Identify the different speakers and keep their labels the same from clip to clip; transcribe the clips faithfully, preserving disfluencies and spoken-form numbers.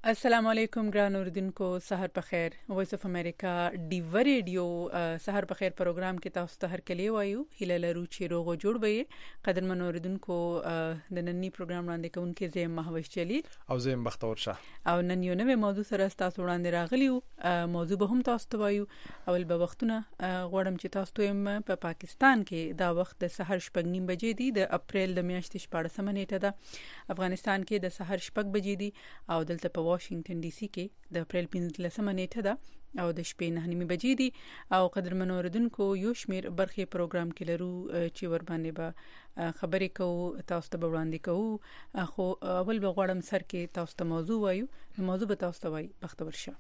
Speaker 1: السلام علیکم ګران اوردونکو، سحر په خیر. وایس اف امریکا ډیو ریډیو سحر په خیر پروګرام کې تاسو ته هر کلی وایو. هیله لرو چې روغ او جوړ به. قدرمن اوردونکو، د نننی پروګرام وړاندې کوونکې زم مهوش چلی
Speaker 2: او زم بختور شاه
Speaker 1: او نن یو نوې موضوع سره تاسو وړاندې راغلیو. موضوع به هم تاسو ته وایو. اول به وختونه غواړم چې تاسو ته په پا پاکستان کې دا وخت د سحر شپږ نیم بجې دی، د اپریل د میاشتې شپاړسمه نیټه ده. افغانستان کې د سحر شپږ بجې دی او دلته په واشنگټن ډي سي کې د اپریل پنځلسمه نیټه ده او د شپې نه نیمه بجې دي. او قدرمن اوردونکو، یو شمیر برخې پروګرام کې لرو چې ور باندې به خبرې کوو، تاسو ته وړاندې کوو. خو اول به غواړم سر کې تاسو ته موضوع وایو. موضوع به تاسو ته وایي بختور شه.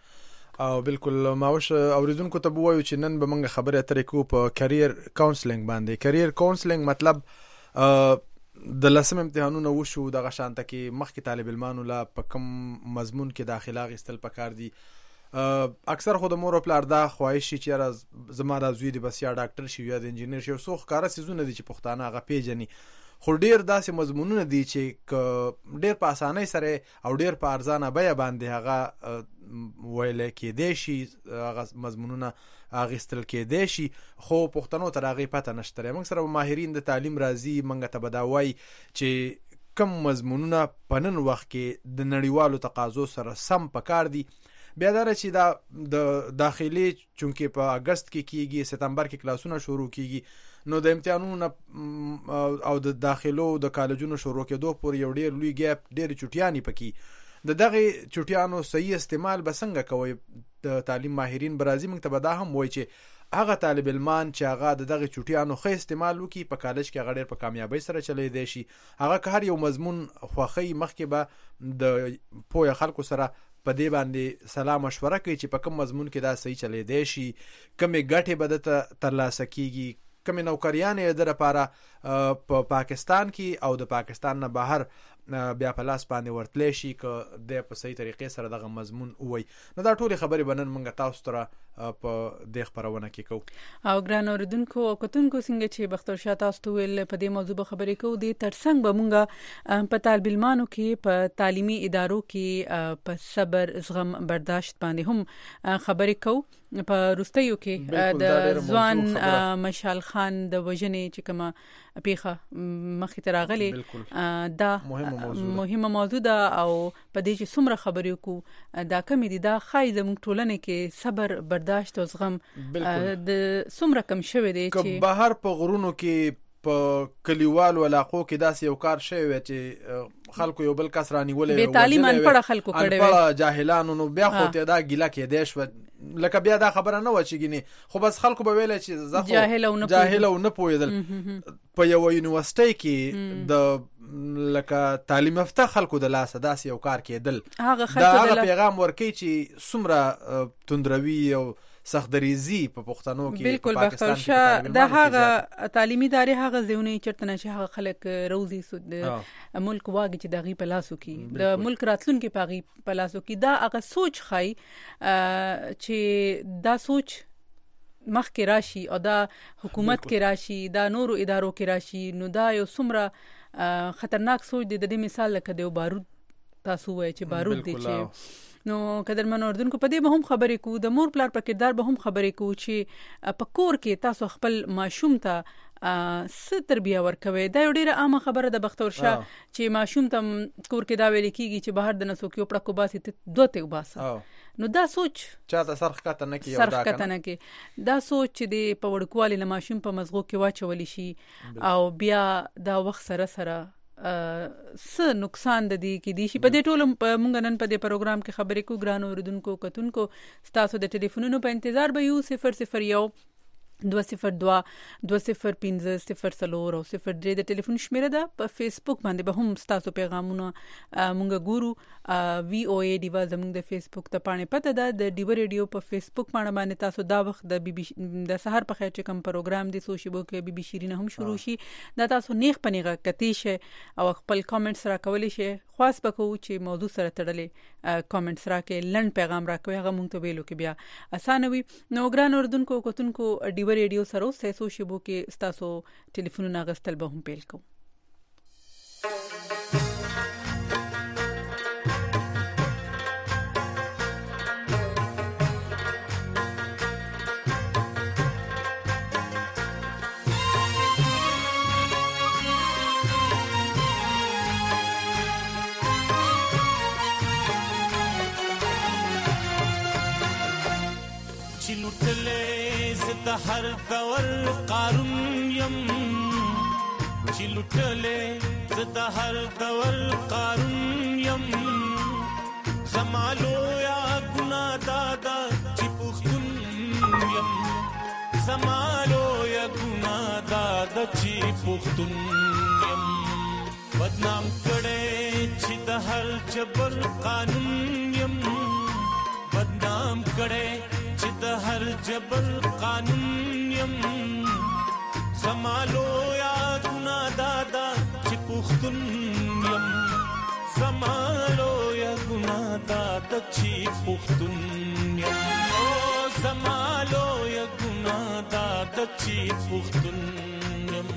Speaker 2: او بالکل ماوش اوریدونکو ته وایو چې نن به موږ خبرې اترې کوو په کیریئر کاونسلینګ باندې. کیریئر کاونسلینګ مطلب د لسم امتحانونه وشو، د غشانته کې مخکې طالب علمانو لا په کوم مضمون کې داخله غستل پکار دي. اکثر خو د مور او پلار دا خواهش شي چې زما د زوی د بس یا ډاکټر شي یا د انجینر شي، سو ښکارا سيزونه دي چې پښتانه هغه پیژني. خو ډیر داسې مضمونونه دي چې ډیر په اسانۍ سره او ډیر په ارزانه بیه باندې هغه ویل کېدای شي، هغه مضمونونه اغستل کېدای شي، خو پښتنو ته هغه پته نشته. موږ سره ماهرین د تعلیم راځي، موږ ته بداوي چې کوم مضمونونه په نن وخت کې د نړیوالو تقاضو سره سم پکار دي. بیا دا چې دا د داخلي چونکه په اگست کې کیږي، سپتمبر کې کلاسونه شروع کیږي، نو د امتحانونو او د داخلو د کالجونو شروع کېدو پورې یو ډیر لوی ګیپ، ډیر چټیانی پکې. د دغه چټیانو صحیح استعمال بسنګ کوي. د تعلیم ماهرین برازي موږ ته به دا هم وایي چې هغه طالب علمان چې هغه د دغه چټیانو ښه استعمال وکړي، په کالج کې هغه ډیر په کامیابی سره چلی دی شي. هغه که هر یو مضمون خوخی مخکې به د پوهه خلکو سره په دې باندې سلام مشوره کوي چې په کوم مضمون کې دا صحیح چلی دی شي، کومې ګټې به د ترلاسه کیږي، کومې نوکریانې د لپاره په پاکستان کې او د پاکستان نه بهر بیا په لاس باندې ورتلی شي که د په صحیح طریقې سره دغه مضمون ووایي. نو دا ټولې خبرې به نن موږ تاسو ته په دې خپرونه کې کوو.
Speaker 1: او ګران اوریدونکو او کتونکو، څنګه چې بختور شاه تاسو ته ویل په دې موضوع به خبرې کوو، د ترڅنګ به موږ په طالب علمانو کې په تعلیمي ادارو کې په صبر، زغم، برداشت باندې هم خبرې کوو. په روستیو کې د ځوان مشال خان د وژنې چې کومه پیخه مخې ته راغلې، دا مهمه موضوع ده او په دې چې څومره خبرې وکړو دا کمې دي. دا ښایي زموږ ټولنې کې صبر، برداشت او زغم د څومره کم شوی دی چې
Speaker 2: بهر په غرونو کې په کلیوالو علاقو کې داسې یو کار شوی چې خلکو یو بل کس رانیولې،
Speaker 1: بې تعلیم انپړه خلکو کړی وي،
Speaker 2: انپړه جاهلانو. نو بیا خو ته دا ګیله کېدای شو، لکه بیا دا خبره نه و چې ګینه، خو بس خلکو به ویل چې زه خو جاهل او نه پوهېدل. په یو یونیورسيټي کې د لکه تعلیم یافته خلکو د لاسه داسې یو کار کېدل، دا هغه پیغام ورکوي چې څومره توندروي او سخت دریزي په پښتنو کې
Speaker 1: بالکل بختور شه. د هغه تعلیمي ادارې هغه ځونه چرته چې هغه خلک روزي سود ملک واګي چې دغه په لاسو کې د ملک راتلونکو پاغي په لاسو کې، دا هغه سوچ خای چې دا سوچ مخ کې راشي او دا حکومت کې راشي، دا نورو ادارو کې راشي. نو دا یو څومره خطرناک سوچ دی. د دې مثال لکه د بارود، تاسو وایي چې بارود دی چې نو قدرمن اوردونکو په دې به هم خبرې کوو. د مور پلار په کردار به هم خبرې کوو چې په کور کې تاسو خپل ماشوم ته څه تربیه ورکوي. دا یو ډیره عامه خبره ده بختور شه چې ماشوم ته کور کې دا ویل کیږي چې بهر د نسو کې او پړکو باسي ته دوته وباسه. نو دا سوچ
Speaker 2: چاته سرخکته نه کی،
Speaker 1: سرخکته نه کی. دا سوچ چې د په وړکوالي له ماشوم په مزغو کې واچول شي او بیا دا وخت سره سره څه نقصان د دې کې دي شي. په دې ټولو مونږ نن په دې پروګرام کې خبرې کوو. ګران اوردونکو کتونکو، تاسو د ټلیفونونو په انتظار به یو صفر صفر یو دو صفر دو دو صفر پنځه صفر څلور او صفر درې د ټلیفون شمیره ده. په فیسبوک باندې به هم تاسو پیغامونه مونږ ګورو. وی او ای ډیوا زموږ د فیسبوک ته پاڼه پته ده. د ډیو ریډیو په فیسبوک باندې باندې تاسو دا وخت د بي بي د سحر په خیر چې کوم پروګرام دي سو شبو کې بي بي شیرین هم شروع شي، دا تاسو نیغ پنیغه کتی شي او خپل کامنټس را کولی شي. خاص پکو چې موضوع سره تړلې کامنټس را کې لند پیغام را کوي، هغه مونږ ته ویلو کې بیا اسانه وي. نو ګران اوردونکو کتونکو، ډیو ریډیو سره سو شبو کې تاسو ټلیفونونه غستل به هم پیل کوو.
Speaker 3: هر دور قارون یم چې لټلې زه د هر دور قارون یم زمالو یا ګناه دادا چې پښتون یم زمالو یا ګناه دادا چې پښتون یم بدنام کړي چې د هر جبر قانون یم بدنام کړي چې د هر جبر قانون یم زمالو یا ګناه دادا چې پښتون یم زمالو یا ګناه دادا چې پښتون یم او زمالو یا ګناه دادا چې پښتون یم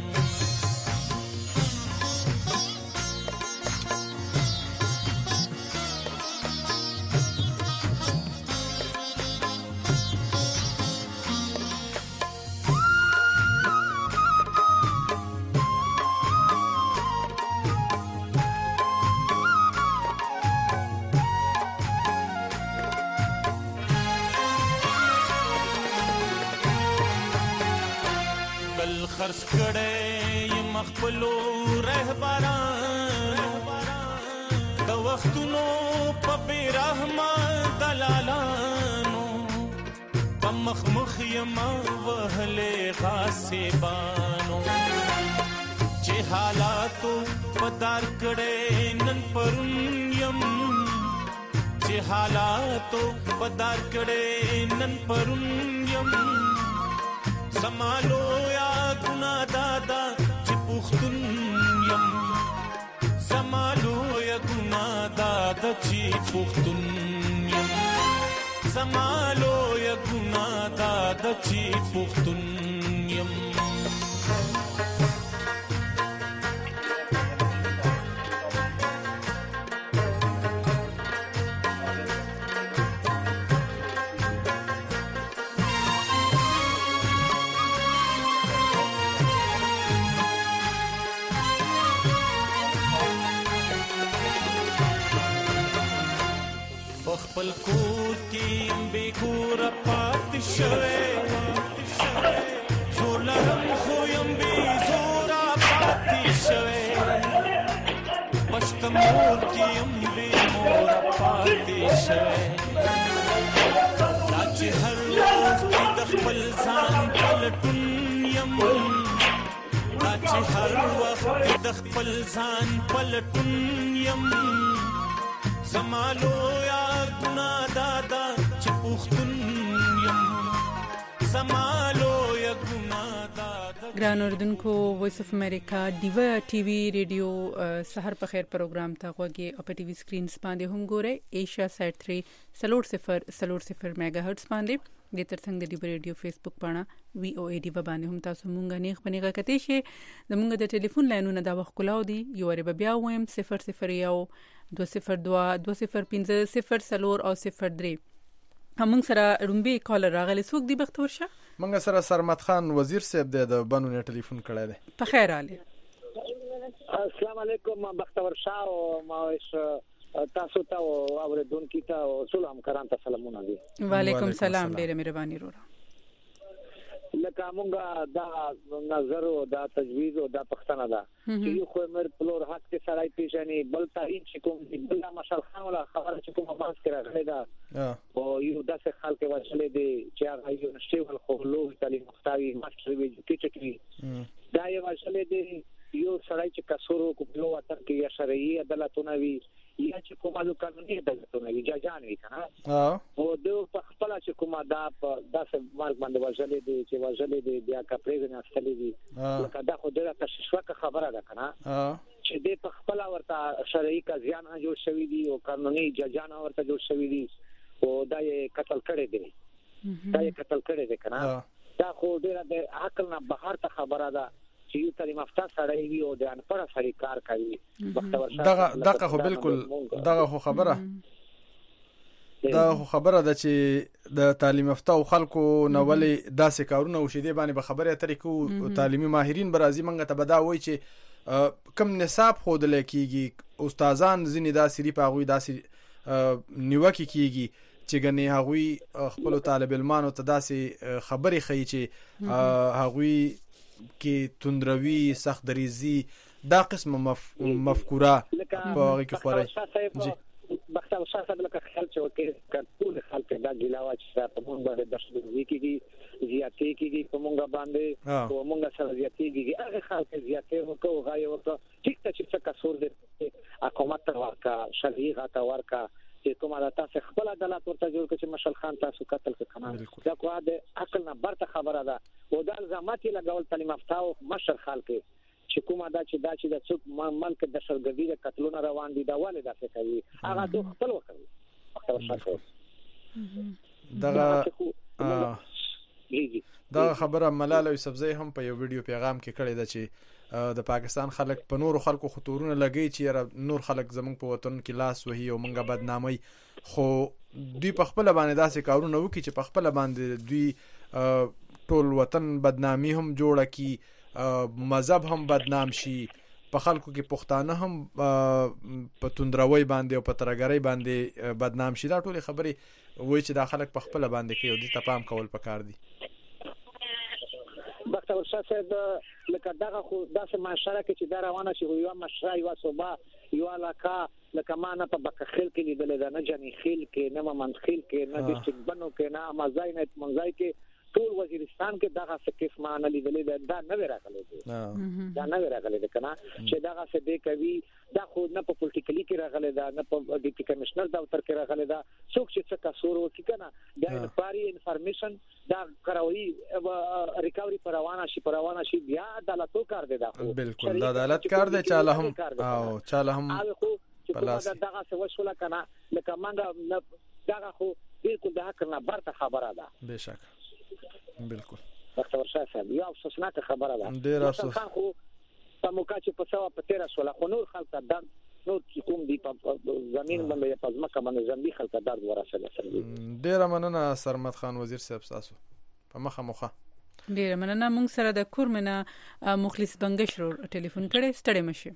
Speaker 3: خرڅ کړي مخبلو رهبران د وختونو په بیرحمه دلالانو په مخمخ یم وهلې غاصبانو چې حالاتو په دار کړي نن پرون یم چې حالاتو په دار کړي نن پرون یم زمالو یا ګناه دادا چې پښتون یم زمالو یا ګناه دادا چې پښتون یم زمالو یا ګناه دادا چې پښتون یم خپل کور کې بے کور پات شوه زور لرم خو یم بے زور پات شوه پښت مور کې یم بے مور پات شوه راځي هر وخت د خپل ځان پلټون یم راځي هر وخت د خپل ځان پلټون یم زمالو یا ګناه دادا چې پښتون یم زمالو یا ګناه دادا
Speaker 1: ګران اوردونکو وایس اف امریکا ډیوا ټي وي ریډیو سحر په خیر پروګرام ته غوږی او په ټي وي سکرینز باندې هم ګورئ ایشیا سات تھری سلوټ صفر سلوټ صفر میگا هرتز باندې د ترڅنګ د ډیوا ریډیو فیسبوک باندې وی او ای ډیوا باندې هم تاسو مونږه نیغ پنیغه کته شي زمونږ د ټلیفون لاینونه دا وخت کلاو دي یو ری بیا وایم صفر صفر یو دو صفر دو دو صفر پنځه صفر سلور او صفر درې همون سره رومبي کالر راغلی څوک دی بختور شه
Speaker 2: منګه سره سرمت خان وزیر صاحب د بنونه ټلیفون کړی دی
Speaker 1: په خیر علي
Speaker 4: السلام علیکم بختور شاه او ماوش تاسو ته او اوریدونکو ته سلام کرام ته سلامونه دي
Speaker 1: وعلیکم السلام ډیره مهرباني وروره
Speaker 4: لکه مونږه دا نظر او دا تجویز او دا پښتنه ده چې یو خو مر پلور حق کې سړی پیژني بل تعین چې کوم بل مشال خان ولا خبره چې کوم باس کړه غلې ده او یو داسې خلک وشلې دي چې هغه یو نشټیول خو لوګ تعلیم مختاوي ماستر وی چې دا یو وشلې دي یو سړی چې کسورو کو په وطن کې یا شرعي عدالتونه وي یا چې کومه قانوني عدالتونه وي جاجان وي کنه او د خپل چې کومه دا داسې مارګ باندې وژلې دي چې وژلې دي بیا کا پریزن استلې دي لکه دا خو ډیره تشویق خبره ده کنه چې د خپل ورته شرعي کا ځان جوړ شوی دي او قانوني جاجان ورته جوړ شوی دي او دا یې قتل کړي دي دا یې قتل کړي دي کنه دا خو ډیره د عقل نه بهر ته خبره ده چې یو تعلیم یافته سړی وي او د انپړه سړی کار کوي
Speaker 2: دغه دغه خو بالکل دغه خو خبره دا خو خبره ده چې د تعلیم یافته او خلکو نوولې داسې کارونه او شیدې باندې به خبره اترې کو تعلیمي ماهرین برازي منګه ته بدا وای چې کم نصاب خود لکېږي استادان ځینې داسې ری پاغوي داسې نیوکه کیږي چې ګنې هغوی خپل طالب علمانو ته داسې خبرې ښیي چې هغوی کې توندروي سخت دریزي دا قسم مف... مفکوره په هغه کې خوري. جی
Speaker 4: بختور شاه صاحب لکه خیال چې وکړي ټول خلک دا ګیلاوه چې په مونږ باندې د شذوي کېږي زیاتې کېږي په مونږ باندې او مونږ سره زیاتې کېږي هغه خلک زیاتې وکړو غايه وکړو ټیک ته چې څه کسور دي حکومت ورکا شریعه تا ورکا چې کومه د تاسو خپل عدالت ورته جوړ کړي چې مشل خان تاسو قتل کړه دا کوه د عقل نه برته خبره ده او د الزامات لګول تعلیم یافتو مشر خلک چې کومه دا چې دا چې د څوک ملک د شرګدي د قتلونو روان دي دا والي دا څه کوي هغه ته خپل وکړي
Speaker 2: دا دا خبره ملاله یوسفزۍ هم په یو ویډیو پیغام کې کړی ده چې د پاکستان خلک په نور خلکو خطورونه لګي چې نور خلک زمونږ په وطن کې لاس وهي او مونږه بدنامي خو دوی په خپل باندې داسې کارونه وکړي چې په خپل باندې دوی ټول وطن بدنامي هم جوړه کی مذهب هم بدنام شي په خلکو کې پښتانه هم په توندروي باندې او په ترګرۍ باندې بدنام شي. دا ټول خبرې وایي چې دا خلک په خپل باندې کوي او د تپام کول پکار دي.
Speaker 4: بختور شاه صاحب لکه دغه خو داسې معاشره کې چې دا روانه شي یو مشره یو صوبه یو علاقه لکه ما نه په بکخیل کې لیدل دا نه جنې خیل کې نه منخیل کې نه ډیسټریکټ بنو کې نه مزای نه منځای کې ټول وزیرستان کې دغه څه کیس ما نه لیدلې دا نه راغلي دا نه راغلي دا کنه چې دغه څه دی کوي دا خو نه په پولیټیکلی کې راغلي دا نه په ډیپټي کمشنر دفتر کې راغلي دا څوک چې څه کسور وکړي کنه دا پاري انفارمیشن دا کراوي ریکاوري پروانه شي پروانه شي بیا عدالتو کار دی دا
Speaker 2: بالکل دا عدالت کار دی چاله هم او چاله هم
Speaker 4: پلاس دغه څه وشول کنه لکه مانګه دغه خو بالکل د حق نه برته خبره ده
Speaker 2: بشک بالکل
Speaker 4: بختور شاه صاحب یو افسوسناک خبره ده
Speaker 2: ډیر افسوس
Speaker 4: خو په موقع چې په سوا په تیرا شول خو نور خلک دا نور چې کوم دی په زمين باندې په ځمکه باندې زمبي خلک درد ورسره سره
Speaker 2: ډیر مننه سرمد خان وزیر صاحب تاسو په مخه مخه
Speaker 1: ډیر مننه. مونږ سره د کورمنه مخلص بنگشرو ټلیفون کړي ستړي مشه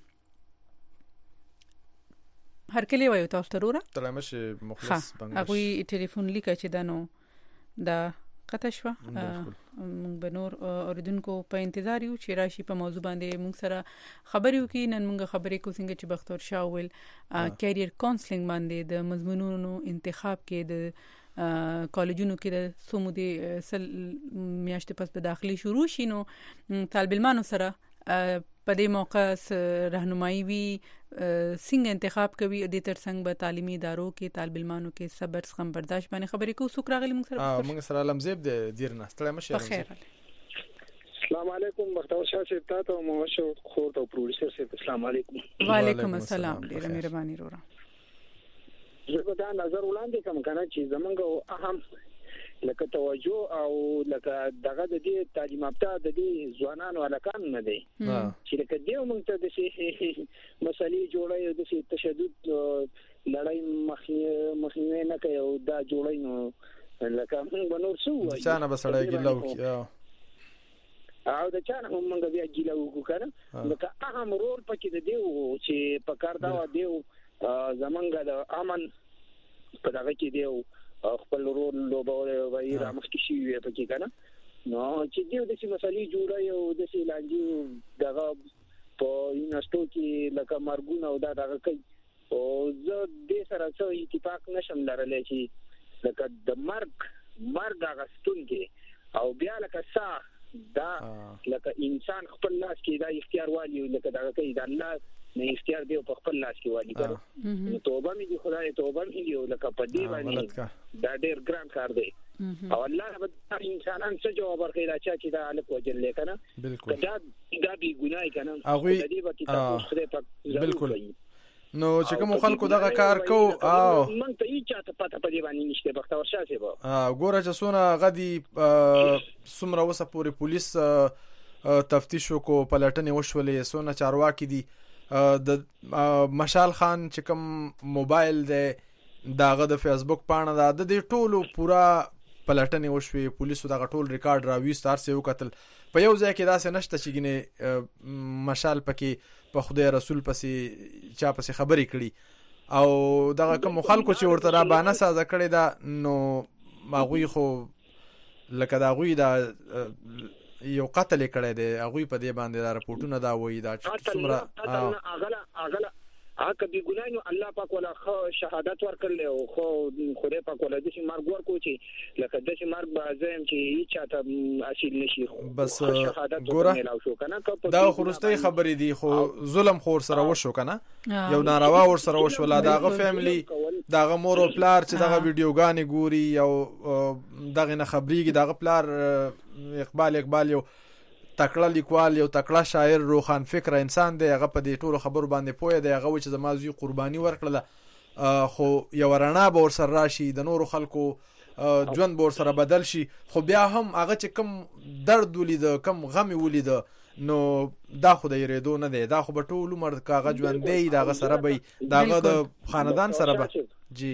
Speaker 1: هر کله وایو تاسو ضروره
Speaker 2: ستړي مشه مخلص بنگش
Speaker 1: هغه ټلیفون لیکه چې دانو دا قطع شو مونږ به نور اوریدونکو په انتظار یو چې راشي په موضوع باندې مونږ سره خبرې وکړي. نن مونږ خبرې کوو څنګه چې بختور شاه ویل کیریئر کاونسلینګ باندې د مضمونونو انتخاب کې د کالجونو کې د سمودي سل میاشتې پس په داخلي شروع شي نو طالب علمانو سره په دې موقع راهنمایي وی څنګه انتخاب کوي د ترڅنګ به تعلیمي ادارو کې طالب علمانو کې صبر څخه برداشت باندې خبرې کوو. سوک راغلی موږ سره
Speaker 2: موږ سره علم زیب د دیرنا ستړي مشه
Speaker 4: بخیر. السلام علیکم بختور شاه صاحب تاسو مو شو خور ته پروډوسر صاحب السلام علیکم.
Speaker 1: وعلیکم السلام ډیره مهرباني وروره.
Speaker 4: زه دا نظر وړاندې کوم کنه چې زمونږ اهم لکه توجه او لکه دغه د دې تعلیم یافته د دې ځوانانو علاقان نه دی چې لکه دیو موږ ته د شي مسلې جوړای د شي تشدد لړۍ مخنیوي نه کوي او دا جوړای نو لکه موږ نور څه وایو
Speaker 2: ځان به سړی ګلو کی
Speaker 4: او د چانه موږ بیا ګلو وکړو لکه اهم رول پکې د دیو چې په کار دا دیو زمونږ د امن په دغه کې دیو خپل رول لوبوي وای رامخکې شي وي پکې کنه نو چې دیو د څه مسلې جوړای او د څه لاندې دغه په یونیورسيټو کې لکه مرګونه او دا دغه کوي او زه دې سره څه اتفاق نشم لرلای چې لکه د مرګ مرګ هغه ستون کې او بیا لکه سا دا لکه انسان خپل لاس کې دا اختیار والی لکه دغه کوي د الله نه اختیار دی په خپل لاس کې والی کړو نو توبه مې دی خدای توبه مې دی لکه په دې باندې دا ډېر ګران کار دی او الله به انسانان څه جواب ورکړي دا چې دا الک وجل لیکنه
Speaker 2: بالکل
Speaker 4: دا دا بي ګناي کنه
Speaker 2: هغه
Speaker 4: دې به تاسو خدای په
Speaker 2: بالکل نو چې کوم خلکو دغه کار کو او
Speaker 4: مونږ ته هیڅ ته پته پدې باندې نشته بختور شاه صاحب
Speaker 2: ا ګوره چې سونه غدي سمره وسه پوری پولیس تفتیش کو پلټنې وشولې سونه چارواکي دي د مشال خان چې کوم موبایل دی داغه د فیسبوک پاڼه دا د دې ټولو پورا پلټنې وشوي پولیسو دغه ټول ریکارډ راويست هر څه وکتل په یو ځای کې دا څه نشته چې ګنې مشال پکې په خدای رسول پسې چا پسې خبرې کړي او دغه کوم خلکو چې ورته را باندې سازه کړی دا نو هغوی خو لکه دا هغوی دا یو قتل کړی دی هغوی په دې باندې دا رپورټونه دا وایي دا څومره
Speaker 4: اغله اغله هغه بي ګناه نو الله پاک ولا خو شهادت ورکړل او خو خدای پاک ولا د شي مرګ ورکو چې لکه د شي مرګ بازم چې هیڅ چاته اصل نشي
Speaker 2: بس ګوره دا خورستي خبرې دي خو ظلم خور سره وشو کنه یو ناروا ور سره وشو لا داغه فیملی داغه مور او پلار چې دغه ویډیوګانې ګوري او دغه نه خبريږي دغه پلار اقبال اقبال یو تکړه لیکوال یو تکړه شاعر روخان فکر انسان دی هغه په دې ټولو خبرو باندې پوهه دی هغه چې زما زوی قرباني ورکړله خو یو رڼا به ورسره راشي د نورو خلکو ژوند به ورسره بدل شي خو بیا هم هغه چې کم درد ولید کم غم ولید نو دا خو د یریدو نه دی دا خو به ټول عمر کاغه ژوند دی داغه سره به داغه د خاندان سره به جی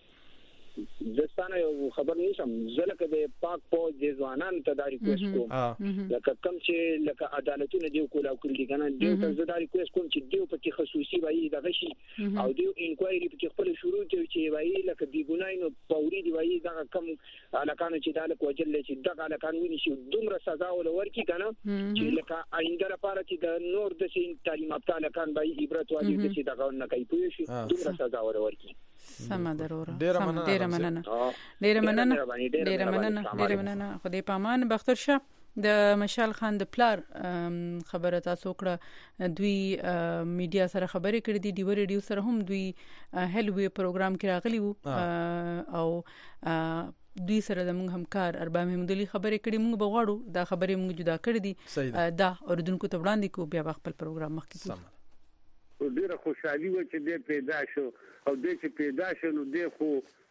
Speaker 4: دستانه یو خبر نشم زلکه د پاک په ځوانان ته دا ریکوست کوم لکه کم چې لکه عدالتونه دیو کول او کړي کنه دیو ته زدا ریکوست کوم چې دیو په خصوصي وایي دغه شي او دیو انکوایری په خپل شروع کوي چې وایي لکه دی ګناي نو پوري دی وایي دا کم علاقانو چې دالک وجل چې دغه علاقانو ویني شي دومره سزا ول ورکی کنه چې لکه آینده لپاره چې د نور د سین تعلیم یافته علاقان به عبرت واجب دي چې دغه نه کوي پوه شي دومره سزا ول ورکی
Speaker 1: سم ضروره ډیر مننه ډیر مننه ډیر مننه ډیر مننه ډیر مننه خدای پامان بختر شه د مشال خان د پلار خبره تاسو کړه دوی میډیا سره خبرې کړې دي ډیو ریډیو سره هم دوی هلوی پروګرام کې راغلي وو او دوی سره د موږ همکار ارباب محمود علي خبرې کړې موږ بغواړو دا خبرې موږ جدا کړې دي دا اوردونکو ته وړاندې کو بیا خپل پروګرام مخکې کوو
Speaker 5: ډیره خوشحالي و چې دې پیدا شو او دې چې پیدا شو نو دې خو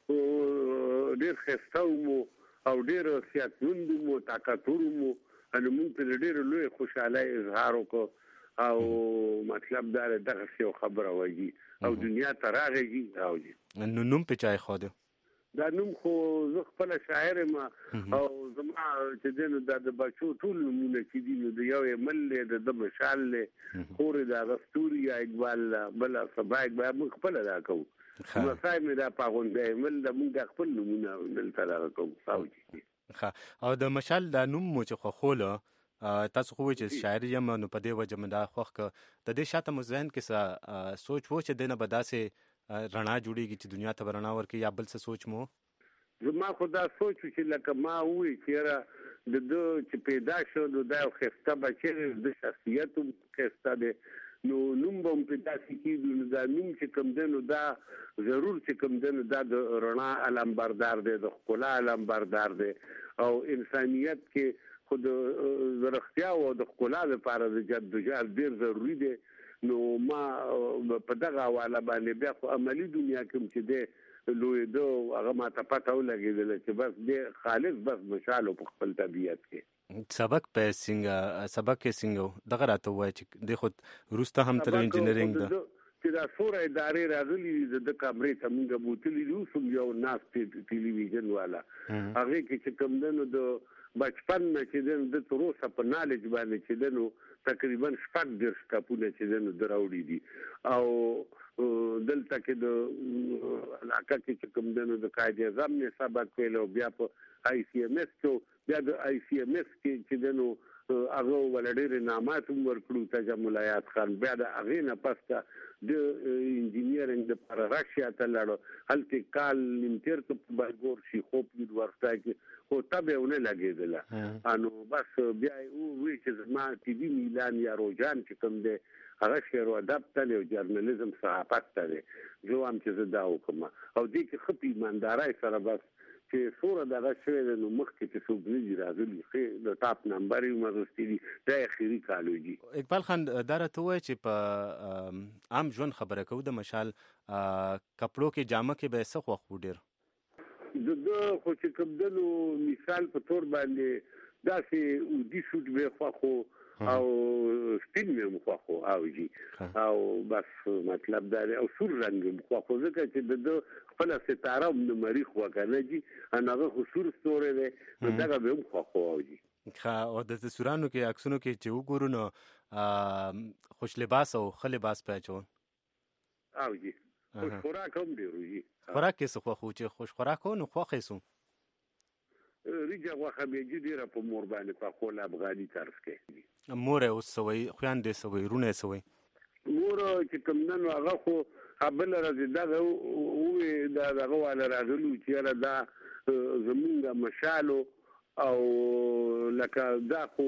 Speaker 5: ډیر خسته مو او ډیر سیاستمند مو طاقتور مو ان موږ په ډیر لوی خوشاله اظهار وکړو او مطلب دا دغه څه خبره وایي او دنیا ته راغی او
Speaker 6: نو نوم په چای خو ده
Speaker 5: دا نوم خو زه خپل شاعر ما او زما چې دنه د بچو ټول نمونه چې دي نو د یو مل د مشال خور د غستوري اقبال بل صبا اقبال موږ خپل دا کوو نو صاحب مې دا پاغونده مل د موږ خپل نمونه دلته راکوم ساوجي
Speaker 6: او د مشال د نوم مو چې خو خوله تاسو خو چې شاعر یم نو په دې وجه مې دا خوښ ک د دې شاته مزین کې څه سوچ وو چې دنه بداسه رڼا جوړیږي چې دنیا ته رڼا ورکړي یا بل څه سوچ مو
Speaker 5: زما خدا سوچ چې لکه ما وی چې را د چې پیدا شو نو دا خسته بچی د شخصیت خسته ده نو نوم به پیدا کیږي نو دا نوم چې کوم ده نو دا ضرور چې کوم ده نو دا د رڼا علمبردار ده د ښکلا علمبردار ده او انسانیت کې خود زرختیا او د ښکلا لپاره د جدوجہد ډیر ضروری ده نو ما په دغه حواله باندې بیا خو عملی دنیا کې چې ده لوی دو هغه ما ته پته ولګېدل چې بس دې خالص بس مشال په خپل طبيعت کې
Speaker 6: سبق په څنګه سبق کې څنګه دغه راته وای چې د خود روسته هم تر انجینرینګ ده
Speaker 5: چې دا سوره ادارې راغلي د کمرې ته موږ بوتلې یو سم یو ناس ټلویزیون والا هغه کې چې کوم دنو د بچپن چې د تروسه په نالج باندې چې دنو تقریبا شپږ درس کاپونه چې دنو دراوړي دي او دلته کې د علاقه کې کوم دنو د قاعده اعظم نه سبق ویلو بیا په آی سی ام اس کې بیا د آی سی ام اس کې چې دنو هغه ولډېر نامات ورکړو تجمل آیات خان بیا د هغه نه پسته د انجینیرینګ د پر راشیا ته لاړو هلته کال انټر په بګور شي خو په ورته کې او تابعونه لګیدل انو بس بیا وی چې ما ټي وی میلان یا روجان چې کوم ده هغه شعر او ادب ته او جرنالیزم صحافت ته جو هم چې زدا وکم او دې کې خپې ایمانداري سره بس چې سوره دغه شوی نو مخکې چې څوک نه راغلي خې د ټاپ نمبر یو مزستې دي د اخیری کالوجي
Speaker 6: اقبال خان درته وای چې په عام ژوند خبره کو د مشال کپړو کې جامه کې به څه خو ډیر
Speaker 5: د خو چې کوم دنو مثال په تور باندې داسې ودي شوټ به خو او سپین مې مخو او جی او بس مطلب دا او سور رنگ مخو ځکه چې د خپل ستاره د مریخ وکنه جی هغه خصوص ستوره ده دغه به مخو او جی
Speaker 6: خا او د سورانو کې عکسونو کې چې وګورو نو خوش لباس او خل لباس پېچو
Speaker 5: او جی خوش خوراک هم ډېر وي.
Speaker 6: خوراک کې څه خوښ و چې خوش خوراک و نو خوښ یې څو؟
Speaker 5: ریجه غوښه بیجي ډېره په مور باندې پخول افغاني طرز کې.
Speaker 6: مور یې اوس څه وایي، خویندې څه وایي، وروڼه یې څه وایي؟
Speaker 5: مور چې کوم نن هغه خو بله ورځې دغه ووې دا دغه والا راغلي چې یاره دا زمونږ مشالو او لکه دا خو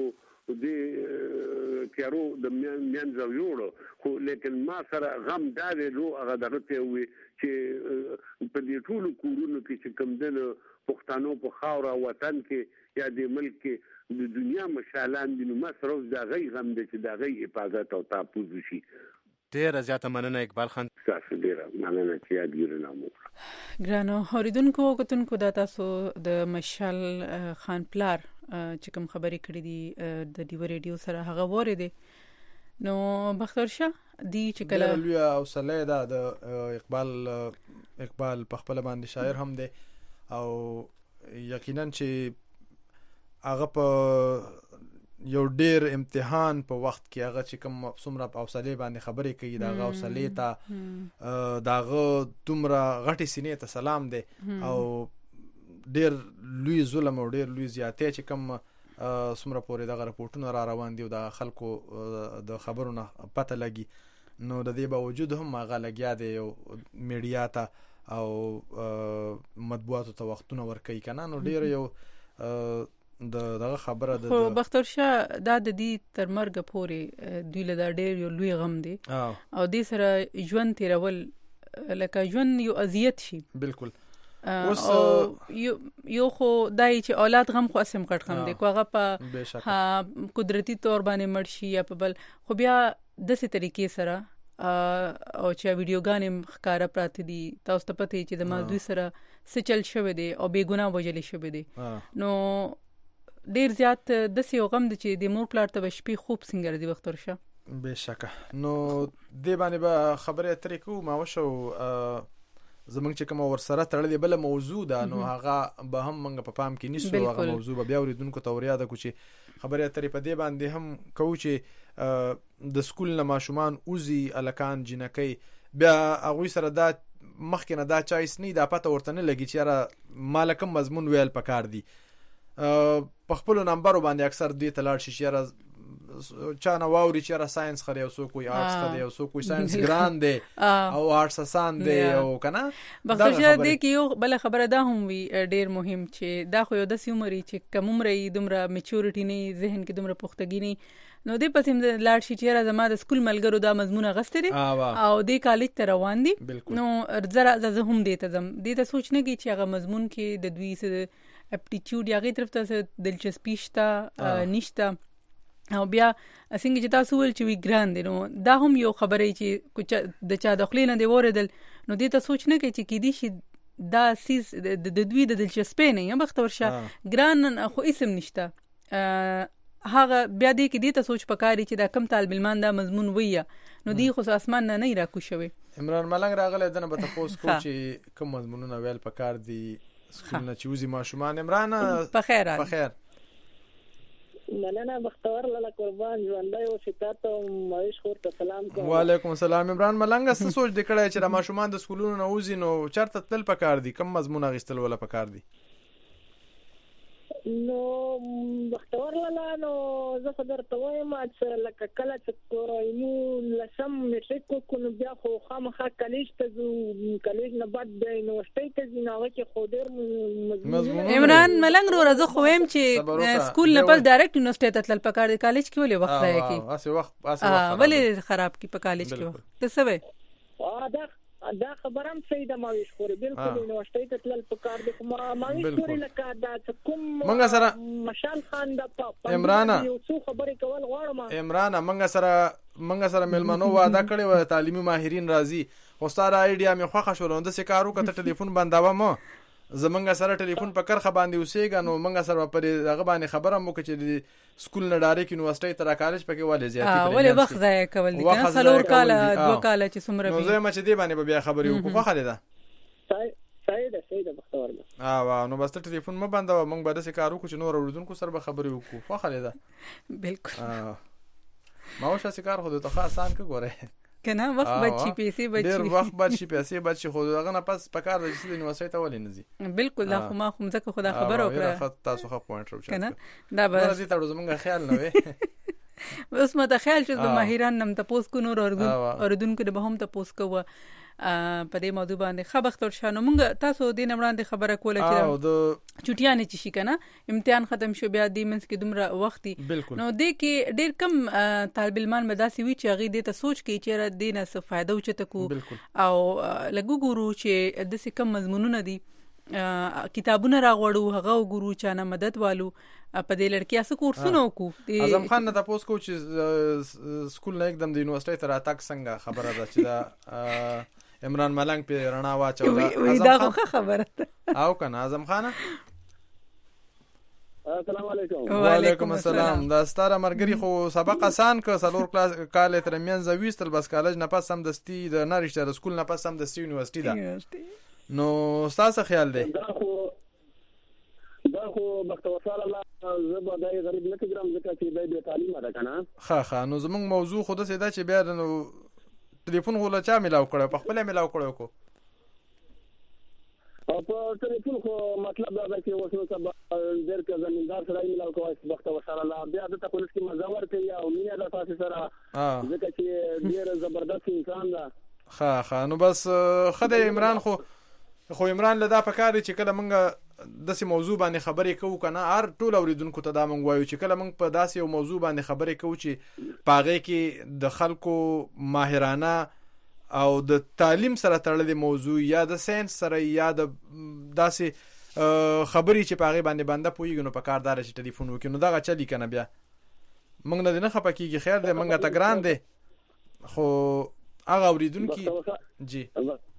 Speaker 5: دې تیارو د منځه ویوړو، خو لیکن ما سره غم دا دی نو هغه دغه ته ووې چې په دې ټولو کورونو کې چې کوم دی نو پښتنو په خاوره وطن کې یا د ملک کې د دنیا مشالان دي، نو ما سره اوس د هغوی غم دی چې د هغوی حفاظت او تحفظ وشي.
Speaker 6: ډېره زیاته مننه اقبال خان.
Speaker 5: ستاسو ډېره مننه چې یادګیرونه مو وکړه.
Speaker 1: ګرانو اورېدونکو او کتونکو دا تاسو د مشال خان پلار چې کوم خبرې کړې دي د ډیو ریډیو سره هغه واورېدې. نو بختور شاه دی چې کله
Speaker 2: لوی حوصله ده د اقبال اقبال په خپل باندې شاعر هم دی او یقینا چې هغه په یو ډیر امتحان په وخت کې هغه چې کوم څومره په حوصله باندې خبرې کوي دا حوصله ته داغه دومره غټي سینې ته سلام دی او ډیر لوی ظلم او ډیر لوی زیاتې چې کوم څومره پورې دغه راپورټونه را روان دي او د خلکو د خبرونو پته لګي، نو د دې باوجود هم هغه لګیا دی یو میډیا ته او مطبوعاتو ته وختونه ورکوي کنه. نو ډیر یو د دغه خبره ده.
Speaker 1: خو بختور شاه دا د دې تر مرګ پورې دوی له دا ډېر یو لوی غم دی او دې سره ژوند تیرول لکه ژوند یو اذیت شي.
Speaker 2: بالکل.
Speaker 1: اوس یو خو دای چې اولاد غم خو اسم کټ غم دی، کو هغه په قدرتی تور باندې مړ شي یا په بل، خو بیا داسې طریقې سره او چې ویډیوګانې ښکاره پراته دي تاسو ته پته چې د ما دوی سره څه چل شوی دی او بې ګناه وژل شوی دی. نو ډیر زیات د سیو غم د چې د مور پلار ته شپې خوب څنګه دی بختور شه.
Speaker 2: بشکه. نو دې باندې به خبره اترې کوو ما وشو زمونږ چې کوم ور سره تړلې بل موضوع ده نو هغه به هم موږ په پام کې نیسو. هغه موضوع به بیا ورېدونکو ته ور یاد کړو چې خبره اترې په دې باندې هم کوو چې د سکول نه ماشومان اوزي الکان جنکې بیا هغه سره دا مخکې نه دا چایس نه دا پته ورته نه لګي چې را مالکم مضمون ویل پکار دی. په خپل نمبر باندې اکثر دوی تلاړ شي چې چا نه واوري چې را ساينس خري او سو کوئی آرټس خري او سو کوئی ساينس ګران دی او آرټس آسان دی او کنه.
Speaker 1: بختور شه دې کې یو بل خبره ده هم وی ډیر مهم چې دا خو یو د سیمري چې کوم عمرې دومره میچورټی نه ذهن کې دومره پختګی نه، نو دې پسیم د لاړ شي چې را زما د سکول ملګرو دا مضمون غستري او دې کالج ته روان دي. نو زرا زه هم دې ته زم دې ته سوچ نه کی چې هغه مضمون کې د دوی سره اپټیټیوډ یا غي طرف ته دلچسپي شته نشته او بیا څنګه چې تاسو ول چې وی ګران دي. نو دا هم یو خبره چې کوچ د چا دخلینه دی وردل، نو دې ته سوچ نه کوي چې کې دي شي دا سیس د دوی د دلچسپي نه یا بختور شه ګران خو اسم نشته. هغه بیا دې کې دې ته سوچ پکاري چې دا کم طالب علمان دا مضمون ویا نو دی خو اسمان نه نه راکو شوی.
Speaker 2: عمران ملنګ راغله دنه به تاسو کو چې کوم مضمونونه ویل پکار دي سکول نه چوزي ماشومان. عمران
Speaker 1: په خیر
Speaker 2: په خیر
Speaker 7: مننه بختور لاله قربان ژوندۍ او ستات او مایش خور ته سلام کوم.
Speaker 2: وعلیکم السلام. عمران ملنګ څه سوچ د کړای چې ماشومان د سکولونو نه وزي نو چرته تل پکار دي کوم مضمون غستل ولا پکار دي؟
Speaker 7: نو بختور لاله نو زه خبر ته وایم چې لکه کله چې نو لسم میټریک کو نو بیا خو خامخا کالج ته ځو، کالج نه بعد د یونیورسيټي ته ځو، نو کې خو ډېر مضمون.
Speaker 1: عمران ملنګ رو زه خو وایم چې سکول نه پس ډایرکټ یونیورسيټي ته تل پکار دي، کالج کې ولې وخت ځای کی
Speaker 2: اسه وخت اسه وخت
Speaker 1: ولې خراب کی په کالج کې ته څه وې؟
Speaker 7: دا دا خبرم صحیح ده ماویش خوري بالکل یونیورسيټي ته تل پکار دي. ما ماویش خوري لکه دا کوم
Speaker 2: منګه سره
Speaker 7: مشال خان د
Speaker 2: عمران
Speaker 7: یو څو خبرې کول غواړم.
Speaker 2: عمران منګه سره منګه سره ملمنو وعده کړی و تعلیمي ماهرین راځي خو ستاره ایډیا می خوخه شول نو د سکارو کته ټلیفون بنداوه مو زمونږ سره ټلیفون په کرخه باندې اوسېګا نو منګه سره پر هغه باندې خبره مو چې سکول نه ډایرکټ یونیورسيټي تر کالج پکې ولې زیاتې
Speaker 1: کړې ولې وخت ضایع کول دي کنه څلور کاله دوه کاله چې څومره
Speaker 2: نو زه مچ دې باندې بیا خبرې وکړو. خو خاله ده
Speaker 7: صحیح ده صحیح ده بختور
Speaker 2: اه وا نو بس ټلیفون مې بنداوه موږ به د سکارو کو چې نور ورودونکو سره به خبرې وکړو. خو خاله ده
Speaker 1: بالکل
Speaker 2: ما وشه سکار خو ته خاص آسان کې ګوره
Speaker 1: کنه وخت بچي پیسې بچي
Speaker 2: ډېر وخت بچي پیسې بچي خو دغه نه پس پکار د چې یونیورسيټي ته ولې نزي
Speaker 1: بالکل دا خو ما خو ځکه خدا خبر وکړه
Speaker 2: تاسو خو پوینټ راوچا
Speaker 1: کنه دا به
Speaker 2: دې ته زمونږ خیال نه وي
Speaker 1: اوس مته خیال چې د ماهران نم تاسو کو نور اردن اردن کې به هم تاسو کو په دې موضوع باندې خبرتور شانو مونږ تاسو دې نمړاندې خبره کوله چې د چټیانه چې شي کنه امتحان ختم شو بیا د منس کې دومره وختي نو دې کې ډېر کم طالب علمان مداسي وی چې هغه دې ته سوچ کوي چې دې نه څه فائدہ وچته کو او لګو ګورو چې د څه کم مضمونونه دي کتابونه راغوړو هغه ګورو چانه مدد والو په دې لړکیا څه کورسونه وکړو
Speaker 2: اعظم خان نه تاسو کو چې سکول نه एकदम د یونیورسيټي تر اتاک څنګه خبره ده چې دا عمران ملنګ په رڼا واچولا
Speaker 1: اعظم خان خبره
Speaker 2: او کنه اعظم خان
Speaker 4: السلام علیکم
Speaker 2: وعلیکم السلام دا ستاره مرګري خو سبق آسان ک سلور کلاس کال تر منځ ویستل بس کالج نه پس هم دستی د نارشته د سکول نه پس هم د یونیورسيټي ده نو تاسو خیال دی
Speaker 4: دا خو دا خو بختوسال الله زبا دای غریب نه ګرام ځکه چې دای د تعلیم ده کنه
Speaker 2: ها ها نو زمونږ موضوع خود څه دا چې بیا نو ټلیفون غولا چا ملاو کړو په خپل ملاو کړو کو
Speaker 4: او په ټلیفون خو مطلب دا چې وسو سبا ډېر کې زمیندار سره ملاو کوي بختوسال الله بیا د پولیس کې مزور کوي او مینه د تاسو سره ځکه چې ډېر زبردست انسان ده
Speaker 2: ها ها نو بس خدای عمران خو خو عمران لدا پکاري چې کله مونږ داسې موضوع باندې خبرې کوو کنه هر ټول اوریدونکو ته دا مونږ وایو چې کله مونږ په داسې یو موضوع باندې خبرې کوو چې پاغه کې د خلکو ماهرانه او د تعلیم سره تړلې موضوع یا د ساينس سره یا د داسې خبرې چې پاغه باندې باندې پویږي نو په کاردار چې ټلیفون وکړي نو دا چلی کنه بیا مونږ نه نه خپکیږي خیر دې مونږ ته ګران دي خو هغه اوریدونکو جی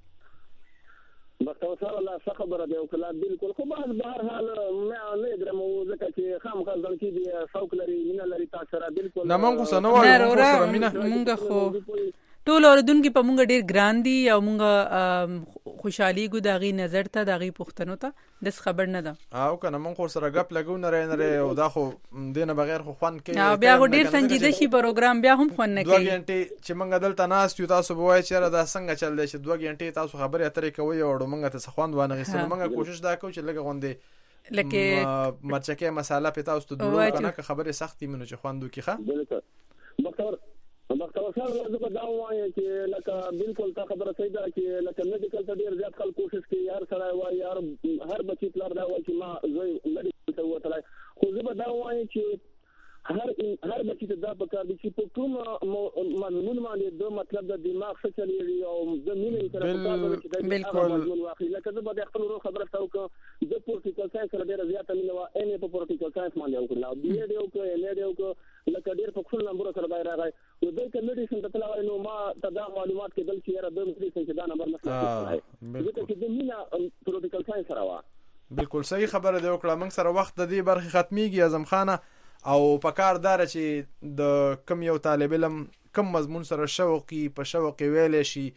Speaker 4: بختوسال الله څه خبره دی او کله بالکل خو به بهر حال مې نه درمو ځکه چې خامخا ځل کې دی شوق لري مینه لري تاسو سره بالکل
Speaker 2: نه مونږ سره وایو
Speaker 1: مینه مونږ خو ټول اوردونکو په مونږ ډیر ګران دي او مونږ خوشحالي ګو داغي نظر ته داغي پښتنو ته دس خبر نه ده
Speaker 2: او کنه مونږ سره غپ لګو نه نه او دا خو دینه بغیر خو خوان کوي
Speaker 1: او بیا ډیر سنجیده شي پروګرام بیا هم خوان نه کوي
Speaker 2: دوه غنټه چې مونږ دلته ناس یو تاسو بوای چې دا څنګه چل دی چې دوه غنټه تاسو خبرې اترې کوي او مونږ ته خوان وانه غسل مونږ کوشش دا کوو چې لګه غوندې
Speaker 1: لکه
Speaker 2: مرچکه مساله په تاسو ته دوه کنه خبرې سختي منو چې خواندو کیخه
Speaker 4: بالکل بختوسال الله زه دا وایم چې لکه بالکل تا خبره صحیح ده چې لکه میډیکل ته ډیر زیات خلک کوشش کوي هر سره وايي هر هر بچی پلار دا وايي چې ما زوی میډیکل ته وتلای خو زه دا وایم چې هر هر بچی ته دا پکار دي چې په کوم مضمون باندې د مطلب د دماغ څخه چلیږي او د مینې سره په کار باندې چې د مضمون واخلي لکه زه به خپل ورو خبره تاو کوم د پولیټیکل ساينس سره ډیر زیات مینه وا ان په پولیټیکل ساينس باندې او کړل بي اي ډیو کو ال اي ډیو کو لکه ډیر په خپل نمبر سره بای راغی نو د کمیډیشن ته تلاوي نو ما ته دا معلومات کېدل چې را د کمیډیشن چې دا نمبر نه ځکه چې د مینا پولیټیکل ساينس سره وا
Speaker 2: بالکل صحیح خبره دی وکړه موږ سره وخت د دې برخه ختميږي اعظم خانه او په کار دار چې د کم یو طالب علم کم مضمون سره شوقي په شوق ویلې شي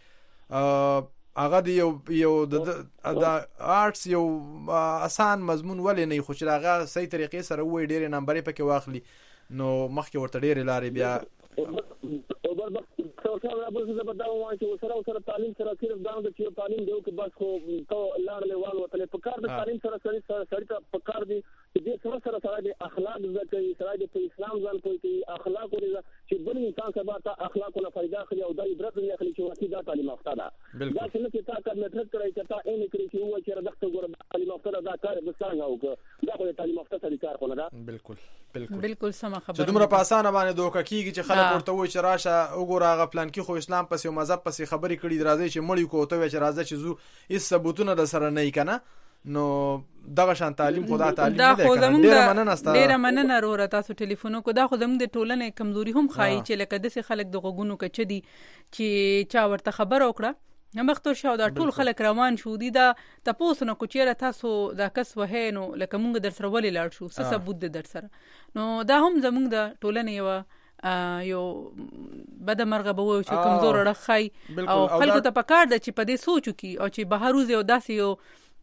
Speaker 2: هغه دی یو یو د آرټس یو آسان مضمون ولې نه خو چې هغه صحیح طریقې سره وې ډېر نمبرې پکې واخلي نو مخکې ورته ډېر لارې بیا
Speaker 4: او بل بس سره بل څه به دا وایي چې سره سره تعلیم سره صرف دا د چې تعلیم دی او بس خو ته لاړ له وال وته په کار د تعلیم سره سره سره په کار دی چې د سره سره سره د اخلاق زکه سره د اسلام ځان کوي اخلاق ورته چې بل انسان سبا ته اخلاق نه فائدہ اخلي او د عبرت نه اخلي چې وتی دا تعلیم افته ده دا چې تا کار نه تر کړی چې تا یې نه کړی چې و چې دغه ګور تعلیم افته دا کار به څنګه او دا خو تعلیم افته سره کار کوله دا
Speaker 2: بالکل بالکل
Speaker 1: بالکل سم خبره
Speaker 2: چې دومره په اسانه باندې دوکه کیږي چې خلک ورته وایي چې راشه وګوره هغه پلان کې خو اسلام پسې او مذهب پسې خبرې کړي درازي چې مړی کوته وي چې راځي چې زو هیڅ ثبوتونه در سره نه کنه نو دغه شان تعلیم خدا تعلیم نه ده ډیر مننه ستاسو
Speaker 1: ډیر مننه وروره تاسو ټلیفون کو دا خو زموږ د ټولنې کمزوري هم خای چې لکه د څه خلک د غوګونو کچ دي چې چا ورته خبر وکړه هم مختور شو دا ټول خلک روان شو دي دا تاسو نو کوچیره تاسو دا کس وه نو لکه مونږ در سره ولې لاړ شو څه ثبوت در سره نو دا هم زموږ د ټولنې یو یو بد مرغه به و چې کمزور راخای او خلکو ته پکار د چې په دې سوچو کې او چې بهروز یو داسې یو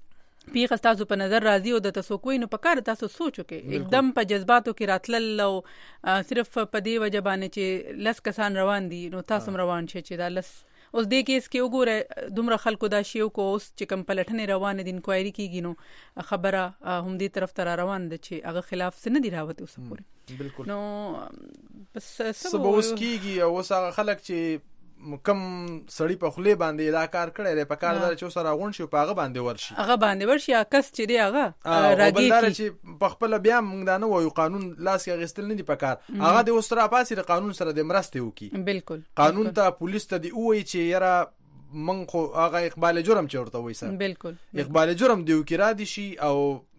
Speaker 1: پیغه تاسو په نظر راځي او د تاسو کوی نو په کار تاسو سوچو کې एकदम په جذباتو کې راتلل او صرف په دې وجبانه چې لس کسان روان دي نو تاسو روان شئ چې دا لس اوس دې کیس کې وګوره دومره خلکو دا شیو کو اوس چې کوم پلټنې روان دي انکوایري کیږي نو خبره هم دې طرف ته روان ده چې هغه خلاف څه نه دی راوته اوس پورې
Speaker 2: بالکل
Speaker 1: نو بس
Speaker 2: سبا اوس کیږي او اوس هغه خلک چې کم سړی په خله باندې دا کار کړی دی په کار دار چې سره غون شي په هغه باندې ورشي
Speaker 1: هغه باندې ورشي کس چې دی هغه راګي
Speaker 2: چې په خپل بیا موږ دا نه وایو قانون لاس کې غستل نه دی په کار هغه د اوسره پاسې د قانون سره د مرسته وکي
Speaker 1: بالکل
Speaker 2: قانون ته پولیس ته دی وایي چې یاره من خو هغه اقبال جرم چورته وایي سر
Speaker 1: بالکل
Speaker 2: اقبال جرم دی وکي را دي شي او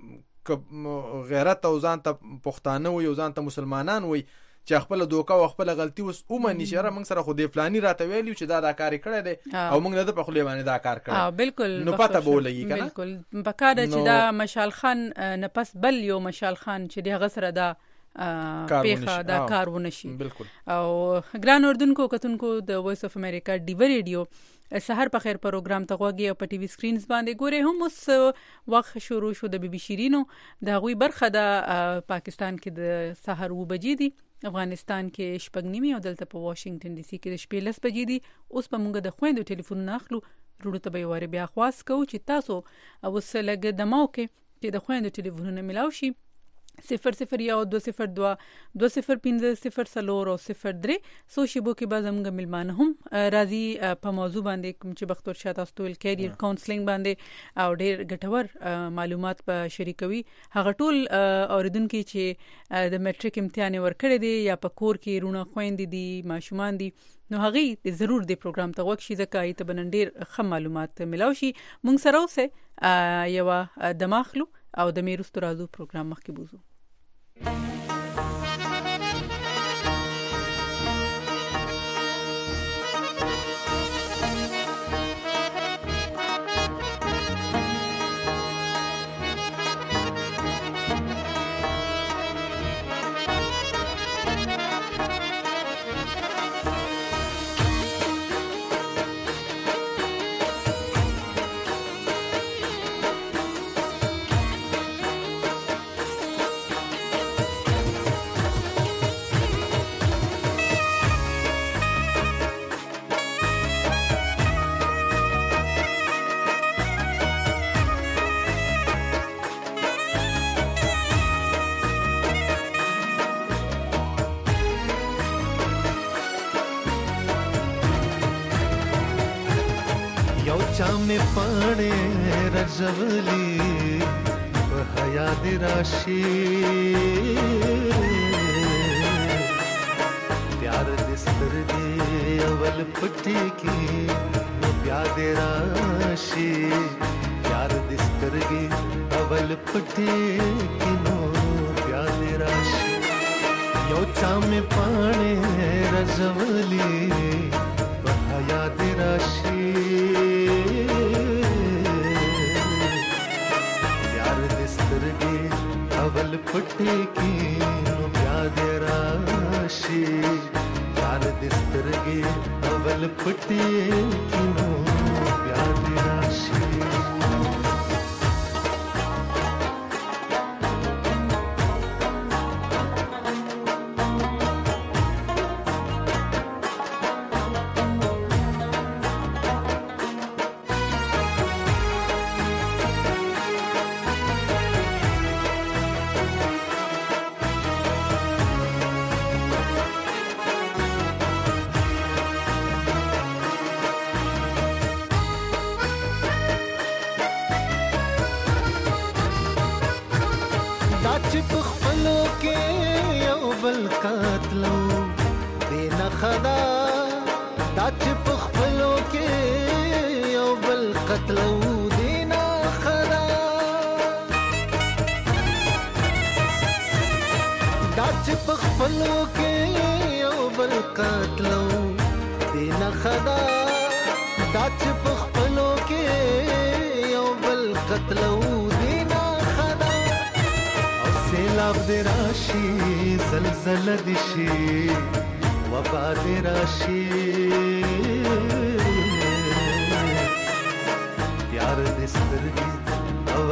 Speaker 2: غیرت او ځان ته پښتانه وي او ځان ته مسلمانان وي چې خپل دوکا او خپل غلطي وس اومني چې را موږ سره خو دې فلاني راته ویلی چې دا دا کار کړی دی او موږ نه په خله باندې دا کار کړی
Speaker 1: اه بالکل
Speaker 2: نو پته بولېږي کنه
Speaker 1: بالکل بکاره چې دا مشال خان نه پس بل یو مشال خان چې دغه سره دا پیخه دا کار ونشي
Speaker 2: بالکل
Speaker 1: او ګران اردوونکو کتونکو د وایس اف امریکا ډیو ریډیو سحر په خیر پروګرام ته غوږی او په ټي وي سکرینز باندې ګوره هم اوس وخت شروع شو د بي بي شیرینو د غوي برخه د پاکستان کې د سحر و بجې دي افغانستان کې شپږ نیمه او دلته په واشنگټن ډي سي کې د شپې لس بجې دي اوس په موږ د خويندو ټلیفون ناخلو وروڼو ته به واره بیا خواست کوو چې تاسو اوس لګ دماو کې چې د خويندو ټلیفونونه ملاو شي صفر صفر یا دو صفر دو دو صفر پنځه صفر سلور او صفر درې سو شیبو کې به زموږ ملمان هم راځي په موضوع باندې کوم چې بختور شاته استول کیریئر کاونسلینګ باندې او ډېر ګټور معلومات په شریکوي هغه ټول اوریدونکو چې د میټریک امتحان ورکړي دي یا په کور کې رونه خويندې دي ماشومان دي نو هغه ضرور د پروګرام ته وښه شي ځکه ایت بنن ډېر خم معلومات ملاوي شي مونږ سره اوسه یو دماغلو او د میروستو راځو پروګرام مخکې بوزو
Speaker 8: चामे पाणे रजवली बहया दे राशि प्यार दिस्तर दे अवल पट्टी की प्यार दे राशि प्यार दिस्तर गे अवल पट्टी की नो प्यार दे राशि यो चामे पाणे रजवली बहया दे राशि अवल पट्टी की नो प्याद राशि प्यार दिस्तर गे अवल पट्टी की नो प्याद राशि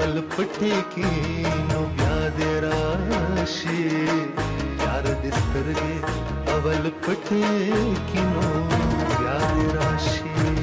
Speaker 8: اول پټي کې نو بیا دې راشي یار دې سترګې اول پټي کې نو بیا دې راشي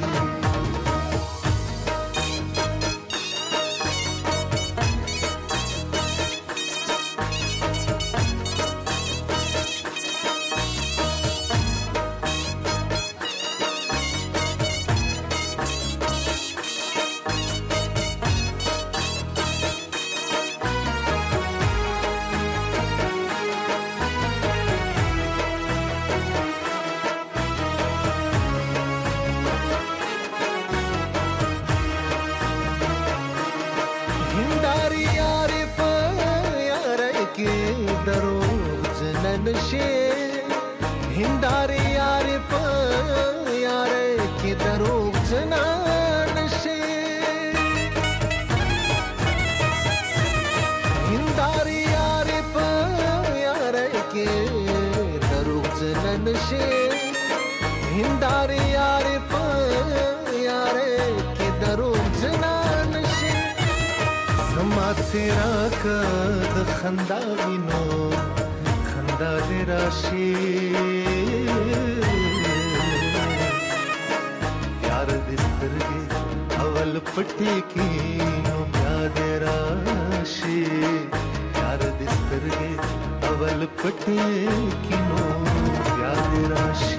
Speaker 9: हिंदारे यार प यार के दरोग जना नशे हिंदारे यार प यार के दरोग जना नशे हिंदारे यार प यार के दरोग जना नशे समाज से राक द खंदा विनो खंदा दे राशि यार दिस्तरगे अवल पट्टी की नो याद राशि यार दिस्तरगे अवल पट्टी की नो याद राशि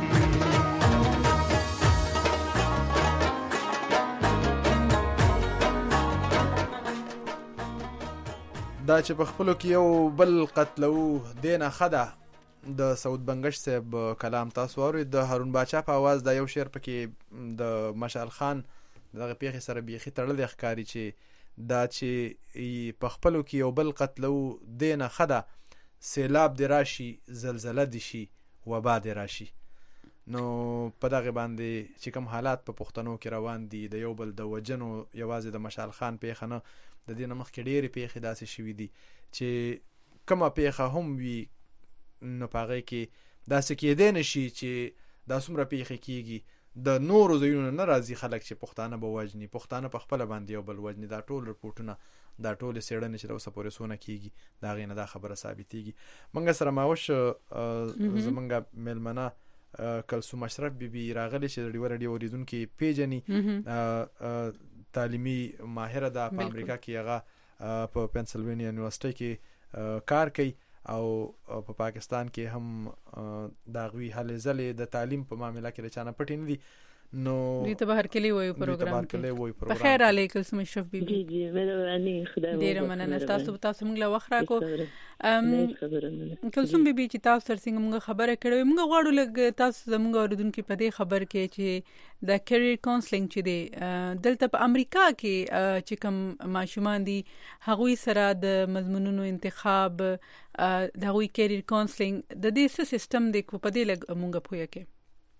Speaker 2: دا چې په خپلو کې یو بل قتلو دینه خده د سعود بنگش صاحب کلام تاسو اورئ د هارون باچا په आवाज دا یو شعر پکې د مشعل خان دغه پیښې سره بیخي تړلې ښکاري چې دا چې په خپلو کې یو بل قتلو دینه خده سیلاب دی راشي زلزله دی شي وبا دی راشي نو په دغه باندې چې کوم حالات په پښتنو کې روان دي د یو بل د وجنو یوازې د مشعل خان پیښه نه د دې نمخ کې ډېرې پیښې داسې شوي دي چې کومه پیښه هم وي نو په هغې کې داسې کېدی نه شي چې دا څومره پیښې کېږي د نورو ځایونو نه راځي خلک چې پښتانه به وژني پښتانه په خپله باندې یو بل وژني دا ټول رپورټونه دا ټولې څېړنې چې د اوسه پورې څونه کېږي د هغې نه دا خبره ثابتېږي موږ سره ماوش زموږ میلمنه کلثوم اشرف بی بی راغلی چې د ډیوه راډیو اورېدونکي پیژني تعلیمي ماهره ده په امریکا کې هغه په پنسلوانیا یونیورسيټي کې کار کوي او په پاکستان کې هم د هغوی هلې ځلې د تعلیم په معامله کې د چا نه پټې نه دي نو
Speaker 1: دوی ته بهر کلی وایو پروګرام کې په خیر علیکم کلثوم اشرف بی بی
Speaker 10: جی جی مهرباني خدای
Speaker 1: ډیر مننه تاسو تاسو موږ له وخت راکو کلثوم بی بی چې تاسو سره څنګه موږ خبره کړو موږ غواړو لګ تاسو زموږ اوریدونکو په دې خبر کې چې د کیریئر کاونسلینګ چې دی دلته په امریکا کې چې کوم ماشومان دي هغوی سره د مضمونونو انتخاب د هغوی کیریئر کاونسلینګ د دې سیستم دی کو په دې لګ موږ پوهه کې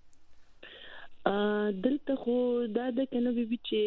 Speaker 10: دلته خو دا د کنه بي چې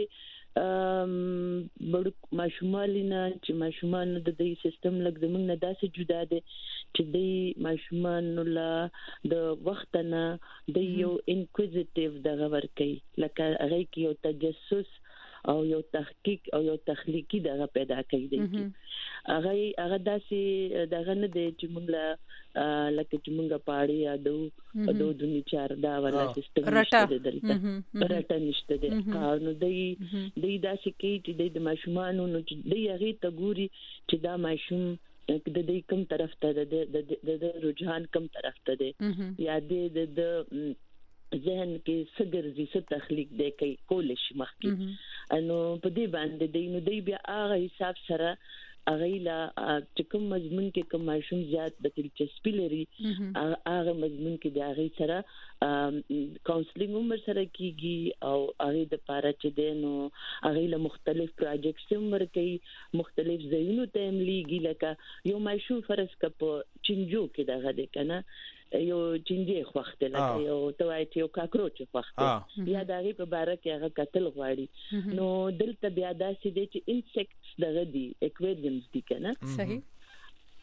Speaker 10: بړ ماشومالینا چې ماشومان د دې سیستم لګ زمنګ نه داسې جدا دي چې د ماشومان لا د وخت نه د یو انکوزټیو دغه ورکي لکه هغه کې یو تجسس او یو تحقیق او یو تخلیقي دغه پیدا کوي دي هغه هغه داسې دغه نه دي چې موږ لا لکه چې موږ پاړی یادو د دنیا چار دا ولا سیستم نشته دلته راټه نشته د قانون دی دی داسې کې چې د ماشومانو نو د هغه ته ګوري چې دا ماشوم د دې کوم طرف ته د د رجحان کوم طرف ته دی یا د د ذهن کې سګرزي څه تخلیق دی کوي کول شي مخکې انو په دې باندې دی نو دی بیا هغه حساب سره اغیلا چې کوم مضمون کې کوم ماشوم زیات د دلچسپي لري هغه مضمون کې د هغه سره کاونسلینګ هم سره کیږي او هغه د پاره چې دینو هغه له مختلف پروجیکټس هم ورکي مختلف ځایونو ته مليږي لکه یو ماشوم فرض کپ چنجو کې دغه د کنه یو چنجي خوخته لکه یو توای چې یو کاکروچ خوخته یا دغه په باره کې هغه قتل غواړي نو دلته بیا داسې دي چې انسیکټس دغه دي اکویریمز دي کنه
Speaker 1: صحیح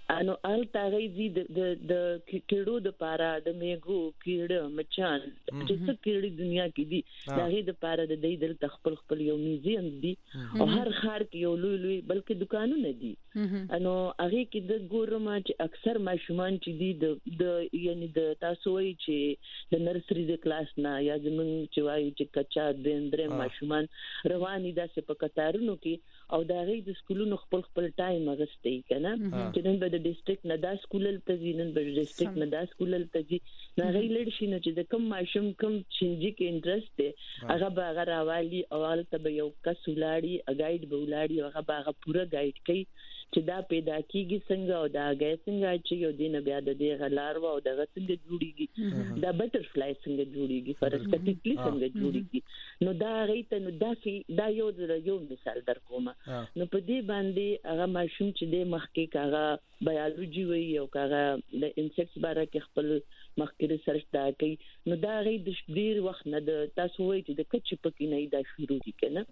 Speaker 10: انو ال تاغي دي د د کېړو د پارا د میګو کېړه مچان چې څه کېړي دنیا کې دي دا غي د پارا د دې دل تخپل خپل یو میوزیم دي او هر خار کې یو لوی لوی بلکې دکانونه دي انو هغه کې د ګورم چې اکثر ماشومان چې دي د د یعنی د تاسو وایي چې د نرسري د کلاس نه یا زمون چې وایي چې کچا د اندرې ماشومان رواني داسې په کتارونو کې او دا غي د سکولونو خپل خپل ټایم غستې کنه چې نن به د ډیسټریکټ نه دا سکول ته نن به د ډیسټریکټ نه دا سکول ته ځي دا غي لړ شي نه چې د کم ماشوم کم چنجي کې انټرست دی هغه به هغه راوالي او هغه به یو کس ولاړی غایډ به ولاړی هغه به هغه پوره غایډ کوي چې دا پیدا کیږي څنګه او دا غي څنګه چې یو دین بیا د دې غلار و او دا څنګه جوړیږي دا بټرفلای څنګه جوړیږي فرسټیکلی څنګه جوړیږي نو دا غي ته نو دا دا یو یو مثال در کوم نو په دې باندې هغه ماشوم چې د مخکې کاغه بایولوژي وي او کاغه د انسیکټس باره کې خپل مخکې ریسرچ دا کوي نو دا غي د ډیر وخت نه د تاسو وایي چې د کچ پکې نه دا شروع دي کنه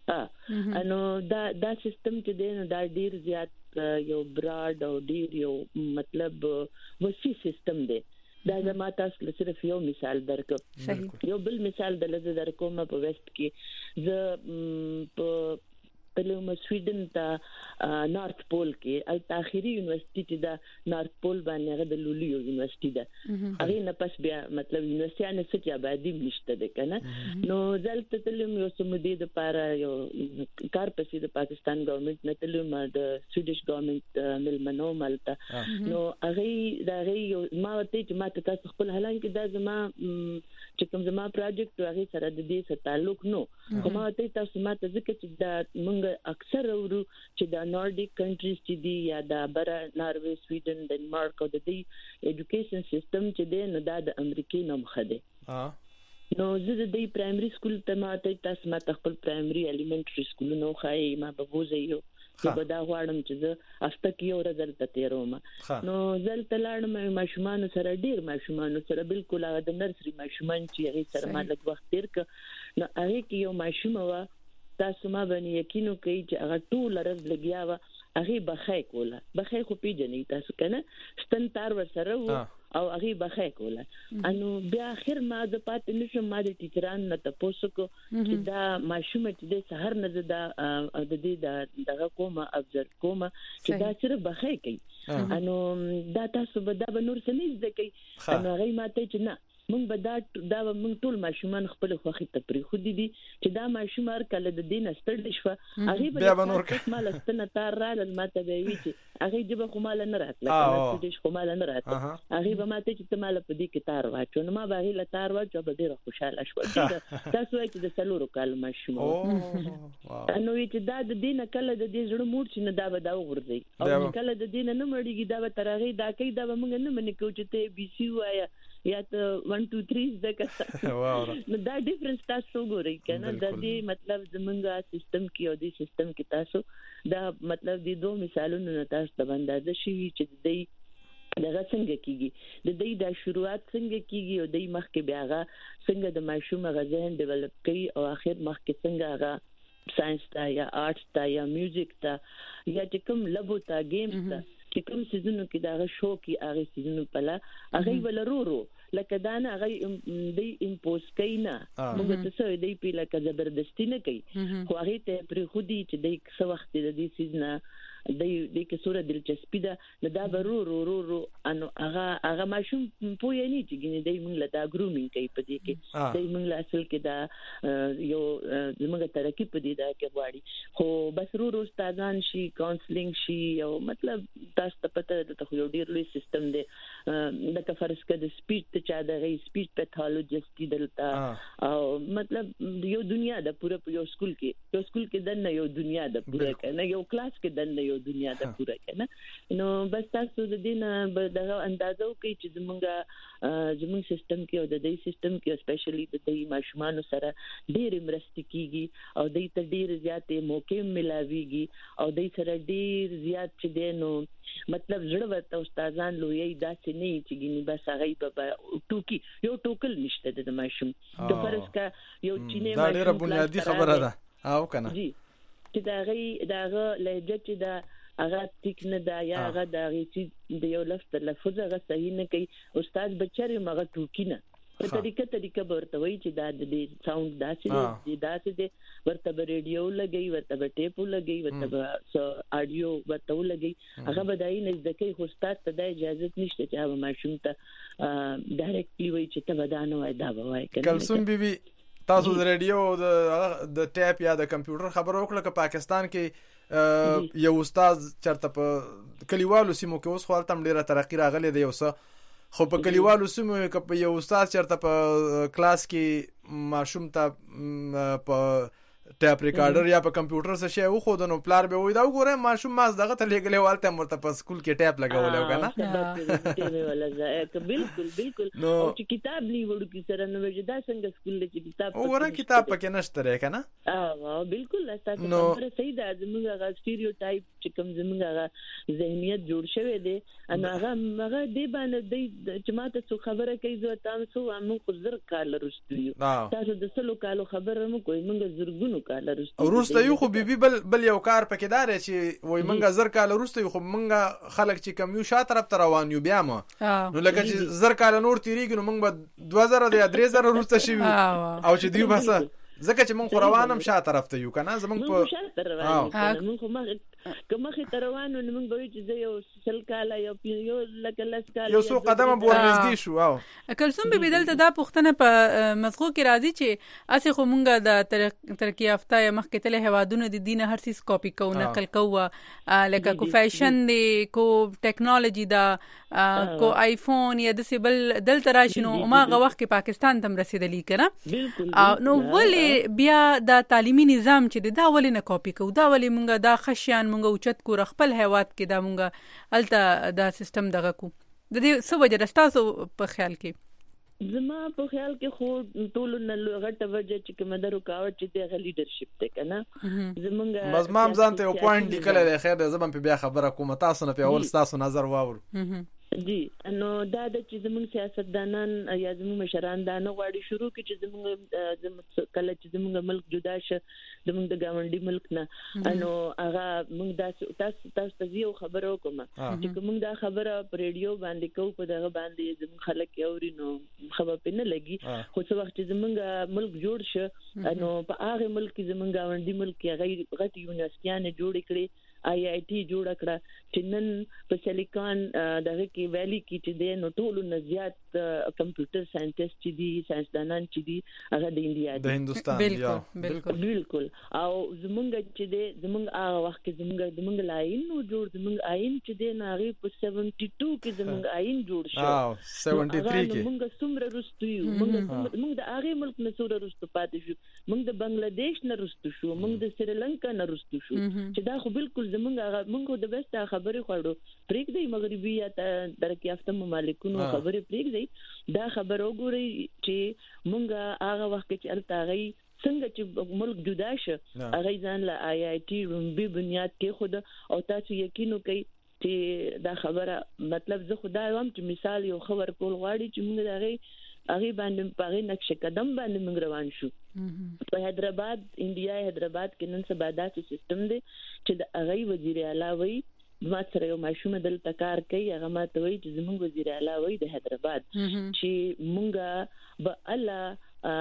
Speaker 10: ا انو دا دا سیستم چې دی دا ډیر زیات یو براډ او ډیر یو مطلب وسیع سیستم دی دا زما تاسو صرف یو مثال درکم یو بل مثال د لزه درکوم په ویسټ کې ز په تلوم سویډن ته نارث پول کې ال تاخيري یونیورسيټي د نارث پول باندې غد لولیو یونیورسيټي ده هغه نه پس بیا مطلب یونیورسيټي نه څه آبادی نشته ده کنه نو ځلته تلوم یو سمدي د پاره یو کار پسې د پاکستان ګورنمنت نه تلوم د سویډیش ګورنمنت ملمنو مالته نو هغه دا غي ما ته چې ما ته تاسو خپل هلان کې دا زما چې کوم زما پروجیکټ هغه سره د دې سره تعلق نو کومه ته تاسو ما ته ځکه چې دا مونږ اکثر ورو چې د نورډیک کنټریز چې دی یا د بر ناروے سویډن ډنمارک او د دې ایجوکیشن سیستم چې دی نو دا د امریکای نوم خده نو زه د دې پرایمري سکول ته ماته تاسو ما خپل پرایمري الیمنټري سکول نو خای ما به وځي چې به دا غواړم چې زه افته کې یو رزلت تیروم نو زلت لاړم ماشومان سره ډیر ماشومان سره بالکل هغه د نرسري ماشومان چې هغه سره ما لږ وخت تیر ک نو هغه کې یو ماشوم و تاسو ما باندې یقینو کوي چې هغه ټول رز لګیا و هغه بخای کوله بخای خو پیژنې تاسو کنه ستن تار ور سره و او هغه بخای کوله انو بیا اخر ما د پات نشم ما د ټیچران نه تاسو کو چې دا ماشوم چې د سحر نه دا د دې دغه کومه ابزرو کومه چې دا صرف بخای کوي انو دا تاسو به دا نور څه نه زده کوي انو هغه ماته چې نه مونږ به دا دا مونږ ټول ماشومان خپل خوخي ته پری خو دي چې دا ماشوم هر کله د دین ستړي شو هغه به د مال ستنه تار را ماته به وی چې هغه جبه خو مال نه راتله چې دې خو مال نه راتله هغه به ماته چې ته مال په دې کې تار واچو نو ما به هله تار واچو به ډیره خوشاله شو تاسو وایي چې د سلورو کال ماشوم نو چې دا د دین کله د دې زړه موډ چې نه دا به دا وګرځي او کله د دین نه مړیږي دا به ترغه دا کوي دا به مونږ نه منې کو چې ته بي سي وایا یا ته one two three زکه نو دا ډیفرنس تاسو ګورئ کنه د دې مطلب زمونږه سیستم کې او دې سیستم کې تاسو دا مطلب دې دوه مثالونه نه تاسو ته اندازه شي چې دې دغه څنګه کیږي د دې د شروعات څنګه کیږي او دې مخکې بیا هغه څنګه د ماشوم غذهن ډیولپ کوي او اخر مخکې څنګه هغه ساينس ته یا آرټس ته یا میوزیک ته یا چې کوم لبو ته گیمز ته چې کوم سيزونو کې دا شوقي هغه سيزونو په لا هغه ولرورو لکه دا نه هغه دې امپوز کینا موږ ته څه دې په لکه زبردستی نه کوي خو هغه ته پر خودي چې دې څه وخت دې سيزنا دې دې کې سوره دلچسپي ده نه دا ورو رو رو رو انو هغه هغه ماشوم پوهې نه چې ګنې دې موږ له دا ګرومینګ کوي په دې کې دې موږ له اصل کې دا یو زموږ ترقی په دې دا کې غواړي خو بس رو رو استادان شي کاونسلینګ شي او مطلب تاسو ته پته ده ته یو ډیر لوی سیستم دی د کفرس کې د سپیچ ته چا د سپیچ پیتالوجیست دلته او مطلب یو دنیا د پوره یو سکول کې یو سکول کې دنه یو دنیا د پوره کنه یو کلاس کې دنه یو دنیا د پوره کنه نو بس تاسو د دې نه دغه اندازو کوي چې زمونږه زمونږ سیستم کې او د دې سیستم کې سپیشلی د دې ماشومان سره ډېر مرسته کیږي او د دې ډېر زیاتې موقع ملاويږي او د دې سره ډېر زیات چې دینو مطلب زړه ورته استادان لوی داسې نه چې ګینه بس هغه په ټوکی یو ټوکل نشته د ماشوم د فرض کا یو چینه ماشوم
Speaker 2: دا ډېر بنیادی خبره ده او کنه
Speaker 10: جی چې دا غي داغه لهجه چې دا هغه ټیک نه دا یا هغه د غیچي د یو لفظ تلفظ هغه صحیح نه کوي استاد بچره مغه ټوکی نه په طریقه طریقه ورته وایي چې دا د ساوند داسې دی داسې دی ورته به ریډیو لګي ورته به ټیپ لګي ورته به اډیو ورته لګي هغه به دای نه ځکه خو استاد ته د اجازه نشته چې هغه ماشوم ته ډایرکټلی وایي چې ته ودانه وای دا وای کنه.
Speaker 2: کلسوم بیبي تاسو د ریډیو د د ټیپ یا د کمپیوټر خبرو وکړه چې پاکستان کې یو استاد چرته په کلیوالو سیمو کې اوس خو تم ډیره ترقی راغلی دی. یو څه خو په کلیوالو سیمو کې په یو استاد چرته په کلاس کې ماشوم ته په ټیپ ریکارډر یا په کمپیوټر څه شی و خو د نو پلار به وای دا وګوره ماشوم ماز دغه ته لګلې والته مرته په سکول کې ټیپ لګولې
Speaker 10: وکنه. بالکل بالکل او چې کتاب لی وړو کې سره نو وجدا څنګه سکول کې کتاب
Speaker 2: وګوره کتاب پکې نشته رې کنه.
Speaker 10: اه بالکل تاسو خبره صحیح ده. زموږ هغه سټیریوټایپ چې کوم زموږ هغه ذهنیت جوړ شوی دی ان هغه هغه دی باندې د جماعت څخه خبره کوي زه تاسو موږ خو زر کال رسټیو تاسو د سلو کالو خبره مو کوي موږ زرګونو
Speaker 2: وروسته یو خو بیبي بل بل یو کار پکې دار چې وای منګه زر کال وروسته یو خو منګه خلک چې کم یو شاته طرف ته روان یو بیا ما نو لکه چې زر کال نور تیریږي نو منګ به دوه زره یا درې زره وروسته شي او چې دیو بس ځکه چې مونږ روانم شاته طرف ته یو کنه زمونږ په
Speaker 10: شاته روان مونږ خو ما کومه خې روانو نو مونږ به چې یو سل کاله یو یو لکه لاس کاله
Speaker 2: یو څو قدمه ورنږدې شو. او
Speaker 1: کلسوم به بدل ته دا پښتنه په مزغو کې راځي چې اسی خو مونږه د ترقی یافته مخکې تل هوادونه د دینه هر څه کاپی کو نقل کوه لکه کو فیشن دی کو ټیکنالوژي دا کو آیفون یا د سیبل دل تراشنو ماغه وخت کې پاکستان تم رسیدلی کړه نو ولې بیا دا تعلیمي نظام چې دا ولې نه کاپی کو دا ولې مونږه دا خشيان مونږه اوچت کو خپل هیواد کې دا مونږه الته دا سیستم دغه کو د دې څه وجه راستاسو په خیال کې؟
Speaker 10: زما په خیال کې خو ټول نه غټه وجه چې کومه د رکاوټ چې د لیډرشپ ته کنه زمونږه
Speaker 2: بس مام ځانته یو پوینټ لیکل دی خیر زبم په بیا خبره کوم تاسو نه په اول تاسو نظر واور
Speaker 10: جی نو دا د چې زموږ سیاستدانان یا زموږ مشران دا نه غواړي شروع کې چې زموږ کله چې زموږ ملک جدا شه زموږ د گاونډي ملک نه نو هغه موږ دا تاسو تاسو یو خبرو کوم چې موږ دا خبره په ریډیو باندې کوو په دغه باندې زموږ خلک اوري نو خبر پنه لګي خو څو وخت چې زموږ ملک جوړ شه نو په هغه ملک کې زموږ گاونډي ملک کې هغه غټ یونیورسيټیان جوړ کړي آی آی ټي جوړ کړه چې نن په سیلیکان دغه کې ویلي کې چې د نو ټولو نزيات کمپیوټر ساينټیسټ چې دي ساينسدانان چې دي هغه د انډیا
Speaker 2: د هندستان
Speaker 1: یا بالکل
Speaker 10: بالکل او زمونږ چې د زمونږ هغه وخت کې زمونږ زمونږ لاین نو جوړ زمونږ آئین چې د ناغي په سیونټي ټو کې زمونږ آئین جوړ شو
Speaker 2: او سیونټي تھری کې
Speaker 10: موږ څومره رستو یو موږ موږ د هغه ملک نه څومره رستو پاتې شو موږ د بنگلاديش نه رستو شو موږ د سریلانکا نه رستو شو چې دا خو بالکل زمونږ هغه موږ د بست خبرې خوړو پریک دی مغربي یا ترقی یافته ممالکونو خبرې پریک دی دا خبر وګورئ چې موږ هغه وخت چې التاغي څنګه چې ملک جدا شه هغه ځان له آی آی ټي رومبي بنیاد کې خود او تاسو یقین وکړئ چې دا خبره مطلب زه خدای وایم چې مثال یو خبر کول غواړي چې موږ دغه هغه باندې په نقشه قدم باندې موږ روان شو په حیدرآباد انډیا حیدرآباد کې نن سبا داسې سیستم دی چې د هغه وزیر اعلی وی ما سره یو ماشوم دلته کار کوي هغه ما ته وی چې زموږ وزیر اعلی وی د حیدرآباد چې مونږه به الله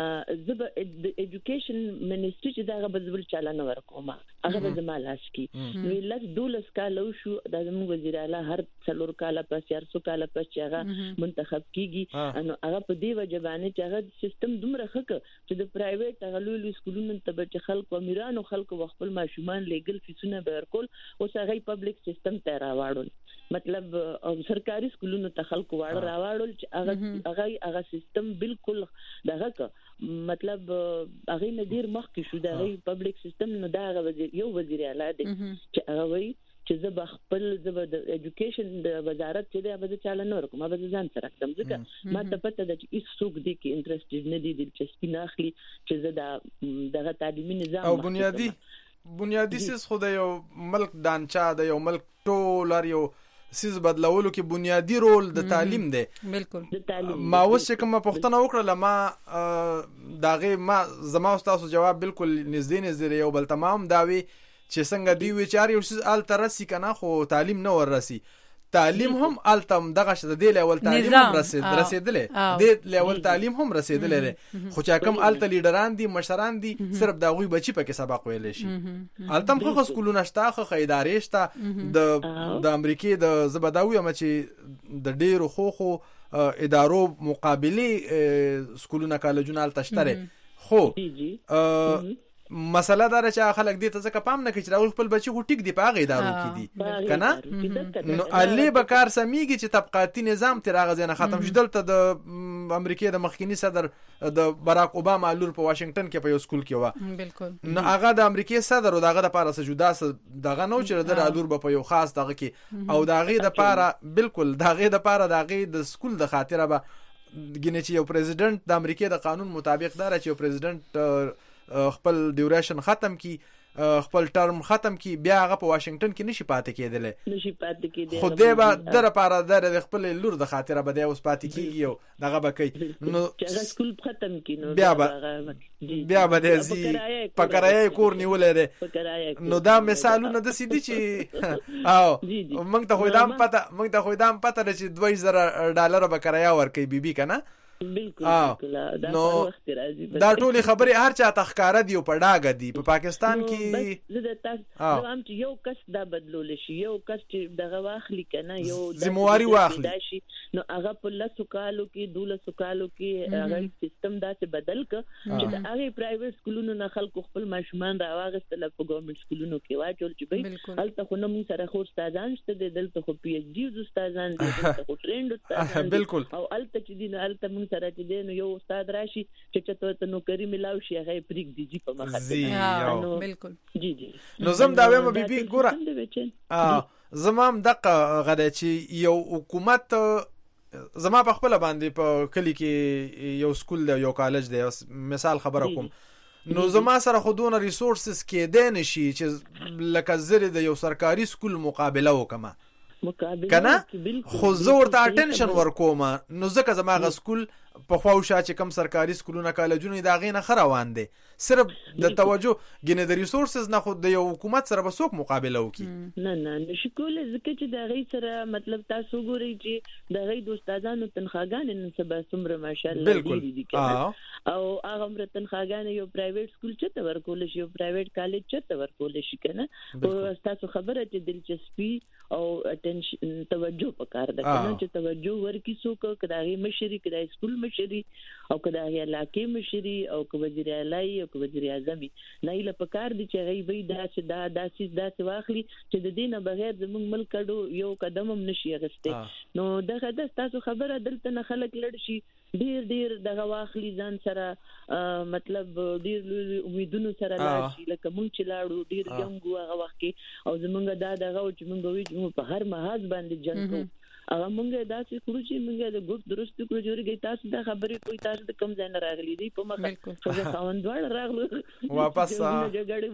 Speaker 10: زب د ایجوکیشن منیسټری چې دا غبزبل چالانه ورکوما هغه به زما لاس کې وی لږ دولس کال شو د زموږ وزیر اعلی هر څلور کال پس چار سو کال پس چې هغه منتخب کیږي نو هغه په دی وجبانه چې هغه سیستم دومره خکه چې د پرایویټ غلولو سکولونو ته به خلک امیرانو خلک خپل ماشومان لیګل فیسونه ورکول او هغه پبلک سیستم ته راوړل مطلب سرکاري سکولونو ته خلک واړه راوړل چې هغه هغه هغه سیستم بالکل دغه مطلب هغه ندیر مخ کې شو د پبلک سیستم نو دا وزیر یو وزیر اعلی دی چې هغه وی چې زه خپل زه د ایجوکیشن د وزارت چې دا به چالان ورکوم به ځان سره کوم ځکه ما ته پته ده چې هیڅ څوک دی کې انټرېستډ نه دي دلچسپي نه اخلي چې زه دا دغه تعلیمي نظام
Speaker 2: او بنیادی بنیادی سیس خو د یو ملک دانچا د یو ملک ټولر یو سیس بدلولو کې بنیادی رول د تعلیم دی
Speaker 1: بالکل
Speaker 2: ما اوس کوم پښتنه وکړه لما داغه ما زما تاسو جواب بالکل نږدې نږدې یو بل تمام داوی چې څنګه دی وی چار یو څه ال ترسي کنه خو تعلیم نه ورسي تعلیم هم التم دغه شته دی لیول تعلیم هم رسید رسیدلې دی لیول تعلیم هم رسیدلې خو چې کوم الته لیډران دي مشران دي صرف دا غوي بچی پکې سبق ویل شي التم خو سکولونه شته خو ادارې شته د د امریکای د زبداوی هم چې د ډیرو خو خو ادارو مقابله سکولونه کالجونه الته شته خو مسله دا چې خلک دې ته ځکه پام نه کوي چې راول خپل بچي خو ټیک دی په هغه ادارو کې دي کنه نو علي بکار سميږي چې طبقاتي نظام تر هغه ځنه ختم شي دلته د امریکای د مخکینی صدر د باراک اوباما لور په واشنگټن کې په یو سکول کې و بالکل نو هغه د امریکای صدر او دغه د پاره سجودا دغه نو چې د لور په یو خاص دغه کې او دغه د پاره بالکل دغه د پاره دغه د سکول د خاطره به ګینه چې یو پریزیدنت د امریکای د قانون مطابق دا چې یو پریزیدنت خپل ډیوریشن ختم کی خپل ټرم ختم کی بیا هغه په واشنگټن کې نشي پاتې کېدل
Speaker 10: نشي پاتې کېدل
Speaker 2: خو دې به در لپاره د خپل لور د خاطره به د اوس پاتې کیږي او دغه به کوي
Speaker 10: نو چې سکول ختم کینو
Speaker 2: بیا به بیا به د زی پکرای کور نیولې نو دا مثالونه د سیدي چې او موږ ته خو دام پته موږ ته خو دام پته چې دوه زره ډالر به کرایه ورکړي بیبي کنه
Speaker 10: بالکل بالکل
Speaker 2: نو دا ټولې خبرې هر چا تخکاره دی او په ډاګه دی په پاکستان کې
Speaker 10: زه د تاسو هم چې یو کس دا بدلول شي یو کس چې دغه واخلي کنه یو
Speaker 2: ذمہواری واخلي
Speaker 10: نو هغه په لاسو کالو کې دولسو کالو کې هغه سیستم داسې بدل ک چې د هغه پرایویټ سکولونو نه خلکو خپل ماشومان راوغستل په ګورنمنت سکولونو کې واچول چې به هلته خو نه موږ سره خو استادان شته دلته خو پی ایچ ډي استادان دي دلته خو ټرینډ استادان
Speaker 2: بالکل
Speaker 10: او هلته چې دي هلته سره چې دی نو یو استاد راشي چې ته نوکری ملاو شي هغه پریک دیږي په مخه
Speaker 2: نو
Speaker 1: بالکل
Speaker 10: جی جی
Speaker 2: نو زم دا وایم بیبي ګوره ا زمام دغه غدا چې یو حکومت زما په خپل باندې په کلی کې یو سکول دی یو کالج دی مثال خبره کوم نو زما سره خودونه ریسورسز کې دی نشي چې لکه زری د یو سرکاري سکول مقابله وکما کنه خو زه ورته اټینشن ورکوم نو ځکه زما غ سکول په خواوشا چې کم سرکاري سکولونه کالجونه دا غینه خروان دي صرف د توجه ګنې د ریسورسز نه خو د یو حکومت سره به څوک مقابله وکي
Speaker 10: نه نه نشي کولای ځکه چې دا غي سره مطلب تاسو ګورئ چې دا غي د استادانو تنخواګان نن سبا څومره ماشاءالله دي او هغه مر تنخواګان یو پرایویټ سکول چې ورکول شي یو پرایویټ کالج چې ورکول شي کنه او تاسو خبره چې دلچسپي او اټینشن توجه پکار ده کنه چې توجه ورکی څوک کداغي مشري کداغي سکول مشري او کداغي علاقې مشري او کو وزیر اعلی او کو وزیر اعظم نه له پکار دي چې غي دا چې دا داسې داسې واخلي چې د دینه بغیر زموږ ملک کډو یو قدم هم نشي غسته نو دغه د تاسو خبره دلته نه خلک لړ شي ډیر ډیر دغه واخلي ځان سره مطلب ډیر امیدونو سره لاشي لکه مونږ چې لاړو ډیر جنګو هغه وخت کې او زمونږ دا دغه چې مونږ وی چې په هر محاذ باندې جنگ کوو هغه مونږه داسې کړو چې مونږه د ګوت درست کړو چې تاسو د خبرې کوئی تاسو د کم ځای نه راغلي دي په مخه څنګه خاوندوال راغلو
Speaker 2: واپس
Speaker 10: جګړه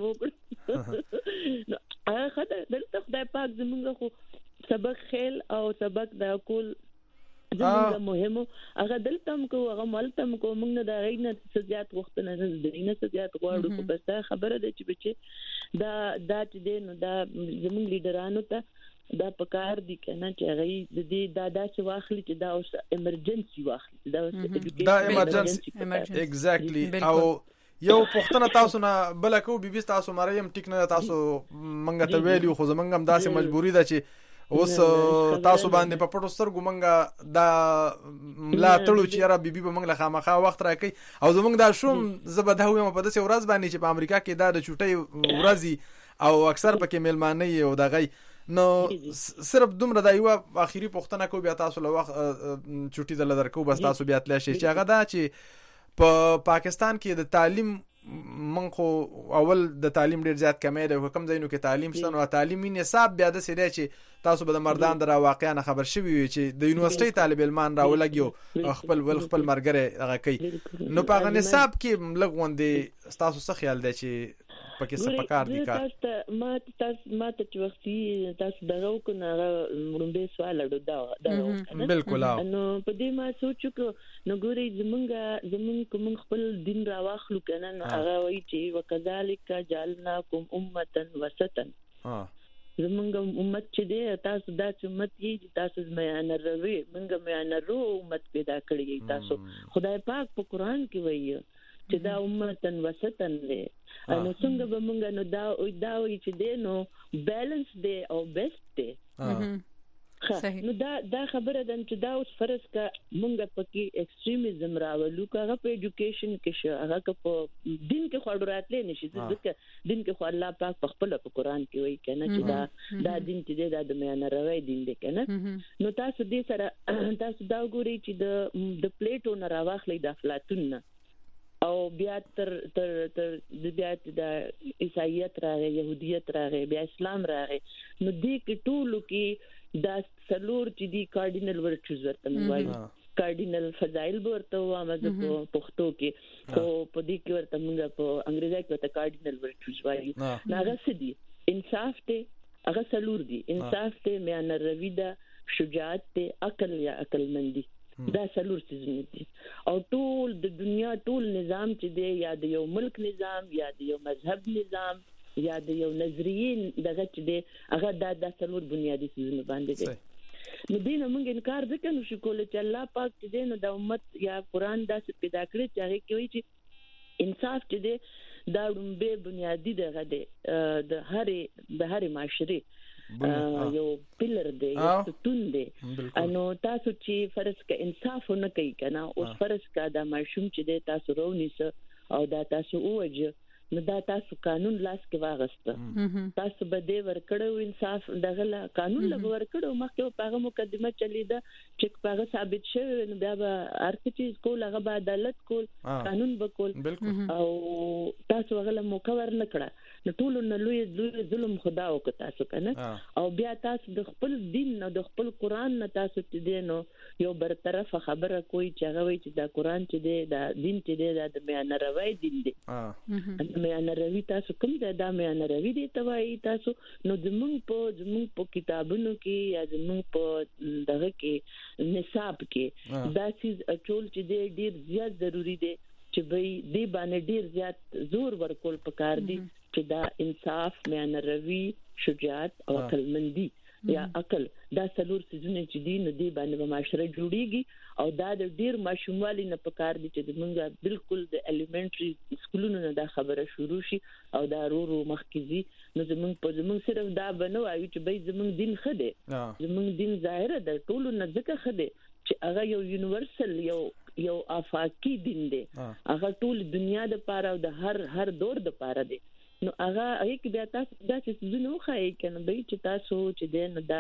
Speaker 10: وکړه هغه خدای دلته خدای پاک زمونږ خو سبق خیل او سبق د کول زمونږ مهمو هغه دلته کو هغه ملتم کو موږ نه دا غینه سزيات وختونه نه دینه سزيات غواړو په بس خبره ده چې بچي دا دا چې دین دا زمونږ لیډرانو ته دا پکار دي کنه چې غي د دې دا داسې واخلي چې دا اوس ایمرجنسي واخلي دا
Speaker 2: دا ایمرجنسي ایگزیکټلی او یو پښتنه تاسو نه بل کو بي بي تاسو مریم ټیک نه تاسو منګه ته ویلو خو زمنګ هم داسې مجبوری ده چې اوس تاسو باندې په پټو سترګو منګه دا لا تړو چې را بي بي به منګه خامخا وخت راکې او زمنګ دا شوم زبده ویم په داسې ورځ باندې چې په امریکا کې دا د چټي ورځي او اکثر پکې میلمانه او دغه نو صرف دومره دا یو اخیری پښتنه کو بیا تاسو له وخت چټي دل درکو بس تاسو بیا تل شي چې هغه دا چې په پاکستان کې د تعلیم من خو اول د تعلیم ډیر زیات کمی دی حکم زینو کې تعلیم شته نو تعلیمي نصاب بیا د سړي چې تاسو به د مردان در واقعا خبر شوي چې د یونیورسيټي طالب علمان راولګیو خپل ول خپل مرګره هغه کوي نو په نصاب کې لګوندې تاسو څه خیال دی چې پکې څه پکار دي کار
Speaker 10: تاسو ما تاسو ما ته وختي تاسو دغه کو نه مړوندې سوال اړو دا دا
Speaker 2: بالکل
Speaker 10: نو په دې ما سوچو کو نو ګوري زمونږ زمونږ کوم خپل دین راواخلو کنه نو هغه وایي چې وکذالک جعلناکم امه وسطا
Speaker 2: ها
Speaker 10: زمونږ امت چې دی تاسو دا چې امت یې تاسو مې نروي منګه مې نرو امت پیدا کړی تاسو خدای پاک په قران کې وایي چې دا امتن وسطن دی نو څنګه به مونږ نو دا او دا وایي چې دی نو بیلانس دی او بیسټ دی نو دا دا خبره ده چې دا اوس فرض کا مونږ پکې ایکستریمزم راولو کاغه په ایجوکیشن کې شو هغه په دین کې خور راتلې نشي ځکه دین کې خو الله پاک په خپل په قران کې وایي کنه چې دا دا دین چې دا د میانه روي دین دی کنه نو تاسو دې سره تاسو دا ګوري چې د د پلیټو نه راوخلې د افلاطون نه او بیا تر تر تر د بیا د عیسایت راغی يهودیت راغی بیا اسلام راغی نو دې کې ټولو کې دا سلور چې دی کارډینل ورچوز ورته وایي کارډینل فضایل ورته وامه د پښتو کې او په دې کې ورته موږ په انګریزي کې ورته کارډینل ورچوز وایي هغه سدي انصاف ته هغه سلور دی انصاف ته میانه روي دا شجاعت ته عقل یا عقل مندي دا سلور سيزونه دي او ټول د دنیا ټول نظام چې دی یا د یو ملک نظام یا د یو مذهب نظام یا د یو نظریې دغه چې دی هغه د داسلور بنیادی سيزونه باندې دي نو دینه موږ انکار وکړو نو شو کول چې الله پاک چې دی نو د امت یا قران داسې پیدا کړی چې هغه کوي چې انصاف چې دی دا لومبه بنیادی دغه دی د هرې د هرې معاشري یو پلر دی یو ستون دی نو تاسو چې فرض کا انصاف نه کوي کنه اوس فرض کا د ماشوم چې دی تاسو رونیس او دا تاسو اوج نو دا تاسو قانون لاس کې واغسته تاسو به دې ورکړو انصاف دغه قانون له ورکړو مخکې په هغه مقدمه چلیدا چې په هغه ثابت شوی نو بیا به هر چیز کول هغه به عدالت کول قانون وکول او تاسو هغه مکور نه کړه نو ټول نو لوی لوی ظلم خدا وکړ تاسو کنه او بیا تاسو د خپل دین نه د خپل قران نه تاسو چې دی نو یو برطرف خبره کوئی چې هغه وي چې دا قران چې دی دا دین چې دی دا د میانه روي دین دی میانه روي تاسو کوم دا د میانه روي دی توای تاسو نو زمونږ په زمونږ په کتابونو کې یا زمونږ په دغه کې نصاب کې دا چیز اچول چې دی ډیر زیات ضروری دی چې به دې باندې ډیر زیات زور ورکول پکار دي چې دا انصاف میانه روي شجاعت او عقل مندي یا عقل دا څلور سيزونه چې دي نو دې باندې به معاشره جوړيږي او دا د ډیر ماشوموالي نه پکار دي چې موږ بالکل د الیمنټري سکولونو نه دا خبره شروع شي او دا ورو مخکزي نو زموږ په زموږ صرف دا بنوایو چې به زموږ دین خده زموږ دین ظاهر ده ټولو نه ځکه خده چې هغه یو یونیورسل یو یو افاقی دین دی هغه ټول دنیا د پاره او د هر هر دور د پاره دی نو هغه هیڅ بیا تاسو دا چې زنه خای کنه به چې تاسو چې دین دا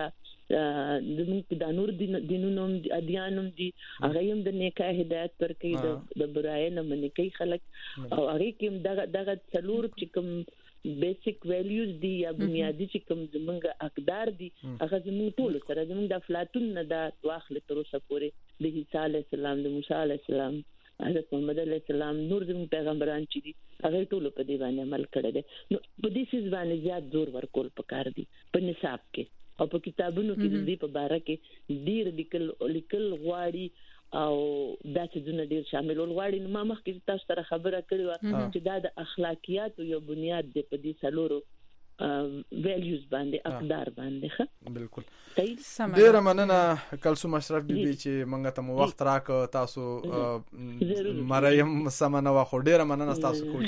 Speaker 10: د موږ د نور دینونو ادیانوم دي هغه هم د نیکه هدایت پر کوي د برای نه منې کوي خلک او هغه کې دغه دغه څلور چې کوم بیسیک ویلیوز دي یا بنیادی چې کوم زمونږ اقدار دي هغه زموږ ټول سره زموږ د افلاطون نه دا واخل تر اوسه پورې د عیسی علی السلام د موسی علی السلام حضرت محمد علیه السلام نور زموږ پیغمبران چې دي هغه ټول په دې باندې عمل کړی دی نو په دې سیس باندې زیات زور ورکول پکار دي په نصاب کې او په کتابونو کې د دې په باره کې ډیر لیکل لیکل غواړي او دا چې دونه ډیر شامل غواړي نو ما مخکې تاسو سره خبره کړې و چې دا د اخلاقیات یو بنیاد دی په دې سلورو ویلیوز باندې اقدار باندې ښه
Speaker 2: بالکل ډیر مننه کلثوم اشرف بیبي چې مونږ ته مو وخت راک تاسو مریم سمنه واخو ډیر مننه تاسو کوم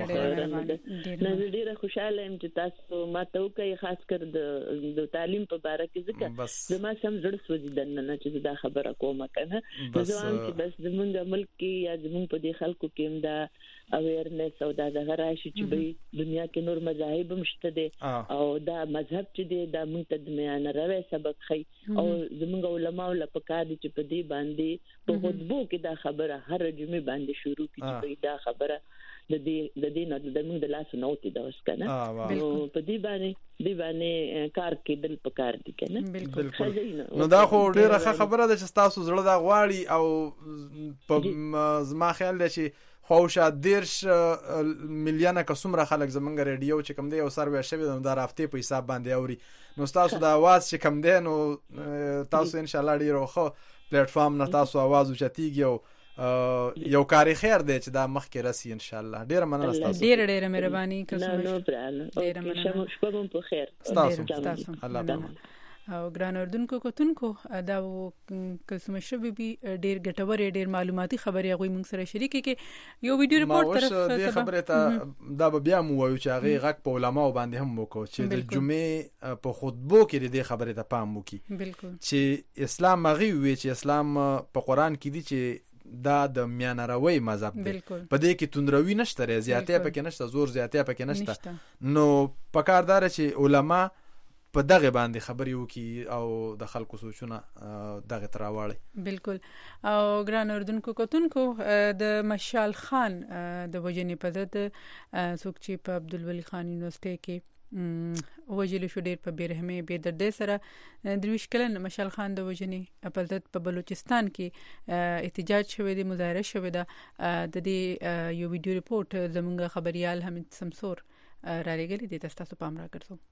Speaker 10: چې نو ډیر خوشاله یم چې تاسو ما ته کوي خاص کر د تعلیم په اړه کې ځکه زما سم زړه سوځي دنه چې دا خبره کومه کنه ځوان چې بس زمونږ ملک کې یا زمونږ په دې خلکو کې هم دا اویرنس او دا د راشي چې به دنیا کې نور مذاهب مشته دي او دا مذهب چې دی دا موږ ته د میانه روي سبق خي او زموږ علماء له پکار دي چې په دې باندې په خطبو کې دا خبره هر جمعه باندې شروع کړي دا خبره د دې د دې نه د موږ د لاس نوټي دا وسکنه نو په دې باندې دی باندې کار کېدل پکار دي کنه
Speaker 2: بالکل نو دا خو ډیره ښه خبره ده چې تاسو زړه دا غواړي او په زما خیال دی چې خوشا دیرش میلیونه کسمره خلک زمونږ ریډیو چې کوم دی او سروې شوی د رافته په حساب باندې اوري نو تاسو د आवाज چې کوم دی نو تاسو ان شاء الله ډیر خو پلیټ فارم نه تاسو आवाज وچتیږي او یو کاری خیر دی چې دا مخکې راسي ان شاء الله. ډیر مننه تاسو.
Speaker 1: ډیر ډیر مهرباني کوم.
Speaker 10: نو برانه ډیر مننه. شپه په خیر.
Speaker 2: تاسو تاسو الله
Speaker 1: او ګران اردوونکو کوتونکو دا کلثوم اشرف بي ډیر ګټور ډیر معلوماتي خبرې غوي موږ سره شریکې کې یو ویډیو ریپورت طرف
Speaker 2: د خبره ته دا بیا مو وایو چې هغه غک په علماء باندې هم وکړو چې د جمعې په خطبو کې د خبره ته پام وکړي
Speaker 1: بالکل
Speaker 2: چې اسلام هغه وی چې اسلام په قران کې دي چې دا د میانروي مذهب دی په دې کې توندروي نشته زیاتې پکې نشته زور زیاتې پکې نشته نو پکاردار چې علماء په دغه باندې خبرې وکي او د خلکو سوچونه دغه تراوړي.
Speaker 1: بالکل. او ګران اردوونکو کوتونکو د مشال خان د وجنې په ضد څوک چې په عبدالولي خان یونیورسيټي کې وجل شو ډیر په بیرحمي بے دردي سره درویش کلن مشال خان د وجنې په ضد په بلوچستان کې احتجاج شوی دی مظاهره شوی ده د دې یو ویډیو ریپورت زموږ خبريال حمید سمسور را لګلی دی تاسو پام را کړئ.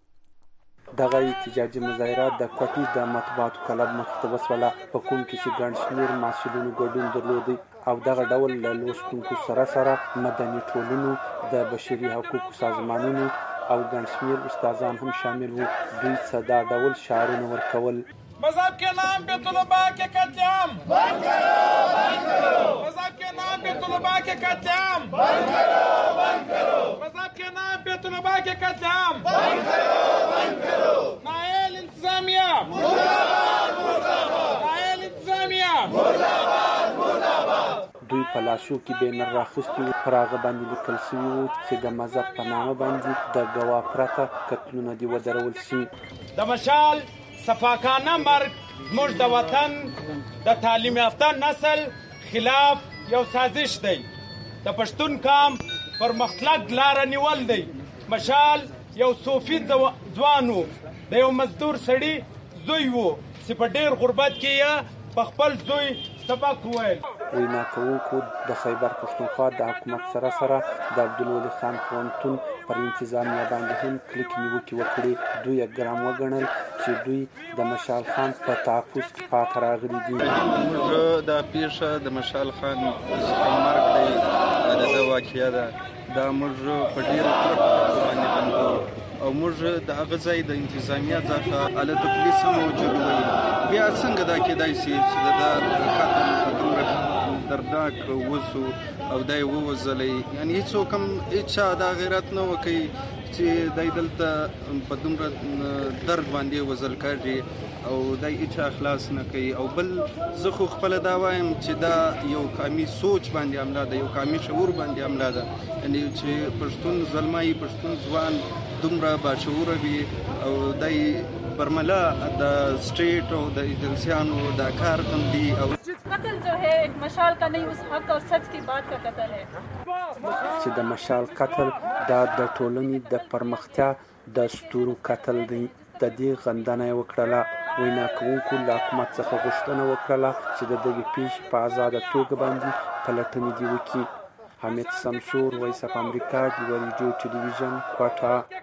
Speaker 11: دغه احتجاجي مظاهرات د کوټي د مطبوعاتو کلب مخته وسوله په کوم کې چې ګڼ شمېر مسؤلینو ګډون درلودي او دغه ډول له لوستونکو سره سره مدني ټولنو د بشري حقوقو سازمانونو او ګڼ شمېر استادان هم شامل وو. دوی څه دا ډول شعارونه ورکول.
Speaker 12: مذهب के नाम पे तलबा के कत्लेआम बंद करो बंद करो मज़हब के नाम पे तलबा के कत्लेआम बंद करो बंद करो मज़हब के नाम पे तलबा के कत्लेआम बंद करो बंद करो नायल इंतजामिया मुर्दाबाद मुर्दाबाद नायल इंतजामिया मुर्दाबाद मुर्दाबाद.
Speaker 11: دوی په لاسو کې بینر راخستي پر هغه باندې لیکل شوي وو چې د مذهب په نامه باندې د ګواه پرته قتلونه دي ودرول شي.
Speaker 12: د مشال صفاکانه مرګ زموږ د وطن د تعلیم یافته نسل خلاف یو سازش دی. د پښتون قام پر مخلق لار نیول دی. مشال یو صوفي ځوانو د یو مزدور سړي زوی وو چې په ډیر غربت کې په خپل زوی سبق وویل.
Speaker 11: وینا کوونکو د خیبر پښتونخوا د حکومت سره سره د عبدالولي خان پوهنتون پر انتظامیه باندې هم کلیک نیوکې وکړې. دوی یې ګرام وګڼل چې دوی د مشال خان په تحفظ کې پاتې راغلي دي.
Speaker 13: موږ دا پیښه د مشال خان مرګ دی د ده واقعه ده دا موږ په ډېرو کلکو باندې بندوو او موږ د هغه ځای د انتظامیه څخه اله د پولیس هم موجود وي. بیا څنګه دا کېدای شي چې د ده قتل په دومره دردناک وسو او دا یې ووژلی یعنې هېڅوک هم هېچا دا غیرت نه وکړي چې دی دلته په دومره درد باندې وژل کېږي او دی هېچا خلاص نه کوي. او بل زه خو خپله دا وایم چې دا یو قامي سوچ باندې حمله ده یو قامي شعور باندې حمله ده یعنې چې پښتون زلمی پښتون ځوان دومره باشعوره وي او دی برملا د سټیټ او د ایجنسیانو دا کار هم دي. او
Speaker 14: قتل جو ہے ایک مشال کا نہیں اس حق اور سچ کی بات کا قتل ہے
Speaker 11: چې د مشال قتل دا د ټولنې د پرمختیا د ستورو قتل دی. د دې غندنه یې وکړله. وینا کوونکو له حکومت څخه غوښتنه وکړله چې د دغې پیښې په ازاده توګه باندې پلټنې دې وکړي. حمید سمسور، وایس اف امریکا، ډیوه ریډیو ټلویزیون، کوټه.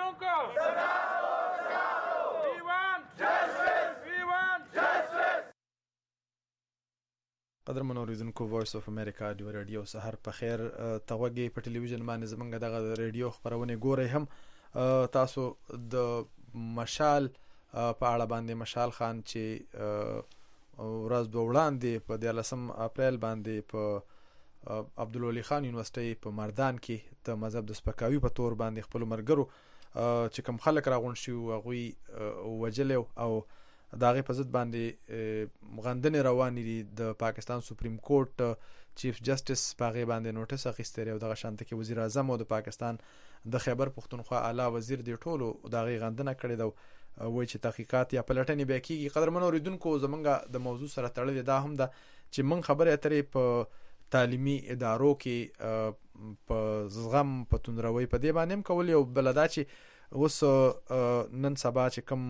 Speaker 2: قدرمن اوریدونکو وایس اف امریکا ډیوه ریډیو سحر په خیر توګه په ټلویزیون باندې زمونږ دغه ریډیو خبرونه ګورئ. هم تاسو د مشال په اړه باندې مشال خان چې ورځ دوه وړاندې په دیارلسم اپریل باندې په عبدالولي خان یونیورسيټي په مردان کې د مذهب د سپکاوي په تور باندې خپل مرګرو چې کوم خلک راغون شي هغه وجل او داغه په ضد باندې غندنې روانې دي. د پاکستان سپریم کورټ چیف جسټس پاغه باندې نوټس اخیستره او دغه شانته کې وزیر اعظم او د پاکستان د خیبر پښتونخوا اعلی وزیر دی ټولو دغه غندنه کړې ده وای چې تحقیقات یا پلټنې به کیږي. قدرمن اوریدونکو زمونږ د موضوع سره تړلې دا هم ده چې من خبره اترې په تعلیمي ادارو کې په زغم په توندروي په دې باندې هم کول یو بلدا چې اوس نن سبا چې کوم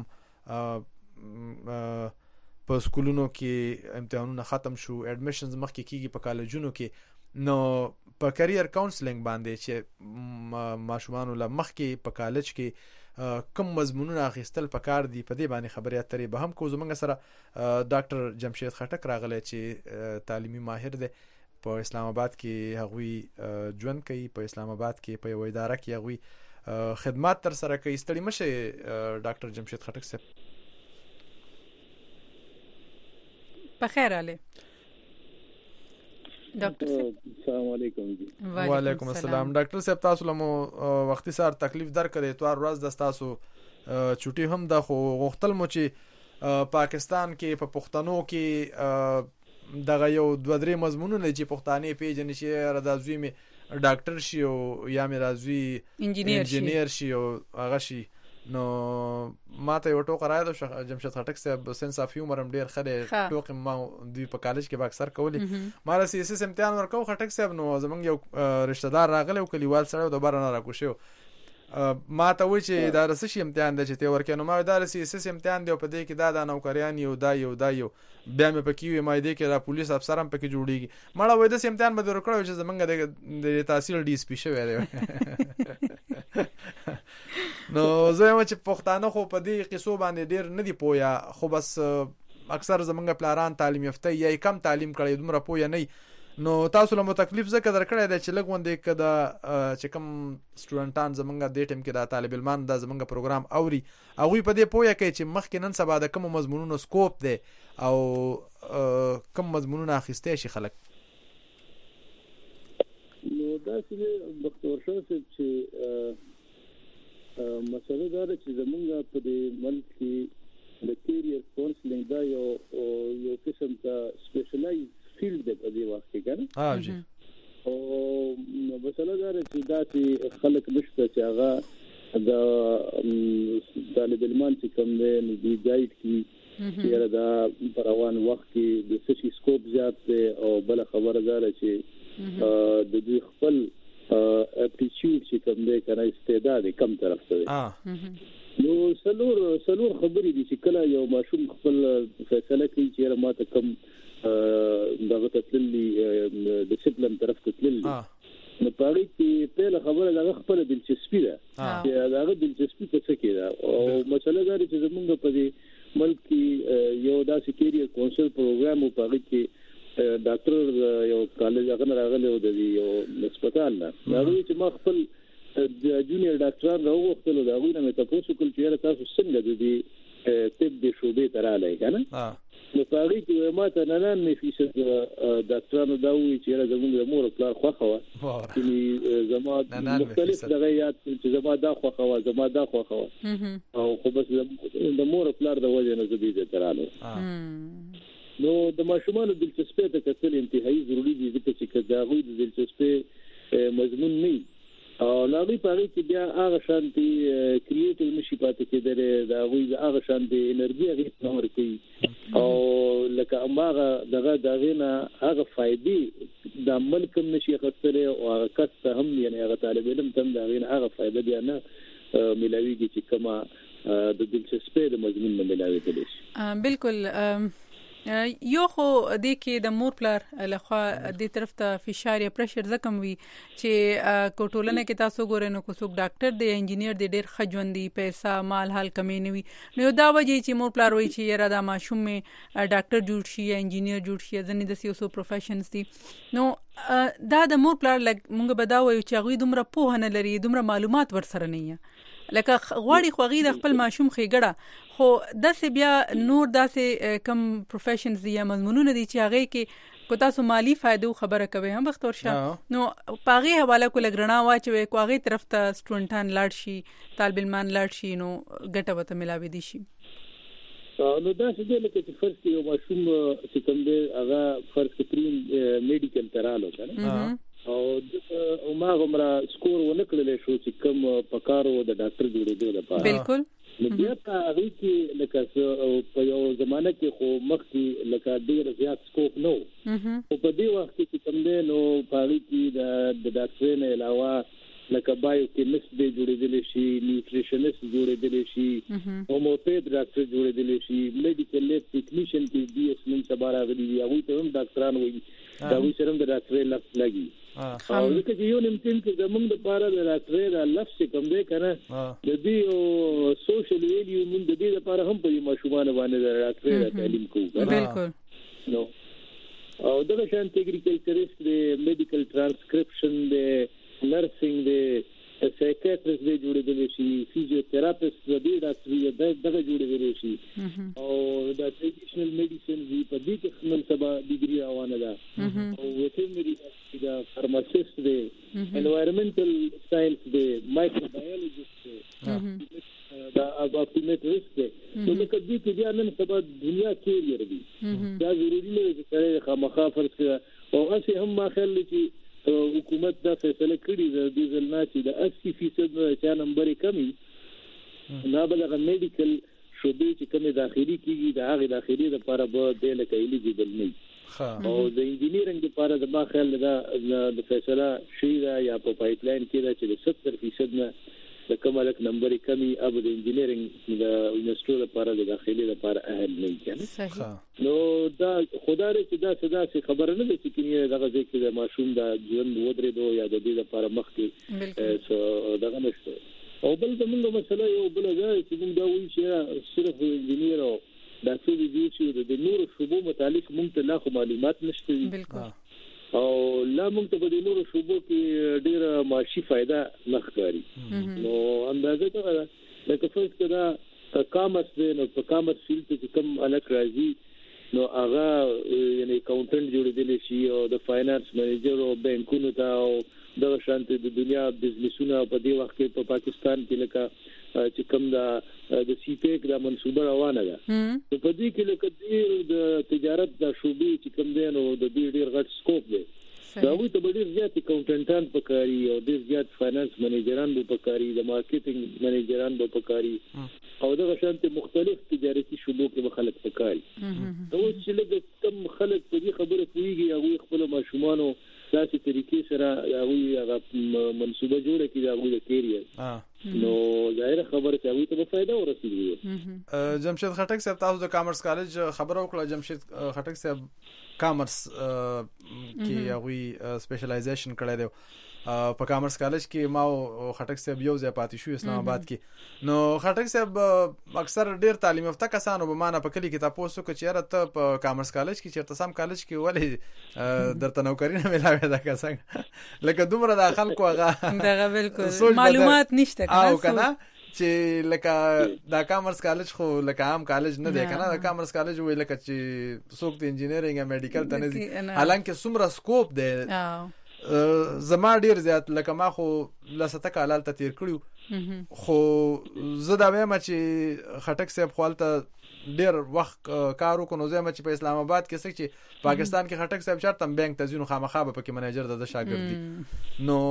Speaker 2: په سکولونو کې امتحانونه ختم شو، اډمیشنز مخکې کیږي په کالجونو کې، نو په کرییر کاونسلینګ باندې چې ماشومان له مخ کې په کالج کې کوم مضمونونه اخیستل پکار دي په دې باندې خبرې اترې به هم کو. زمونږ سره ډاکټر جمشید خټک راغلی چې تعلیمي ماهر دی په اسلام آباد کې، هغوی ژوند کوي په اسلام آباد کې په یو اداره کې هغوی خدمات تر سره کوي. ستړي مشه ډاکټر جمشید خټک صاحب.
Speaker 1: په خیر اله ډاکټر صاحب.
Speaker 15: السلام علیکم جی.
Speaker 2: وعلیکم السلام. ډاکټر صاحب تاسو له وختي سار تکلیف درکړې، اتوار ورځ د تاسو چټي هم د خو غختل مو چې پاکستان کې په پښتنو کې دغه یو دوه درې مضمونونه چې پښتانه پیژنې چې راځي می ډاکټر شي او یا می راځي انجینیر شي او هغه شي. نو ماته یو ټوک راځي د جمشید خټک صاحب سنس اف هیومر هم ډیر خره ټوک ما دوی په کالج کې با اکثر کولی. ما را سی اس اس امتحان ورکو خټک صاحب نو زمونږ یو رشتہ دار راغلی او کلیوال سره د بار نه راکوشو ما ته وی چې دا رس شي امتحان د چته ورکې. نو ما دا سی اس اس امتحان دی په دې کې دا د نوکریان یو دا یو دا یو بیا مې پکې وی ما دې کې را پولیس افسر هم پکې جوړیږي. مړه وای د امتحان به ورکړو چې زمونږ د تحصیل ډي اس پی شوی دی. نو زه یم چې پښتانه خو په دې قصو باندې ډیر نه دی پویا، خو بس اکثر زمونږ پلاران تعلیم یافته یا کم تعلیم کړي دومره پویا نه. نو تاسو له تکلیف زکه درکړی دی چې لګوندې کده چې کوم سټوډنټان زمونږ د ټیم کې د طالب علمان د زمونږ پروګرام اوري هغه په دې پویا کوي چې مخکې نن سبا د کوم مضمونونو سکوپ دی او کوم مضمونونه اخیسته شي خلک.
Speaker 15: نو دا چې ډاکټر شاه چې مسله دا ده چې زمونږ په دې ملک کې د کیریئر کاونسلینګ دا یو یو قسم ته سپیشلایز فیلډ دی په دې وخت کې کنه.
Speaker 2: ها جی.
Speaker 15: او مسله دا ده چې دا چې خلک نشته چې هغه د طالب علمان چې کوم دی نو دی ګایډ کی چې دا په روان وخت کې د سشي سکوپ زیات دی او بل خبره دا ده چې د دوی خپل اپټیچیوډ چې کوم دی کنه استعداد کم طرف ته دی. نو سلور سلور خبرې دي چې کله یو ماشوم خپل فیصله کوي چې ما ته کم دغه تللی ډیسپلین طرف ته تللی نو پاره کې په خبره دغه خپل دلچسپي ده چې دغه دلچسپي څه کې ده. او مسله دا چې زمونږ په دې ملک کې یو داسې کیریئر کونسل پروګرام او پاره کې ډاکټر یو کالج هغه راغلی و د یو هسپتال نه هغه چې ما خپل د جونیئر ډاکټران راوغوښتل دا غوښنه مې تاسو کول چې تاسو څنګه د دې طب د شوبې تراله کنه. نو پاره کې ما ته نه نه فیصد ډاکټرانو دا وی چې زموږ د مور پلار خوخه و چې زما مختلف دغیات چې زما دا خوخه و زما دا خوخه او خو بس د مور پلار د وجه نه زبیده تراله. نو د ماشومان دلچسپي ته کتل انتهایی ضروری دي ځکه چې دا غوي د دلچسپي مضمون نه او لاغي پاره کې بیا هغه شانتي کریټیو نشي پاتې کېدل دا غوي هغه شانتي انرژي هغه نور کوي او لکه اماغه دغه دغه هغه فائدې د عمل کوم نشي خسره او هغه کس هم یعنی هغه طالب علم تم دغه هغه فائدې بیا نه ملاويږي چې کما د دلچسپي د مضمون نه ملاوي دي.
Speaker 1: بالکل یو خو د کې د مور پلار لخوا د طرف ته فشار یا پریشر زکم وي چې کوټولنه کې تاسو ګورئ نو کو څوک ډاکټر دی انجینیر دی ډیر خجوندي پیسې مال حال کمی نه وي نو دا وجه چې مور پلار وایي چې یاره دا ماشوم می ډاکټر جوړ شي یا انجینیر جوړ شي ځنې د سیاسو پروفیشنز دي. نو دا د مور پلار لګ مونږ بداوي چې غوي دومره پوهه نه لري دومره معلومات ورسره نه لکه غواړي خوغي د خپل ماشوم خېګړه خو داسې بیا نور داسې کم پروفیشنز دي یا مضمونونه دي چې هغه کې کو تاسو مالی فائدو خبره کوي هم وخت ورشه نو پاغي حواله کو لګرنا واچوي کو هغه طرف ته سټوډنټان لاړ شي طالب علمان لاړ شي نو ګټه وته ملاوي دي شي.
Speaker 15: نو دا څه دي لکه چې فرض یو ماشوم چې کوم دی هغه فرض کړئ میډیکل ترالو کنه او او ما غمره سکور ونه کړل شو چې کوم پکارو د ډاکټر جوړېدو لپاره.
Speaker 1: بالکل
Speaker 15: نو بیا په هغه کې لکه په یو زمانه کې خو مخکې لکه ډیر زیات سکوپ نو او په دې وخت کې کوم دی نو په هغه کې د ډاکټر نه علاوه لکه بایو کیمست دی جوړېدل شي نیوټریشنست جوړېدل شي هوموپیت ډاکټر جوړېدل شي میډیکل لیب ټیکنیشن کې دی اس نن سبا راغلي هغه ته هم ډاکټران وایي دا وایي چې د ډاکټر لفظ لګي او ځکه چې یو نمتین کې زمونږ د پاره د ډاکټر د لفظ کوم دی کنه د دې او سوشل ویلیو موږ د دې لپاره هم په ماشومان باندې د ډاکټر تعلیم کوو بالکل نو او دغه شان اګریکلچریست د میډیکل ترانسکرپشن د نرسینګ د سایکیاټریست د جوړېدل شي فزیوتراپیست د دې ډاکټر دغه جوړېدل شي او د ټریډیشنل میډیسن دی په دې کې نن سبا ډیګري روانه ده او ویټرینری د فارماسیست دی انوایرنمنټل ساينس دی مایکروبایولوژیست دا اپاپټومیټریست دی نو لکه دې کې بیا نن سبا دنیا کیریئر دی دا ضروري نه دی چې خامخا فرض کړه او هڅه هم ما خیال لري حکومت دا فیصله کړې ده د ډیزل ناچي د اسی فیصد چا نمبر کمی نه بلغه میډیکل شوبې چې کومه داخلي کیږي د هغه داخلي لپاره به د لکه ایلیجیبل نه او د انجینیرینګ لپاره د ما خیال ده د فیصله شي دا یا په پایپ لاین کې دا چې د ستر فیصد نه د کومه نمبر کمی اب د انجینیرینګ د یونیورسيټي لپاره د داخلي لپاره اهل نه کېږي نو دا خدای چې دا صدا سي خبر نه دي چې کینه دغه ځکه د ماشوم د ژوند ودرې دوه یا د دې لپاره مخ کې دغه نشته او بل زموږ مسله یو بل ځای چې موږ دا وایو چې صرف انجینیر او ډاکټر دي چې د نور شوبو متعلق موږ ته لا معلومات نشته بالکل او لا موږ ته په نورو شوبو کې ډیره معاشي فائدہ نخکاری نو اندازه ته لکه فرض کړه کامرس دی نو په کامرس فیلډ کې کوم الک راځي نو هغه یعنی اکاونټنټ جوړېدل شي او د فاینانس منیجر او بانکونو ته او د شانتي د دنیا بزنسونو په دې وخت کې په پاکستان کې لکه چې کوم دا د سی پیک د منصوبه روانه ده په دې کې لکه د تجارت د شوبې چې کوم دی نو د دې ډیر غټ سکوپ دی دا وي ته ډیر زیات اکاونټنټان پکاري او ډیر زیات فاینانس منیجران به پکاري د مارکیټینګ منیجران به پکاري او د شانتي مختلف تجارتي شوبو کې خلک پکاري نو چې لکه کوم خلک په دې خبره کوي هغه خپل ماشومانو داسې طریقې سره هغه هغه منصوبه جوړه کړي هغه د کیریئر نو ظاهر خبره ته هغه ته فائدہ ورسېږي
Speaker 2: جمشید خټک صاحب تاسو د کامرس کالج خبرو وکړه جمشید خټک صاحب کامرس کې هغه سپیشلایزیشن کړی دی په کامرس کالج کې ما او خټک صاحب یو ځای پاتې شو اسلام آباد کې نو خټک صاحب اکثر ډیر تعلیم یافته کسانو به معنا په کلی کې تاسو کو چیرې ته په کامرس کالج کې چیرته سم کالج کې ولې درته نوکری نه ملاوي دا کسان لکه دومره د خلکو هغه
Speaker 1: دغه بالکل معلومات نشته
Speaker 2: او کنه چې لکه دا کامرس کالج خو لکه عام کالج نه دی کنه دا کامرس کالج وی لکه چې څوک د انجینیرینګ یا میډیکل ته نه دي حالانکه څومره سکوپ دی زما ډیر زیات لکه ما خو لسته کالال ته تیر کړیو خو زه دا وایم چې خټک صاحب خپلته ډیر وخت کار وکړو زه مې په اسلام آباد کې څه چې پاکستان کې خټک صاحب شرط هم بانک ته ځینو خامخا به پکې منیجر د شاګرد دي نو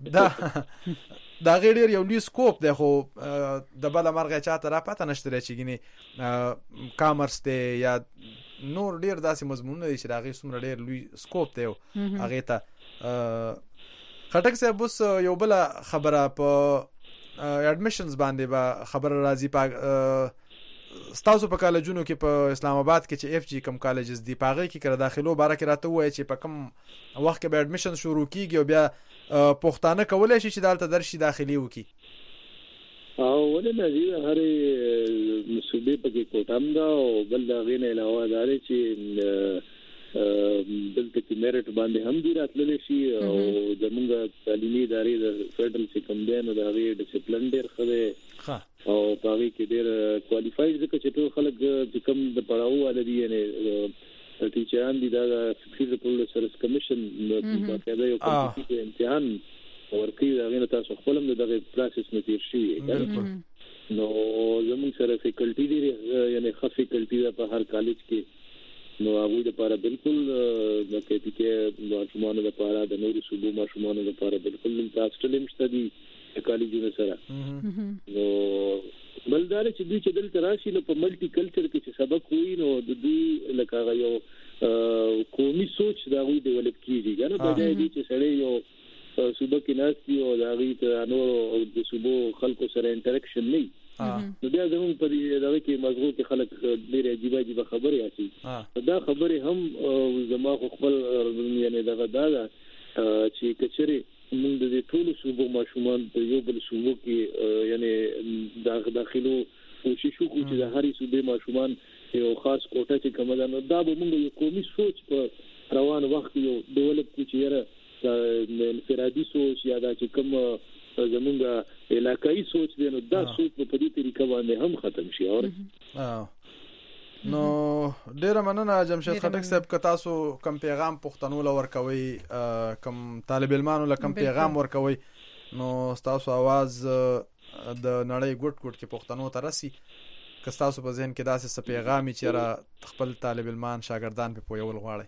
Speaker 2: دا دا غیر یو لوی سکوپ دی خو د بل مرغه چاته را پته نشته چې ګینه کامرس ته یا نور ډیر داسې مضمون دي چې راغی سمره ډیر لوی سکوپ دی هغه ته خټک صاحب اوس یو بل خبره په اډمیشنز باندې با خبر راځي په ستاسو په کالجونو کې په اسلام آباد کې چې اف جی کم کالجز دی پاغه کې کړه داخلو بارکه راته وای چې په کم وخت کې به اډمیشن شروع کیږي او بیا پښتانه کولای شي چې دالته درشي داخلي وکي
Speaker 15: او ولې نه دی هرې مسوبې په کې کوټام دا او بل دا غینه علاوه دا چې دلته کې میرټ باندې هم دی راتللی شي او زمونږ تعلیمي ادارې د فیډرل سیکم دی نو د هغې ډسپلن ډېر ښه دی او په هغې کې ډېر کوالیفاید ځکه چې ټول خلک چې کوم د پړاو والا دي یعنې ټیچران دي دا د فیډرل پولیس سروس کمیشن باقاعده یو کمپیوټر امتحان ورکوي د هغې نه تاسو خپل هم د دغې پروسس نه تېر شوي نو زمونږ سره فیکلټي دي یعنې ښه فیکلټي ده په هر کالج کې نو هغه د لپاره بالکل د کې کې ماشومان لپاره د نورو صوبو ماشومان لپاره بالکل تاسو ټول مشته دي کالجونو سره نو بلدار چې دوی چې دلته راشي نو په ملټي کلچر کې چې سبق وي نو د دوی لکه یو قومي سوچ دا وي ډیولپ کیږي کنه په دې دي چې سړی یو صوبه کې ناشتي او دا غي ته نور د صوبو خلکو سره انټریکشن نه نو بیا زموږ په دې دغه کې مزغو کې خلک ډېر عجیب عجیب خبرې اچي دا خبرې هم زما خپل یعنی دغه دا چې کچري موږ د ټولو صوبو ماشومان په یو بل صوبو کې یعنی داخلو کوشش وکړو چې د هرې صوبې ماشومان یو خاص کوټه چې کومه ده نو دا به موږ یو قومي سوچ په روان وخت یو ډیولپ کړو چې یاره انفرادي سوچ یا دا چې کوم زمونږ علاقايي سوچ دی نو دا سوچ په دې طریقه باندې هم ختم شي. اور
Speaker 2: نو ډیره مننه جمشید خټک صاحب که تاسو کم پیغام پښتنو لور کوي کم طالب علمانو له کم پیغام ورکوي نو تاسو आवाज د نړۍ ګډ ګډ کې پښتنو ته راسي که تاسو په ذهن کې داسې څه پیغامي چې را خپل طالب علمان شاګردان په پویول غواړي.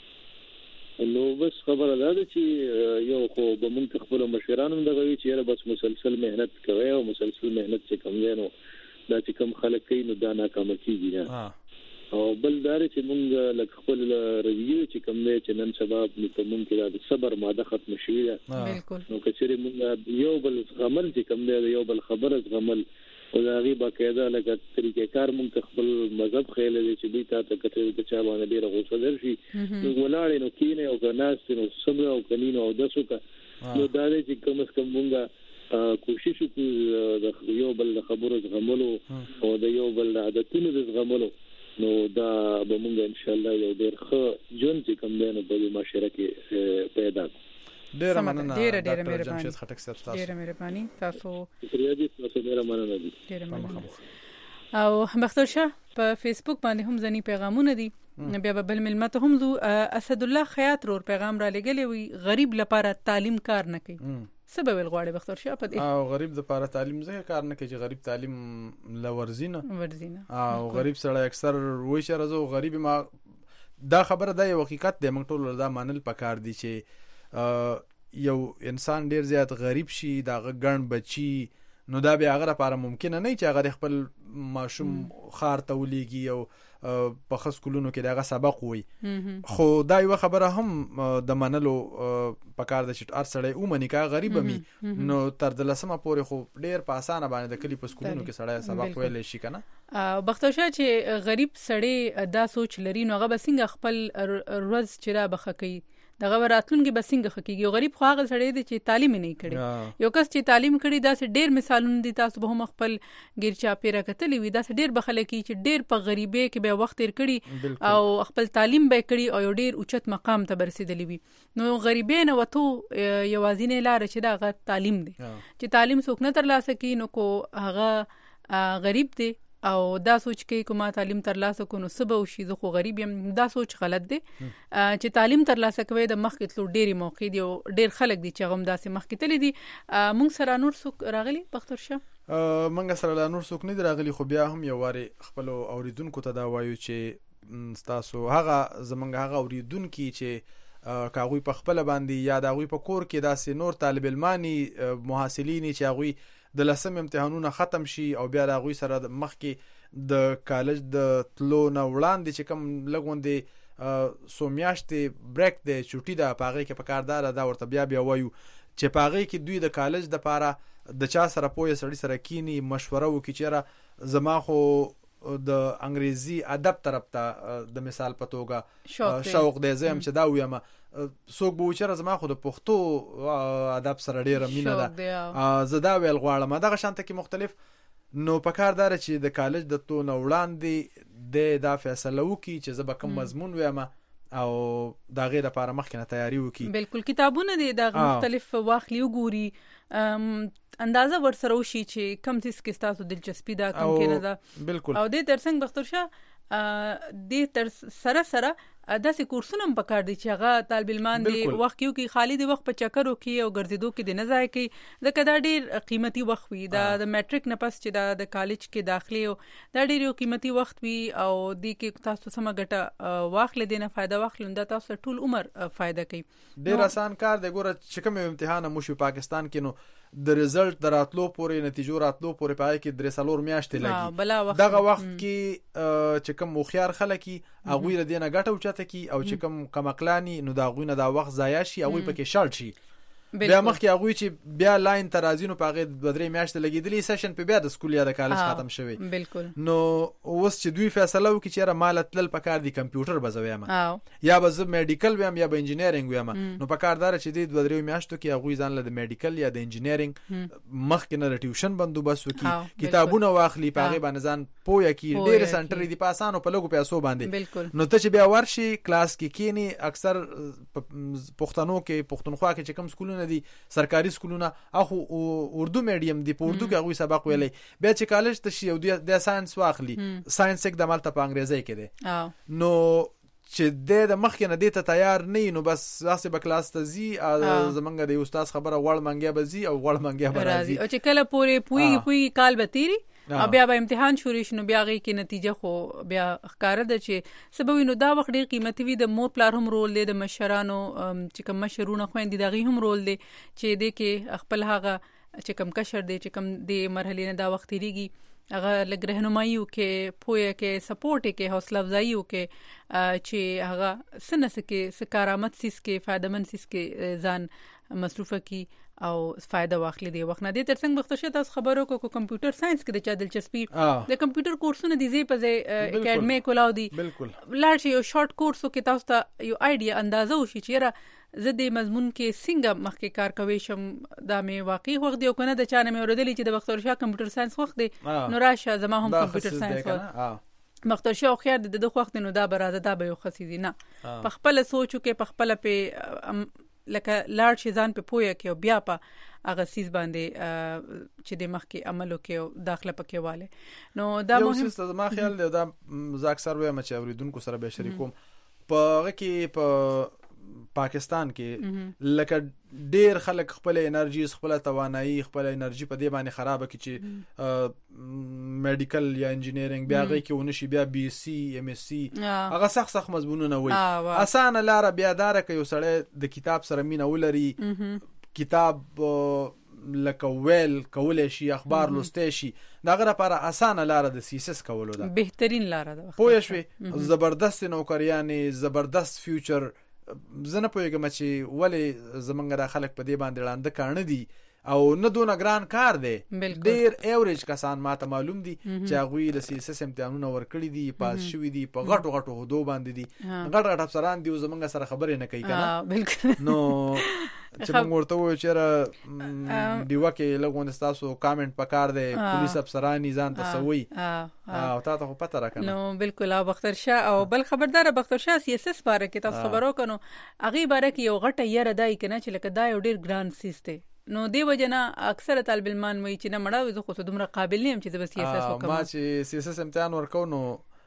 Speaker 15: نو بس خبره ده چې یو خو به موږ خپل مشرانو دغه وی چې بس مسلسل مهنت کوي او مسلسل مهنت چې کوم دی نو دا چې کوم خلک کوي نو دا ناکام کیږي نه او بل دار چې موږ لکه خپل رویه چې کوم دی چې نن سبا په موږ کې د صبر ماده ختم شوې ده نو کچېره موږ یو بل عمل چې کوم دی یو بل خبره عمل او دا غي باقاعده لکه طریقې کار موږ خپل مذهب خیال دي چې دوی ته کته د چا باندې ډیره غوسه درشي نو ولاړې نو کینه او ګناس نو صبر او کنینو او دسو کا نو دا دې چې کوم څه کوم موږ کوشش وکړو د یو بل خبرو زغملو او د یو بل عادتونو زغملو نو دا به موږ ان شاء الله یو ډیر ښه ژوند چې کوم دی نو په معاشره کې پیدا کړو.
Speaker 1: ډیره مننه ډیره مهرباني جمشید خټک صاحب تاسو ډیره مهرباني تاسو
Speaker 15: ریاضي تاسو ډیره مننه دي
Speaker 1: ډیره مننه. او مختار شاه په فیسبوک باندې هم ځنی پیغامونه دي بیا بل ملمت هم زو اسد الله خیاط رور پیغام را لګلې وي غریب لپاره تعلیم کار نه کوي سبب الغواړي مختار شاه په دې
Speaker 2: او غریب لپاره تعلیم ځکه کار نه کوي چې غریب تعلیم لورزینه ورزینه او غریب سره اکثر وای چې راځو غریب ما دا خبره د حقیقت د موږ ټول دا مانل پکار دي چې یو انسان ډیر زیات غریب شي دا ګڼ بچي نو دا به هغه لپاره ممکن نه چې هغه خپل ماشوم خار ته ولېږي او په خاص کولونو کې دغه سبق وي خو دا یو خبره هم د منلو پکار د چې ار سړی اومني کا غریب مي نو تر د لسمه پورې خو ډیر په اسانه باندې د کلی په سکولونو کې سړی سبق ویل شي کنه.
Speaker 1: بختوشه چې غریب سړی دا سوچ لري نو هغه بسنګ خپل روز چیرې بخکې دغه راتلونکي بسنګ خکېږي غریب خو هغه سړی دی چې تعلیم نه کړي یو کس چې تعلیم کړي دا سه ډیر مثالونه دي تاسو به هم خپل غیر چا پیرا کتلې وي دا سه ډیر بخله کی چې ډیر په غریبۍ کې به وخت تیر کړي او خپل تعلیم به کړي او ډیر اوچت مقام ته برسېدلی وي نو غریبۍ نه وته یوازینه لار چې دا غ تعلیم دی چې تعلیم څوک نه ترلاسه کوي نو کو هغه غریب دی او دا سوچ کې کومه تعلیم ترلاسه کونو سبا او شي زه خو غریب یم دا سوچ غلط دی چې تعلیم ترلاسه کوي د مخ کې تلو ډېری موقع دی او ډېر خلک دي چې هم داسې مخ کې تللی دي. مونږ سره نور څوک راغلي بختور شه
Speaker 2: مونږ سره نور څوک نه راغلي خو بیا هم یو واره خپل اوریدونکو ته دا وایو چې تاسو هغه زمونږ هغه اوریدونکو چې کاغوی په خپل باندې یا دا غوی په کور کې داسې نور طالب علمانی محصلین چې هغه د لسم امتحانونه ختم شي او بیا راغوي سره مخ کې د کالج د تلو نه وړاندې چې کوم لګوندې سو میاشتې بریک د چوټي د پاغې کې په کاردار دا ورته بیا بیا وایو چې پاغې کې دوی د کالج د پاره د چا سره پوهه سړی سره کینی مشوره وکړي چې زما خو د انګریزي ادب طرف ته د مثال په توګه شوق دی زم چې دا ویم څوک به وچره زما خو د پښتو ادب سره ډیره مینه ده زدا ویل غواړم دغه شانته کې مختلف نو پکاردار چې د کالج د تو نه وړاندې د دا فیصله وکي چې زه به کوم مضمون ویم او دا غیر لپاره مخکنه تیاری وکي
Speaker 1: بالکل کتابونه دي د مختلف واخلي وګوري اندازه ورسره وشي چې کم څه کې تاسو دلچسپي دا کم کې نه ده
Speaker 2: بالکل
Speaker 1: او د ترڅنګ بختور شه د تر سره سره داسې کورسونه هم پکار دي چې هغه طالب علمان دی وخت یو کې خالی دی وخت په چکرو کې او ګرځېدو کې د نه ځای کې ځکه دا ډېر قیمتي وخت وي دا د میټریک نه پس چې دا د کالج کې داخلي او دا ډېر یو قیمتي وخت وي او د کې تاسو سم ګټه واخلې دینه فائدہ واخلې دا تاسو ټول عمر فائدہ کوي
Speaker 2: ډېر آسان کار دی ګوره چې کوم امتحان مو شو پاکستان کې نو د ریزلټ دراتلو پورې نتیجو راتلو پورې پای کې درې سالور میاشتې لګي دغه وخت کې چې کوم مخيار خلک هغه ر دینه ګټه اوچته کی او چې کوم کمقلانی نو دا غوینه دا وخت ضایع شي او پکې شالټ شي بیا مخکې هغه چې بیا لاین ترازینو په هغه د درې میاشتې لګیدلی سیشن په بیا د سکول یا د کالج ختم شوی
Speaker 1: بالکل.
Speaker 2: نو اوس چې دوی فیصله وکړي چې را مال تل پکار دی کمپیوټر بزویم یا به ز میډیکل ویم یا به انجینیرینګ ویم، نو پکاردار چې د درې میاشتو کې هغه ځان له د میډیکل یا د انجینیرینګ مخکې نه ټیوشن بندوبست وکړي، کتابونه واخلي، په هغه باندې ځان پوهه کړي، ډېر سنټر دی پاسانو په لګو پیسو باندې. نو ته چې بیا ورشي کلاس کې کینی اکثر پښتنو کې پښتونخوا کې چې کوم سکولونه دي سرکاري سکولونه اخو اردو میډیم دی، په اردو کې هغه سبق ویلي، بیا چې کالج ته شي او د ساينس واخلي ساينس یک د مالته په انګریزي کې دی، نو چې د مخکې نه دې ته تیار نه نو بس تاسو به کلاس ته زی زمونږ د استاد خبره وړ منګیا به زی او وړ منګیا به راځي،
Speaker 1: او چې کله پورې پوي پوي کال به تیری بیا به امتحان شروع شنو بیا غي کې نتیجه خو بیا ښکار ده چې سبب نو دا وخت ډیر قیمتي وي، د مور پلار هم رول دی، د مشرانو چې کوم مشرونه خويندې دا غي هم رول دی چې د کې خپل هغه چې کوم کشر دی چې کوم د مرحله نه دا وخت تیریږي هغه لګ رهنمایي کې پوهه کې سپورټ کې حوصله افزایی کې چې هغه سنس کې سکارامت سیس کې فائدمن سیس کې ځان مصروفه کی او فائدہ واخلي دی وخت نه دي. تر څنګه بختشه تاسو خبرو کو کمپیوټر ساينس کې د چا دلچسپي د کمپیوټر کورسونه دي زی په اکیډمي کولاو دي لاړ شي یو شارټ کورسو کې تاسو ته یو آیډیا اندازه وشي چې زه د مضمون کې څنګه مخکې کار کوي شم، دا مې واقعي وخت دی او کنه د چانه مې اوریدلی چې د بختشه کمپیوټر ساينس وخت دی نو راشه زما هم کمپیوټر ساينس وخت بختشه خو خیر د دغه وخت نو دا برازه دا به یو خصيزي نه په خپل سوچو کې په خپل په لکه لاړ شي ځان په پوهه کې او بیا په هغه سیس باندې چې د مخ کې عملو کې داخله پکې واله نو دا مهم
Speaker 2: یو څه ما خیال دی دا ز اکثر وایم چې اوریدونکو سره به شریکوم په هغه کې په پاکستان کې لکه ډیر خلک خپل انرژي خپل توانایي خپل انرژي په دې باندې خراب کړي چې میډیکل یا انجینیرینګ بیا غي کې ونشي بیا بي اس سي ام اس سي هغه سخت سخت مضمونونه وي، اسانه لار بیا دار کې یو سړی د کتاب سره مینه ولري، کتاب لکه ویل کولای شي، اخبار لوستای شي، داغه لپاره اسانه لار د سیسس کولو ده،
Speaker 1: بهترین لار ده.
Speaker 2: پوه شوي زبردست نوکریانې زبردست فیوچر زنه پوهیږم چې ولې زمونږ د خلک په دې باندې وړاندې کارنه دي او نه دونه ګران کار دی، ډیر ایوریج کسان ماته معلوم دي چې هغه د سیاست امتحانونه ورکړي دي، پاس شوي دي، په غټو غټو هدو باندې دي، غټ غټ افسران دي زمونږ سره خبرې نه کوي کنه بالکل. نو چې موږ ورته وایو چې دیوه کې لګون تاسو کامنټ پکار دی پولیس افسرانی ځان ته سوي او تاسو خو پته راکنه
Speaker 1: نو بالکل. او بختر شاه او بل خبردار بختر شاه سیاست باره کې تاسو خبرو کنو هغه باره کې یو غټه یره دای کنه چې لکه دا یو ډیر ګران سیسته نو دی وجنه اکثر طالب علمان وایي چې نه مړاوي زه خو دومره قابل نه یم چې د سیاست وکم.
Speaker 2: ما چې سیاست امتحان ورکو نو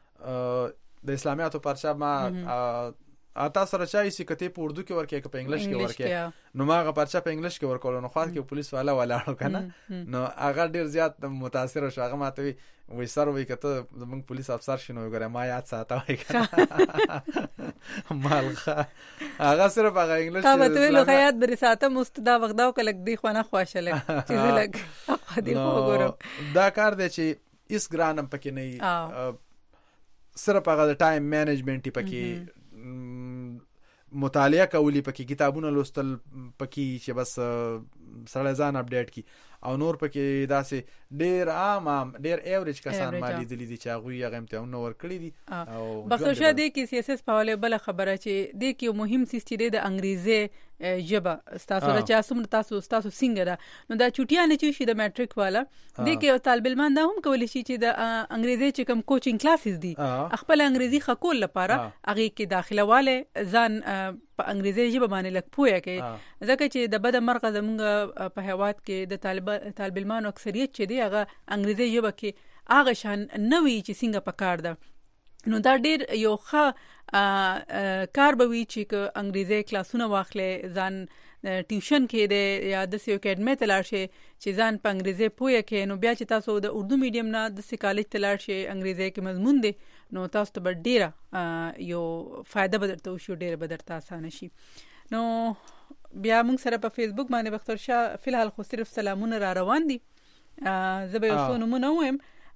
Speaker 2: د اسلامیاتو پرچا ما اته سره چای سی کته په اردو کې ورکې که په انګلیش کې ورکې نو ما غا پرچا په انګلیش کې ورکول نو خاص کې پولیس والا ولاړو کنه نو هغه ډیر زیات متاثر شو، هغه ماته وی سر وی کته زمونږ پولیس افسر شنو وګره ما یاد ساته وای کنه مالخه هغه صرف هغه انګلیش
Speaker 1: تا ته له خیات بری ساته مستدا وغداو کلک دی خو نه خواشله چې لګ خدي وګورم
Speaker 2: دا کار دی چې اس ګرانم پکې نه صرف هغه د ټایم مینجمنت پکې مطالعه کولی پکې کتابونه لوستل پکې چې بس سره ځان اپډیټ کی او نور پکې داسې ډیر عام عام ډیر ایوریج کسان مالي دي چې هغه هغه امتحان ورکړي دي
Speaker 1: او بخښه دي کې سیاست په حواله بل خبره چې د کې مهم سیستم دی د انګریزي ژبه تاسو را چې اسمه تاسو تاسو څنګه ده نو دا چټیا نه چی شي د میټریک والا د کې طالب علم دا هم کولی شي چې د انګریزي چې کوم کوچینګ کلاسز دي خپل انګریزي خکول لپاره هغه کې داخله والے ځان په انګریزي ژبه باندې لک پوهه کې ځکه چې د بد مرغه زمونږ په هواد کې د طالب طالب علمانو اکثریت چې دی هغه انګریزي ژبه کې هغه شان نوې چې څنګه پکار ده نو دا ډیر یو ښه کار به وي چې انګریزي کلاسونه واخلې ځان ټیوشن کې دی یا د سیو اکیډمي ته لاړ شي چې ځان په انګریزي پوهه کې نو بیا چې تاسو د اردو میډیم نه د سی کالج ته لاړ شي انګریزي کې مضمون دی نو تاسو ته ډیره یو فائدہ بدرته شو ډیره بدرته اسانه شي. نو بیا موږ سره په فیسبوک باندې بختر شاه فلحال خو صرف سلامونه را روان دي زه به یو نمونه وایم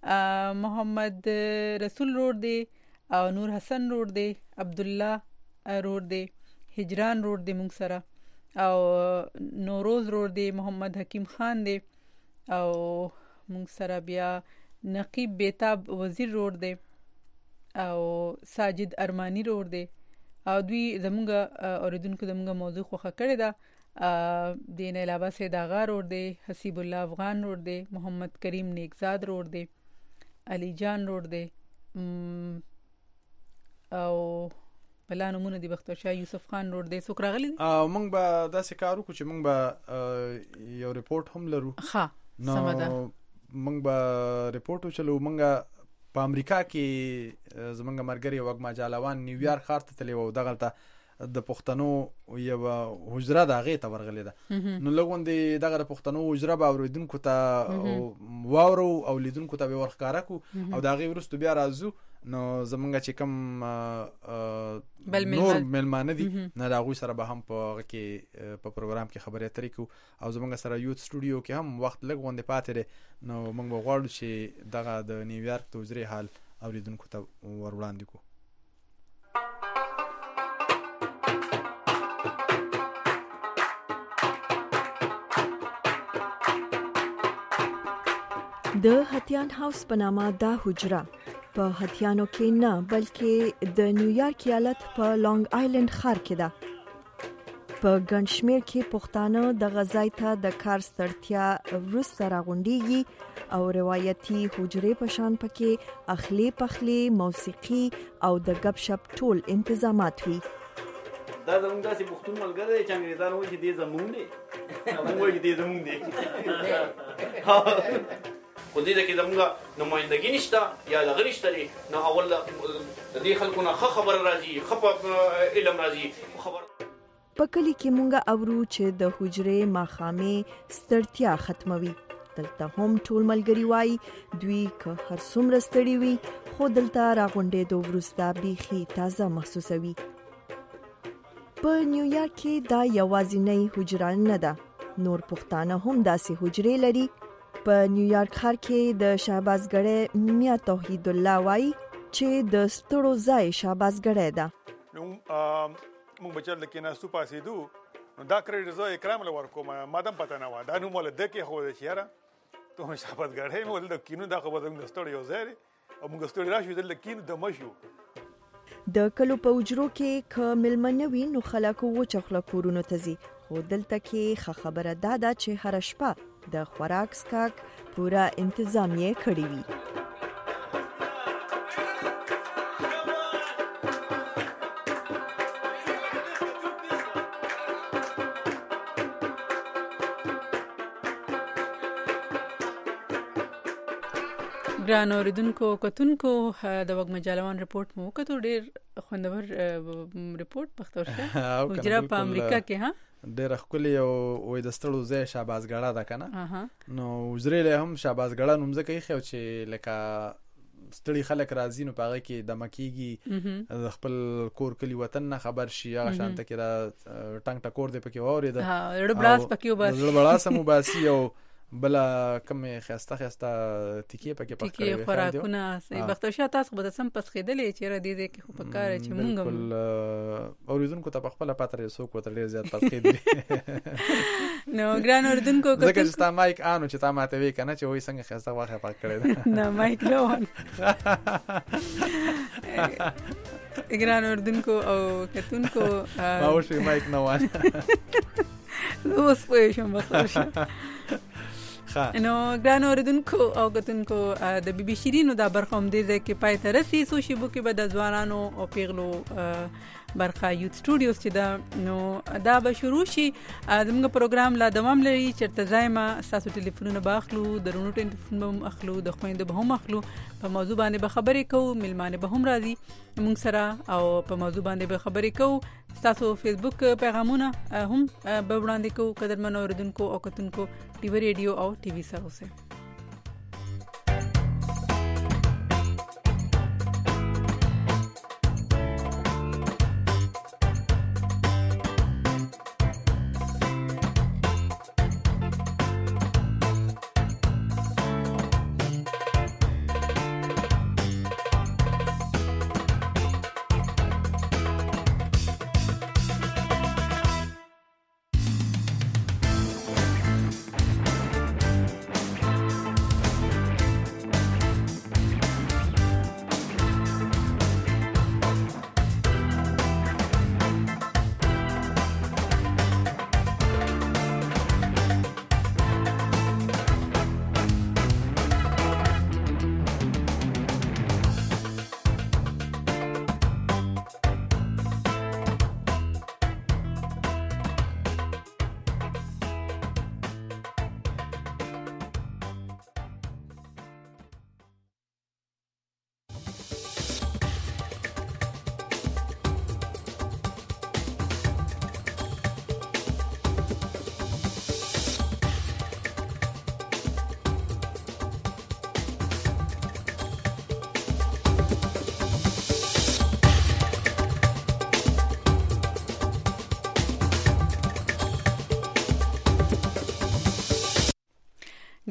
Speaker 1: محمد رسول روډ دی او نور حسن روډ دی عبد الله روډ دی هجران روډ دی موږ سره او نوروز رور دی محمد حکیم خان دی او مونږ سره بیا نقیب بیتاب وزیر رور دی او ساجد ارمانی رور دی او دوی زمونږ اوریدونکو زمونږ موضوع خوښه کړې ده. دین علاوه سید آغا رور دی، حسیب الله افغان رور دی، محمد کریم نیکزاد رور دی، علی جان رور دی او بلا نمونه دی بختور شاه یوسف خان رور دی. څوک راغلي دي؟
Speaker 2: موږ به داسې کار وکړو چې موږ به یو ریپورت هم لرو.
Speaker 1: ښه سمه ده.
Speaker 2: موږ به ریپورت وچلو. موږ په امریکا کې زمونږ مرګري وګما جالوان نیویارک ښار ته تللی و او دغلته د پښتنو یو حجره د هغې ته ورغلې ده. نو لږ غوندې دغه د پښتنو حجره به اوریدونکو ته واورو او لیدونکو ته به یې ورښکاره کړو او د هغې وروسته بیا راځو نو زمونږ چې کوم نور میلمانه دي نه د هغوی سره به هم په هغه کې په پروګرام کې خبرې اترې کوو او زمونږ سره یوت سټوډیو کې هم وخت لږ غوندې پاتې دی نو موږ به غواړو چې دغه د نیویارک د حجرې حال اوریدونکو ته ور وړاندې کړو.
Speaker 16: د هتیان هاوس په نامه دا حجره په هتیانو کې نه بلکې د نیویارک ایالت په لانګ آیلند ښار کې ده. په ګڼ شمېر کې پښتانه دغه ځای ته د کار ستړتیا وروسته راغونډېږي او روایتي حجرې په شان پکې اخلي پخلي، موسیقي او د ګپ شپ ټول انتظامات وي.
Speaker 17: دا زموږ داسې پښتون ملګری دی چې انګریزان وایي چې دې زموږ دی، موږ وایو چې دې زموږ دی. خو دې کې زموږ نمایندګي نشته یا دغه نشته دی. نو اول د دې خلکو نه ښه خبره راځي، ښه علم راځي. خبر
Speaker 16: په کلي کې مونږ اورو چې د حجرې ماښامې ستړتیا ختموي. دلته هم ټول ملګري وایي دوی که هر څومره ستړي وي خو دلته راغونډېدو وروسته بیخي تازه محسوسوي. په نیویارک کې دا یوازینۍ حجره نه ده، نور پښتانه هم داسې حجرې لري. په نیویارک ښار کې د شهبازګړی میا توحید الله وایي چې د ستړو ځای شهبازګړی ده.
Speaker 18: نو موږ بچل کې ناسو پاسېدو نو دا کریډ زه اکرام له ورکوم ما دم پته نه و دا نو مول د کې خو د چیرې ته شهبازګړی مول د کینو دا خبره د ستړو یو ځای او موږ ستړي راشو د کینو د مشو.
Speaker 16: د کلو په حجرو کې که میلمانه وي نو خلک وچخله کورونو ته ځي، خو دلته کې ښه خبره دا ده چې هره شپه د خوراک سکاک پوره انتظام یې کړی وي.
Speaker 1: ګران اوریدونکو کتونکو د وګما جالوان ریپورت مو وکړو، ډیر خوندور ریپورت پختور شه حجره په امریکا کې. ها
Speaker 2: ډیر ښکلی او وې د ستړو ځای شهبازګړه ده کنه. نو حجرې له هم شهبازګړه نوم ځکه یې خو چې لکه ستړي خلک راځي نو پاره کې د مکیږي د خپل کور کلی وطن نه خبر شي هغه شانته کې را ټنګ ټکور دی پکې ووري ده.
Speaker 1: ها ربلاس پکې وباسي
Speaker 2: ربلاس مو باسي او بلا کومه خسته خسته تکیه پکې پخ کړی
Speaker 1: وي خوراکونه. سي بختور شاه تاسو به سم پس خېدلې چې را دي دي کې خو پکاره چې مونږ
Speaker 2: بالکل اوریدونکو ته خپل پاتره سو کو تر ډیر زیات پس خېدلې.
Speaker 1: نو ګران اوریدونکو کو
Speaker 2: ځکه چې تا مایک انو چې تا ماته وی کنه چې وای څنګه خسته واخه پاک کړی
Speaker 1: نه مایک لون. ګران اوریدونکو او کتونکو
Speaker 2: ما وشي مایک نه وان
Speaker 1: اوس پوه شم بختور شاه. نو ګران اوریدونکو او کتونکو د بي بي شیرینو دا برخه هم دې ځای کې پای ته رسي. سو شی بو کې به د ځوانانو او پیغلو برخه یوت سټوډیوز چې دا نو دا به شروع شي. زموږ پروګرام لا دوام لري، چرته ځایما تاسو ټلیفونونه باخلو، درونو ټلیفون به اخلو، د خويند به هم اخلو، په موضوع باندې به خبرې کوو، میلمانه به هم راځي موږ سره او په موضوع باندې به خبرې کوو. تاسو فیسبوک پیغامونه هم به وړاندې کوو. قدرمن اوریدونکو او کتونکو ټي وي ریډیو او ټي وي سره اوسئ.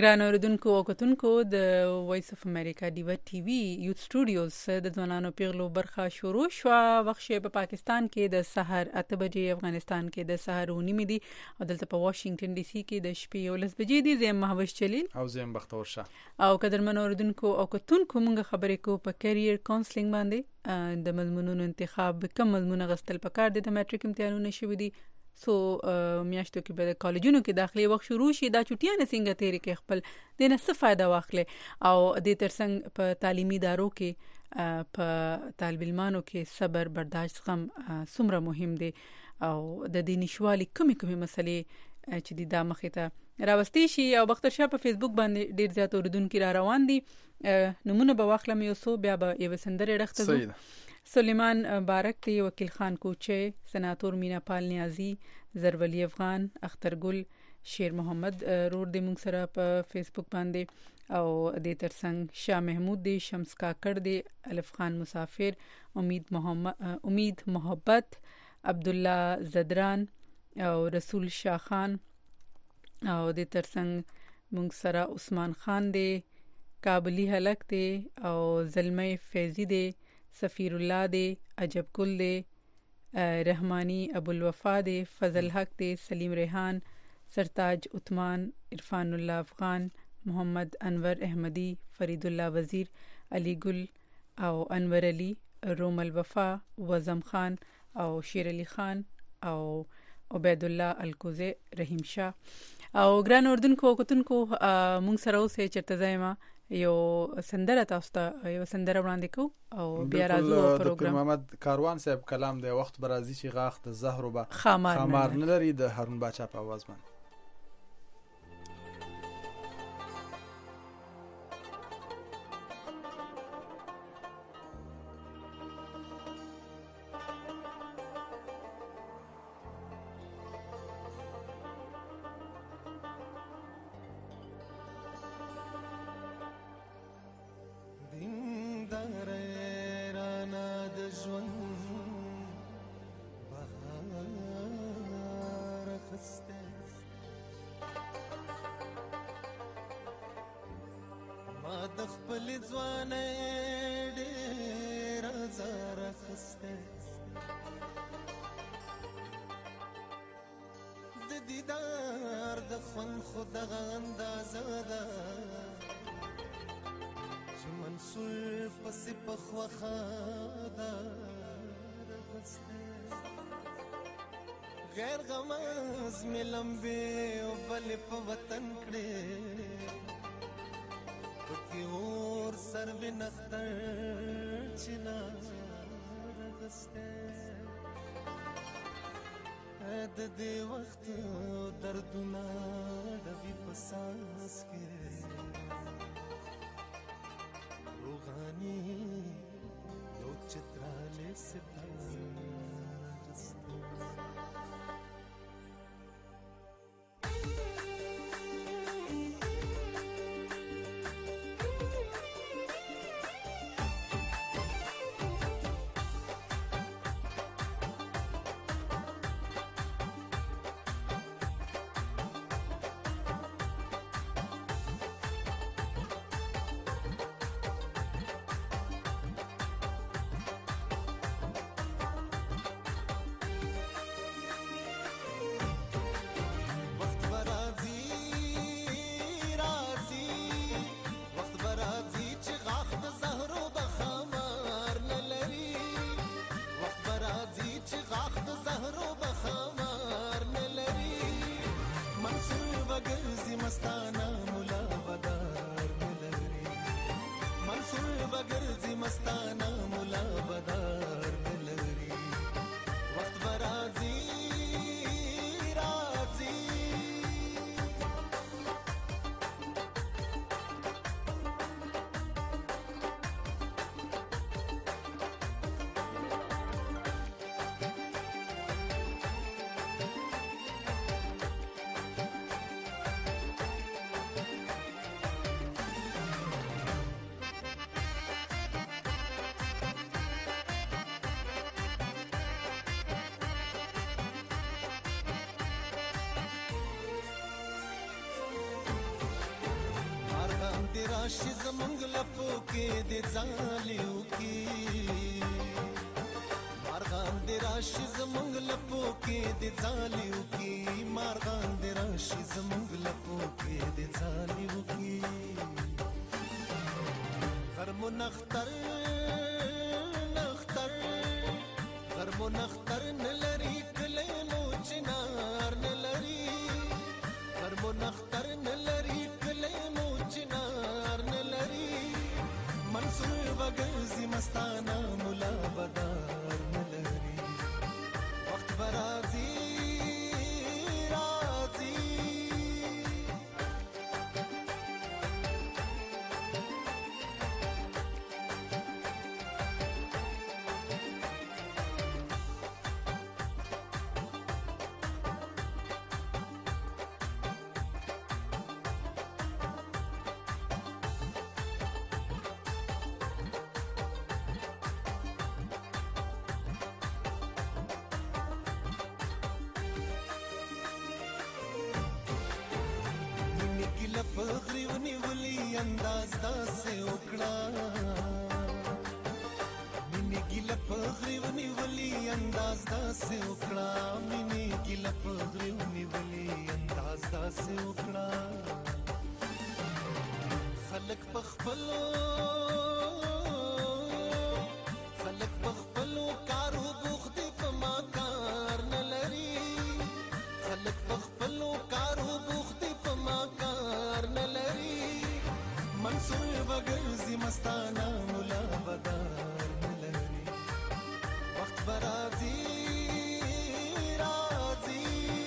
Speaker 1: ګران اوریدونکو او کتونکو د وایس اف امریکا ډیوا ټي وی یوت سټوډیوز د ځوانانو پیغلو برخه شروع شو. وخت په پاکستان کې د سحر اته بجې، افغانستان کې د سحر ونیمې دي او دلته په واشنگټن ډي سي کې د شپې یولس بجې دي. زم محوش چلیل
Speaker 2: او زم بختور شاه
Speaker 1: او قدرمن اوریدونکو او کتونکو موږ خبرې کو په کیریئر کاونسلینګ باندې د مضمونونو انتخاب کوم مضمون غستل پکار دي. د میټریک امتحانونه شوي دي، سو میاشتو کې به کالجونو کې داخلي وخت شروع شي. دا چټیانه څنګه تیرې کې خپل د نه څه فائدہ واخلي او د ترڅنګ په تعلیمي ادارو کې په طالب علمانو کې صبر، برداشت، زغم څومره مهم دي او د دې نشوالي کومې کومې مسلې چې د دا مخې ته راوستي شي. او بختر شاه په فیسبوک باندې ډیر زیات اوریدونکو را روان دي. نمونه به واخلم یو څو، بیا به یو سندره رخته زو. سلیمان بارک دی، وکیل خان کوچه، سناتور مینا پال نیازی، زرولی افغان، اخترګل، شیر محمد رور دی مونږ سره په فیسبوک باندې او د ترڅنګ شاه محمود دی، شمس کاکړ دی، الف خان مسافر، امید محمد امید محبت، عبد الله زدران او رسول شاه خان او د ترڅنګ مونږ سره عثمان خان دی، کابلی هلک دی او زلمه فیضی دی، سفیر الله دی، عجب گل دی، رحمانی ابو الوفا دی، فضل حق دی، سلیم ریحان، سرتاج عثمان، عرفان الله افغان، محمد انور احمدی، فرید الله وزیر، علی گل او انور علی، روم الوفا، وزم خان او شیر علی خان او عبید الله الکوزی، رحیم شاه او ګران اردوونکو او کتونکو مونږ سره اوسه چرته زایما یو سندره تاسو ته یو سندره وړاندې کو او بیا راځو پروګرام.
Speaker 2: محمد کاروان صاحب کلام دی، وخت برازي چې غاخ د زهر وب
Speaker 1: خامار,
Speaker 2: خامار نه لري، د هارون باچا په आवाज باندې.
Speaker 9: غیر غماز می لمبه او بل په وطن کړي پکې اور سر وینختر چنا رغسته د دې وخت دردونه د وی پساس کې روغانی یو چتراله ستا راشي زمونږ لپو کې د ځالیو کې مارغان دې راشي زمونږ لپو کې د ځالیو کې مارغان دې راشي زمونږ لپو کې د ځالیو کې غرمو نختر نختر غرمو نختر نلري کله مو چنار نلري غرمو نختر نلري کله مو چنار نلري منصور بغرزي مستانه مولا بدار نلري وخت برازي رازي پغری ونیولی انداز داسې وکړه مینې ګیله پغری ونیولی انداز داسې وکړه مینې ګیله پغری ونیولی انداز داسې وکړه خلک په خپلو خلک په خپلو کارو بوخت دي په ما کار نه لري خلک په خپلو کارو بوخت دي په ما منصور بغرزي مستانه مولا بدار نلري وخت برازي رازي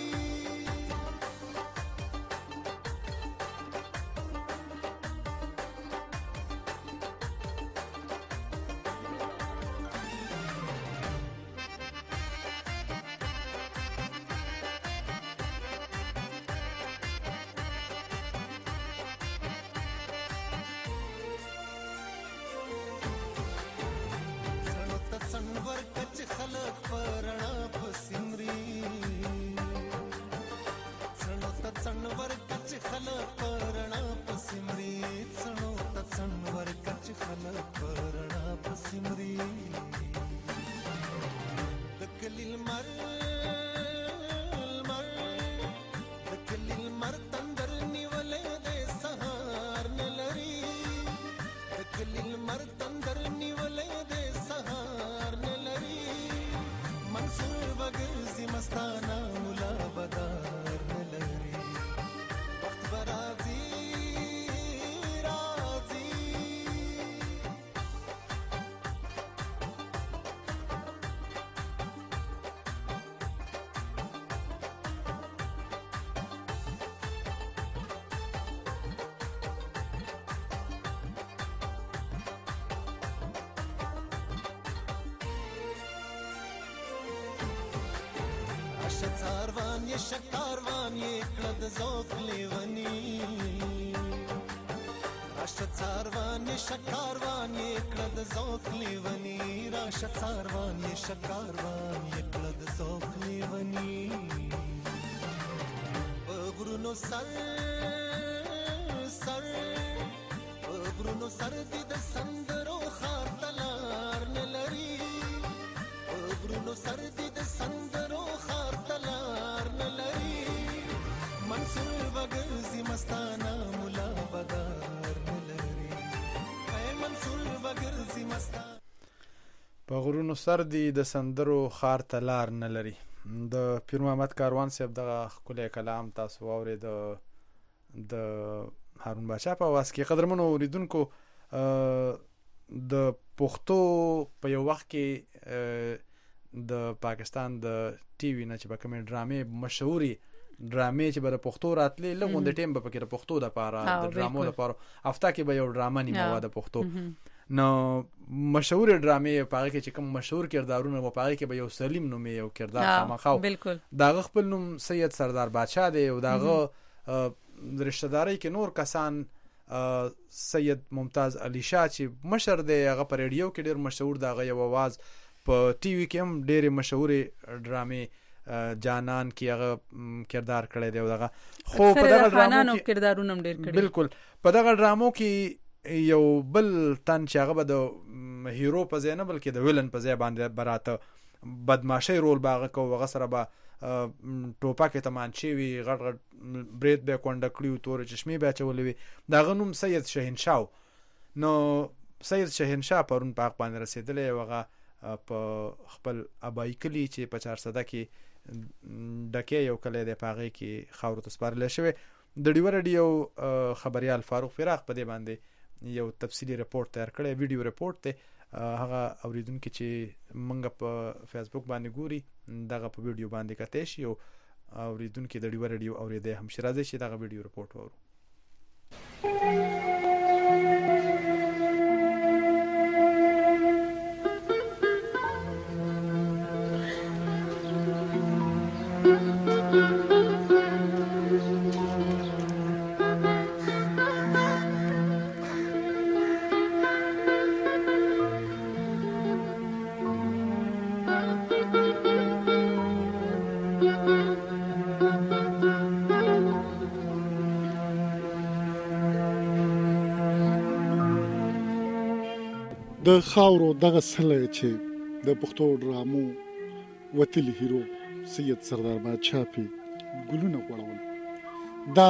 Speaker 9: خلق پرنا پسمري څنو ته څنور کچ خلق پرنا پسمري څنو ته څنور کچ خلق پرنا پسمري دکلیل مر مر دکلیل مر تندر نیولې د سهار نلري دکلیل مر تندر نیولې د سهار منصور بغرزي مستانه مولا بدار نلري وخت برازي رازي شکاروان یې شکاروان یې کړه د ذوق لیونی راشه څاروان یې شکاروان یې کړه د ذوق لیونی راشه څاروان یې شکاروان یې کړه د ذوق لیونی په غرونو سر سر په غرونو سر دې د سندرو خار تلار نه لري په غرونو سر دې د سندرو خار تلار نه لري منصور بغرزي مستانه مولا بدار نه لري اے منصور بغرزي مستانه
Speaker 2: په غرونو سر دې د سندرو خار تلار نه لري د پیر محمد کاروان صاحب دغه خپل کلام تاسو اورید د د هارون بادشاہ په واس کې قدرمنو اوریدونکو د پښتو په یو وخت کې د پاکستان د ټي وي نه چې په کومه ډرامې مشهوري ډرامې چې بر پښتو راتلې لږ د ټیم په کې د پښتو د پاره د ډرامو لپاره هفته کې به یو ډرامه نیمه و د پښتو نو مشهور ډرامې په کې چې کوم مشهور کردارونه و په کې به یو سلیم نومې یو کردار خامخاو
Speaker 1: بالکل
Speaker 2: دا خپل نوم سید سردار بادشاہ دی او داغه رشتہ داري کې نور کسان سید ممتاز علی شاه چې مشر دی هغه په ریډیو کې ډیر مشهور داغه یو आवाज په ټي وي کې هم ډېر مشهور ډرامې جانان کې هغه کردار کړی دی دغه
Speaker 1: خو په دغه ډرامو کې کردارونه هم ډېر کړی
Speaker 2: بالکل په دغه ډرامو کې یو بل تن چې هغه به د هیرو په ځای نه بلکې د ویلن په ځای باندې براته بدماشي رول باغه کو هغه سره به ټوپک تمانچې وي غټ غټ برید به کونډه کړي تور چشمې به چولې وي دغه نوم سید شهنشاه نو سید شهنشاه پرون په حق باندې رسیدلی هغه په خپل ابای کلی چې په چار صده کې ډکې یو کلی دی په هغې کې خاورو ته سپارلی شوی د ډیوه راډیو خبریال فاروق فراق په دې باندې یو تفصیلي رپورټ تیار کړی ویډیو رپورټ دی هغه اوریدونکي چې موږ په فیسبوک باندې ګوري دغه په ویډیو باندې کتلی شي او اوریدونکي د ډیوه راډیو اورېدی هم شي راځئ چې دغه ویډیو رپورټ واورو
Speaker 19: د خاورو دغه سله چې د پښتو ډرامو وتلی هیرو سید سردار بادشاه پې ګلونه غوړول دا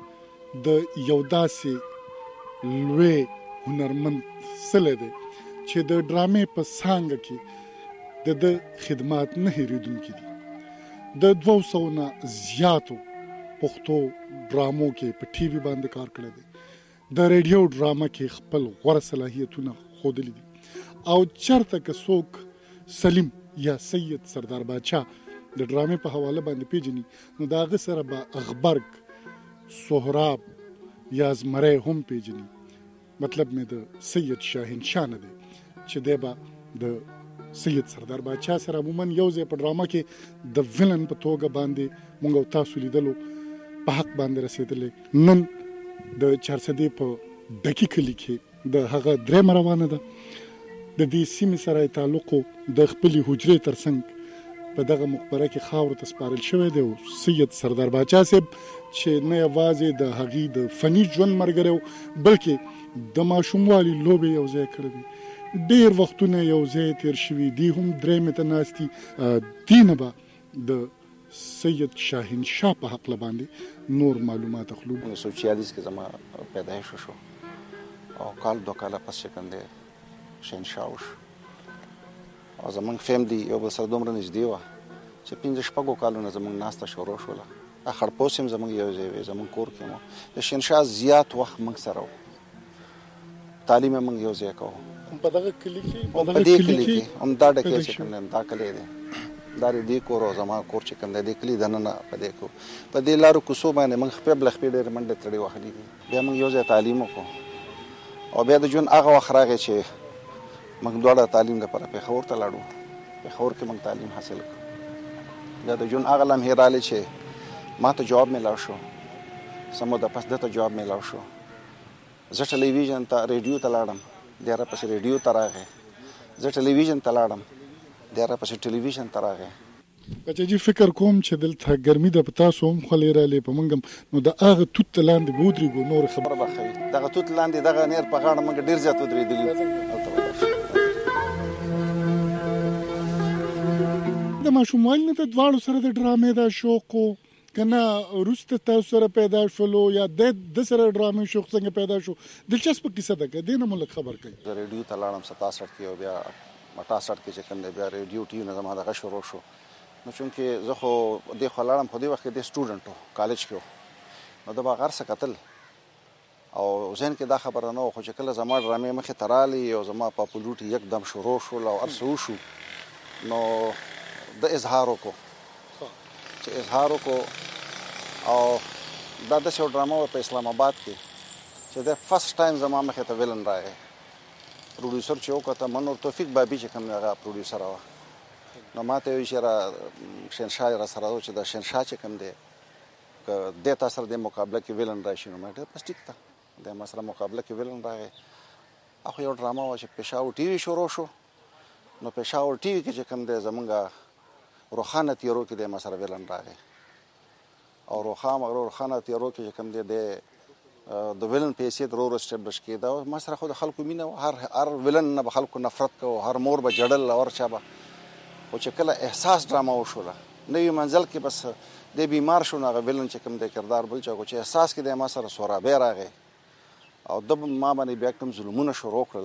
Speaker 19: د یو داسې لوی هنرمند سله دی چې د ډرامې په څانګه کې د د خدمات نه هېرېدونکي دي د دوه سوو نه زیاتو پښتو ډرامو کې په ټي وي باندې کار کړی دی د ریډیو ډرامه کې خپل غوره صلاحیتونه خودلی دي او چرته که څوک سلیم یا سید سردار بادشاه د ډرامې په حواله باندې پیژني نو د هغه سره به اخبرګ سهراب یا زمری هم پیژني مطلب مې د سید شاهنشاه نه دی چې دی به د سید سردار بادشاه سره عموما یو ځای په ډرامه کې د ویلن په توګه باندې مونږ او تاسو لیدلو په حق باندې رسېدلی نن د چارسدې په ډکي کلي کې د هغه درېمه روانه ده د دې سیمې سره یې تعلق د خپلې حجرې تر څنګ په دغه مقبره کې خاورو ته سپارل شوی دی او سید سردار باچا صاحب چې نه یوازې د هغې د فني ژوند ملګری و بلکې د ماشوموالي لوبې یو ځای کړی دي ډېر وختونه یو ځای تیر شوي دي هم درېیمې ته ناست دي دې نه به د سید شاهنشاه په حقله باندې نور معلومات اخلو
Speaker 20: انیس سو چھیالیس کې زما پیدایش وشو او کال دو کاله پس چې کوم دی شهنشاه وشو او زمونږ فیملي یو بل سره دومره نږدې وه چې پنځه شپږو کالونه زمونږ ناسته شروع شوله خړپوس هم زمونږ یو ځای وی زمونږ کور کې مو د شهنشاه زیات وخت موږ سره و تعلیم یې موږ یو ځای کوو
Speaker 19: په دغه کلي کې
Speaker 20: په دې کلي کې همدا ډکې چې کوم دی دا کلی دی دا دې کور او زما کور چې کوم دی دې کلي دننه په دې کو په دې لارو کوڅو باندې موږ خپې بل خپې ډېرې منډې تړې وهلې دي بیا موږ یو ځای تعلیم وکړو او بیا د ژوند هغه وخت راغی چې موږ دواړه تعلیم لپاره پېښور ته لاړو پېښور کې موږ تعلیم حاصل کړو بیا د ژوند هغه لمحې راغلې چې ما ته جواب میلاو شو څه موده پس ده ته جواب میلاو شو زه ټلویزیون ته ریډیو ته لاړم دی راپسې ریډیو ته راغی زه ټلویزیون ته لاړم دی راپسې ټلویزیون ته راغی
Speaker 19: بچه جی فکر کوم چې دلته ګرمي ده په تاسو هم خولې راغلې په موږ هم نو د هغه توت ته لاندې به ودرېږو نور
Speaker 20: خبره به ښه وي دغه توت لاندې دغه نیر په غاړه موږ ډېر زیات ودرېدلي
Speaker 19: د ماشوموالي نه د دواړو سره د ډرامې دا شوق و که نه وروسته تاسو سره پیدا شولو یا د د سره ډرامې شوق څنګه پیدا شو دلچسپه کیسه ده که دې نه مو لږ خبر کوي
Speaker 20: زه ریډیو ته لاړم ستاسټ کې او بیا اټاسټ کې چې کوم دی بیا ریډیو ټي وي نه زما دغه شروع شو نو چونکې زه خو دې خوا لاړم په دې وخت کې د سټوډنټ و کالج کې و نو ده به هغه څه کتل او ذهن کې دا خبره نه وه خو چې کله زما ډرامې مخې ته رالې او زما پاپولوټي یکدم شروع شول او هر څه وشو نو د اظهار وکړو چې اظهار وکړو او دا داسې یو ډرامه وه په اسلام آباد کې چې د فرسټ ټایم زما مخې ته ویلن راغی پروډیوسر چې وکته منور توفیق بابي چې کوم هغه پروډیوسر وه نو ما ته وایي چې را شهنشاه را سره و چې دا شهنشاه چې کوم دی که دې تا سره د مقابله کې ویلن راشي نو ما ته بس ټیک ده د ما سره مقابله کې ویلن راغی هغه یو ډرامه وه چې پېښور ټي وي شروع شو نو پېښور ټي وي کې چې کوم دی زمونږ روخانه تیرو کې د ما سره ویلن راغی او روخام روخانه تیرو کې چې کوم دی د د ویلن په حیثیت ورو ورو اسټابلیش کېده او ما سره خو د خلکو مینه وه. هر هر ویلن نه به خلکو نفرت کوو، هر مور به جړل او هر چا به. خو چې کله احساس ډرامه وشوله نوي منزل کې بس دی بیمار شو، نو هغه ویلن چې کوم دی کردار بل چا کو چې احساس کې دی ما سره سورابی راغی او د ما باندې بیا کوم ظلمونه شروع کړل.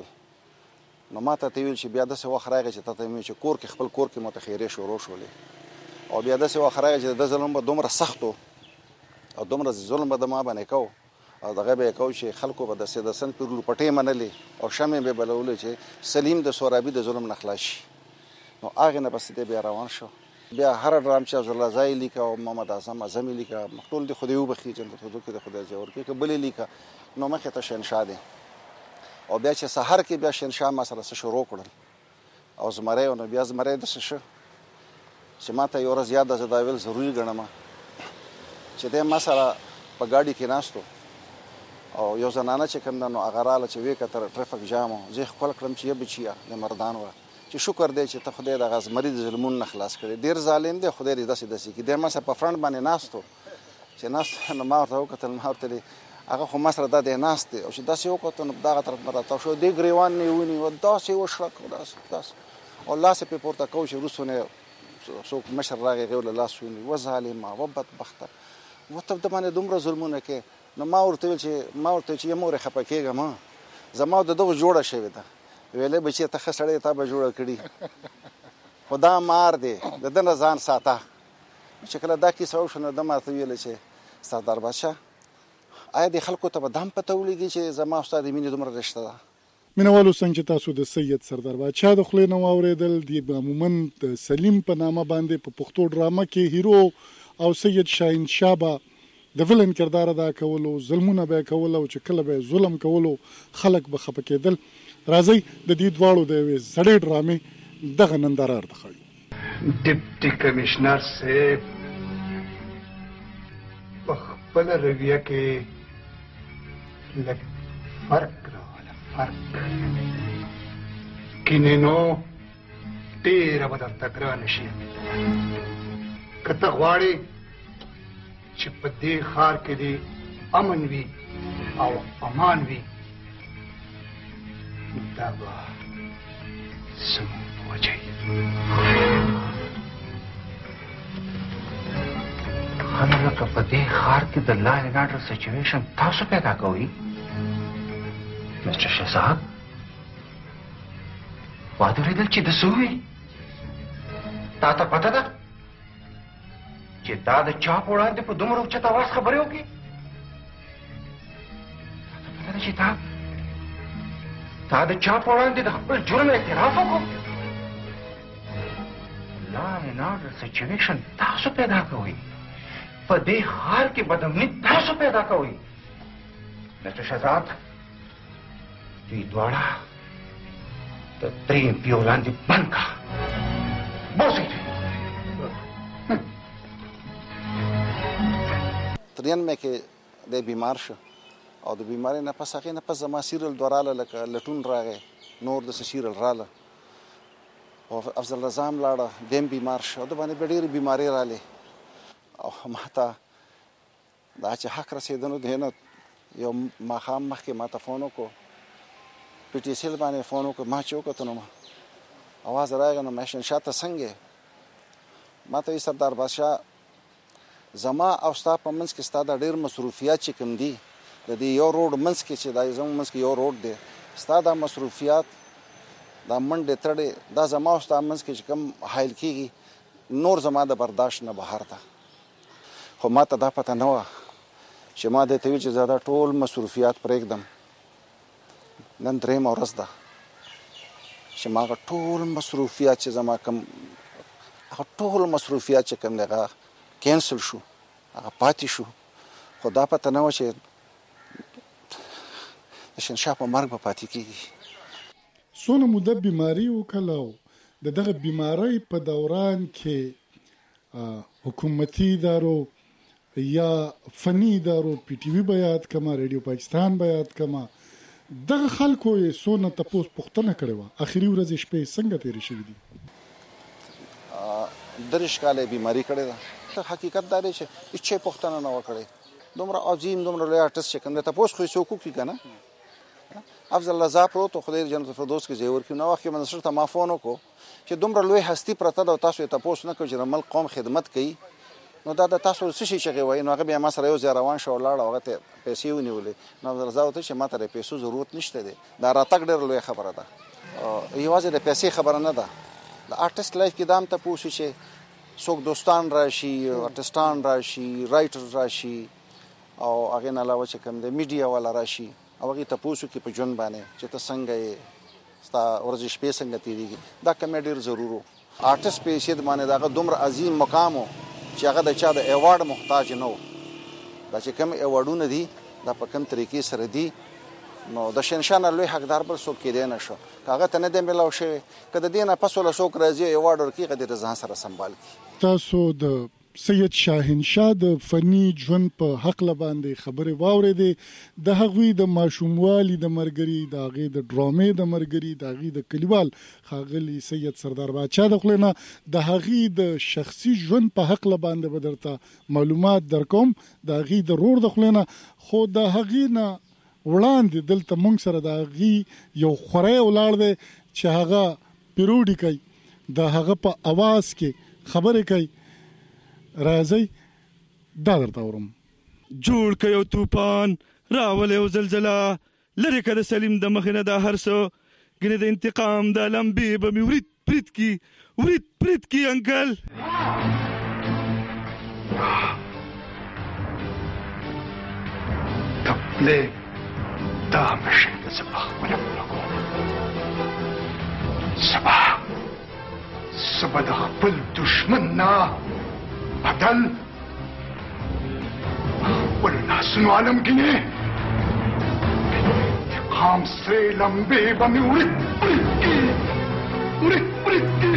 Speaker 20: نو ما ته ویل چې بیا داسې وخت راغی چې تا ته مې چې کور کې خپل کور کې مو ته خیرې شروع شولې او بیا داسې وخت راغی چې د ظلم به دومره سخت و او دومره ظلم به د ما باندې کو او دغه به یې کو چې خلکو به داسې د سن پر پټې منلې او شمې به بلولې چې سلیم د سورابي د ظلم نه خلاص شي. نو هغې نه پسې دی بیا روان شو. بیا هر ډرام چې عبدالله ځای لیکه او محمد اعظم اعظمي لیکه ټول د خدای وبخي جنت حضور کې د خدای ځور کې که بلې لیکه نو مخې ته شهنشاه دی. او بیا چې سحر کې بیا شهنشاه ما سره څه شروع کړل او زمری نو بیا زمری داسې شه چې ما ته یو ورځ یاد ده زه دا ویل ضروري ګڼم چې دی ما سره په ګاډي کې ناست او یو زنانه چې کوم ده نو هغه راله چې ویې کتل ټرافیک جام و. زه یې ښکل کړم چې یا بچیه د مردان وه چې شکر دی چې ته خدای دغه زمري د ظلمونو نه خلاص کړې. ډېر ظالم دی، خدای دې داسې داسې کړي. دی ما سره په فرنټ باندې ناست و چې ناست نو ما ورته وکتل ما ورته هغه خو ما سره دا دی ناست دی او چې داسې وکتل نو دغه طرف نه راتاو شو. دې ګریوان مې ونیو داسې وشړک داسې داسې او لاس یې پرې پورته کوو چې وروستو نه څوک مشر راغی هغې ورله لاس ونیو. و ظالمه و بدبخته و ته د باندې دومره ظلمونه کوې. نو ما ورته ویل چې ما ورته چې یم مورې خفه کېږم زما د دغو جوړه شوې ده. ویلې بچیه ته ښه سړی تا به جوړه کړي خو دا مار دی د ده نه ځان ساته. چې کله دا کیسه وشوه نو ده ما ته ویلې چې سردار بادشاه آیا د خلکو ته به دا هم پته ولګي چې زما او ستا د مینې دومره رشته ده.
Speaker 19: مینوالو څنګه چې تاسو د سید سردار بادشاه د خولې نه واورېدل دی عموما د سلیم په نامه باندې په پښتو ډرامه کې هیرو او سید شاهنشاه به د ویلن کردار ادا کولو، ظلمونه به یې کول او چې کله به یې ظلم کولو خلک به خفه کېدل. راځئ د دې دواړو د یوې زړې ډرامې دغه ننداره ارتخوي.
Speaker 21: ډیپټي کمشنر صاحب په خپله رویه کې لږ فرق راوله، فرق کینې نو ډېره به درته ګرانه شي. که ته غواړې چې په دې ښار کې دې امن وي او امان وي دا به زموږ په وجه وي.
Speaker 22: هلکه په دې ښار کې د لا اینډ آرډر سچویشن تاسو پیدا کوئ مسټر شهزاد. واده اورېدل چې د څه وویل تا ته پته ده چې دا د چا په وړاندې په دومره اوچت اواز خبرې وکړي؟ تا ته پته ده چې تا تا د چا په وړاندې د خپل جرم اعتراف وکړو؟ لا اینډ آرډر سچویشن تاسو پیدا کوئ، په دې ښار کې بدامني تاسو پیدا کوئ. مسټر شهزاد دوی دواړه د دریم پیو لاندې بند کړه. بوسئ
Speaker 20: ترینمه کې دی بیمار شو او د بیمارۍ نه پس هغې نه پس زما سیریل دوه راله لکه لټون راغی نور داسې سیریل راله او افضل رضا هم لاړه دی هم بیمار شو او د باندې بیا ډېرې بیمارۍ رالې او ما ته دا چې حق رسېده نو دی نه یو ماښام مخکې ما ته فون وکړو پي ټي سیل باندې فون وکړو ما چې وکتو نو اواز راغی نو ما شهنشاه ته څنګه ما ته وایي سردار بادشاه زما او ستا په منځ کې ستا دا ډېر مصروفیات چې کوم دي د دې یو روډ منځ کې چې دا زموږ منځ کې یو روډ دی ستا دا مصروفیات دا منډې تړې دا زما او ستا منځ کې چې کوم حایل کېږي نور زما د برداشت نه بهر ده. خو ما ته دا پته نه وه چې ما دې ته وي چې زه دا ټول مصروفیات پرېږدم. نن درېیمه ورځ ده چې ما هغه ټول مصروفیات چې زما کوم هغه ټول مصروفیات چې کوم دی هغه کینسل شو، هغه پاتې شو. خو دا پته نه وه چې د شهنشاه په مرګ به پاتې کېږي.
Speaker 19: څونه موده بیماري وکړله او د دغه بیمارۍ په دوران کې حکومتي ادارو یا فني ادارو پی ټي وي به یاد کما، ریډیو پاکستان به یاد کما، دغه خلکو یې څونه تپوس پوښتنه کړې وه اخري ورځې شپې څنګه تېرې شوي دي؟
Speaker 20: دېرش کاله یې بیماري کړې ده. حقیقت دا دی چې هېڅ پوښتنه نه وه کړې دومره عظیم دومره لوی آرټست چې کوم دی تاسو خو څوک کی کنه افضل رضا پروت خدای جنت الفردوس کې زیور کې نو وخت منصر ته ما فون وکړو چې دومره لوی هستی پرته د تاسو ته پوس نه کوي چې مل قوم خدمت کوي نو دا د تاسو څه شي چې وایي نو هغه بیا ما سره یو ځای روان شو لاړ هغه ته پیسې ونیولې نو افضل رضا ته چې ما ته پیسو ضرورت نشته دی دا راتګ ډېر لوی خبره ده یوازې د پیسې خبره نه ده د آرټست لایف کې دام ته پوښي چې څوک دوستان راشي آرټستان راشي رائټر راشي او هغه نه علاوه چې کوم د میډیا والا راشي او هغه ته پوښو کې په جون باندې چې ته څنګه یې ستا ورزش په څنګه تیریږي دا کوم ډیر ضرورو آرټست په شید باندې دا دومره عظیم مقام چې هغه د چا د ایوارډ محتاج نه و دا چې کوم ایوارډونه دي دا په کوم طریقې سره دي نو د شنشان لوی حقدار بل څوک کېدای نه شو هغه ته نه دی ملاو شوی که د دې نه پس ولا څوک راځي ایوارډ ورکړي هغه د ځان سره سنبال کړي
Speaker 19: تاسو د سید شاهنشاه د فني ژوند په حق باندې خبرې واورېدې د هغوی د ماشوموالي د مرګري د هغې د ډرامې د مرګري د هغې د کلیوال ښاغلي سید سردار باچا د خولې نه د هغې د شخصي ژوند په حق باندې به درته معلومات درکوم د هغې د رور د خولې نه خو د هغې نه وړاندې دلته موږ سره د هغې یو خوری ولاړ دی چې هغه پیروډي کوي د هغه په اواز کې خبرې کوي راځي دا درته اورم
Speaker 3: جوړ کيو طوفان راول یو زلزلہ لری کده سلیم د مخنه د هر څو ګنه د انتقام د لمبي به مې ورید پرید کی ورید پرید کی انکل
Speaker 21: تپله دا مشه د صبح ولا ورکو صبح صبح د خپل دشمن نه بدل والناس عالم كنيه انتقام سي لمبي بمي ورد ورد ورد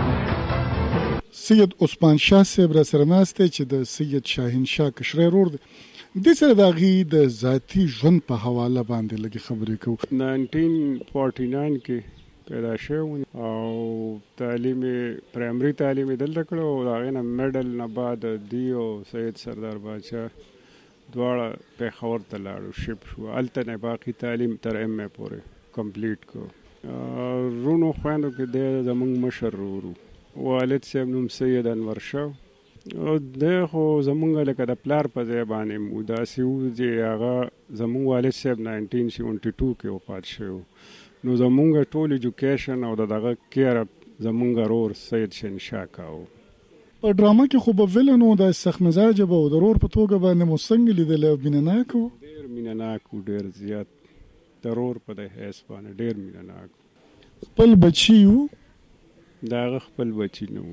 Speaker 19: سید عثمان شاه صاحب را سره ناسته چې د سید شاهنشاه کشر رور دی د سره د غي د ذاتی ژوند په حواله باندې لګي خبرې کوو
Speaker 6: نائنټین فورټی ناین کې پیدا شو او تعلیم پرایمری تعلیم دلته کړو او هغه نه میډل نه بعد دیو سید سردار باچا دواړه په خبر ته لاړو شپ شو الته نه باقی تعلیم تر ایم ای پورې کمپلیټ کو رونو خوانو کې د زمونږ مشر ورو والد صاحب نوم سید انور شاه او دغه زمونږ لکه د پلار په ځای باندې موداسي و چې هغه زمونږ والد صاحب نائنټین سیونټی ټو کې وفات شو نو زمونږ ټول ایجوکیشن او دغه کیر زمونږ رور سید شاهنشاه کاو
Speaker 19: په ډرامه کې خو به ویلنو د سخت مزاج به د رور په توګه باندې مو څنګه لیدل مینناک
Speaker 6: ډیر مینناک ډیر زیات ضرور په د هیڅ باندې ډیر مینناک
Speaker 19: خپل بچی وو
Speaker 6: دا خپل بچی نو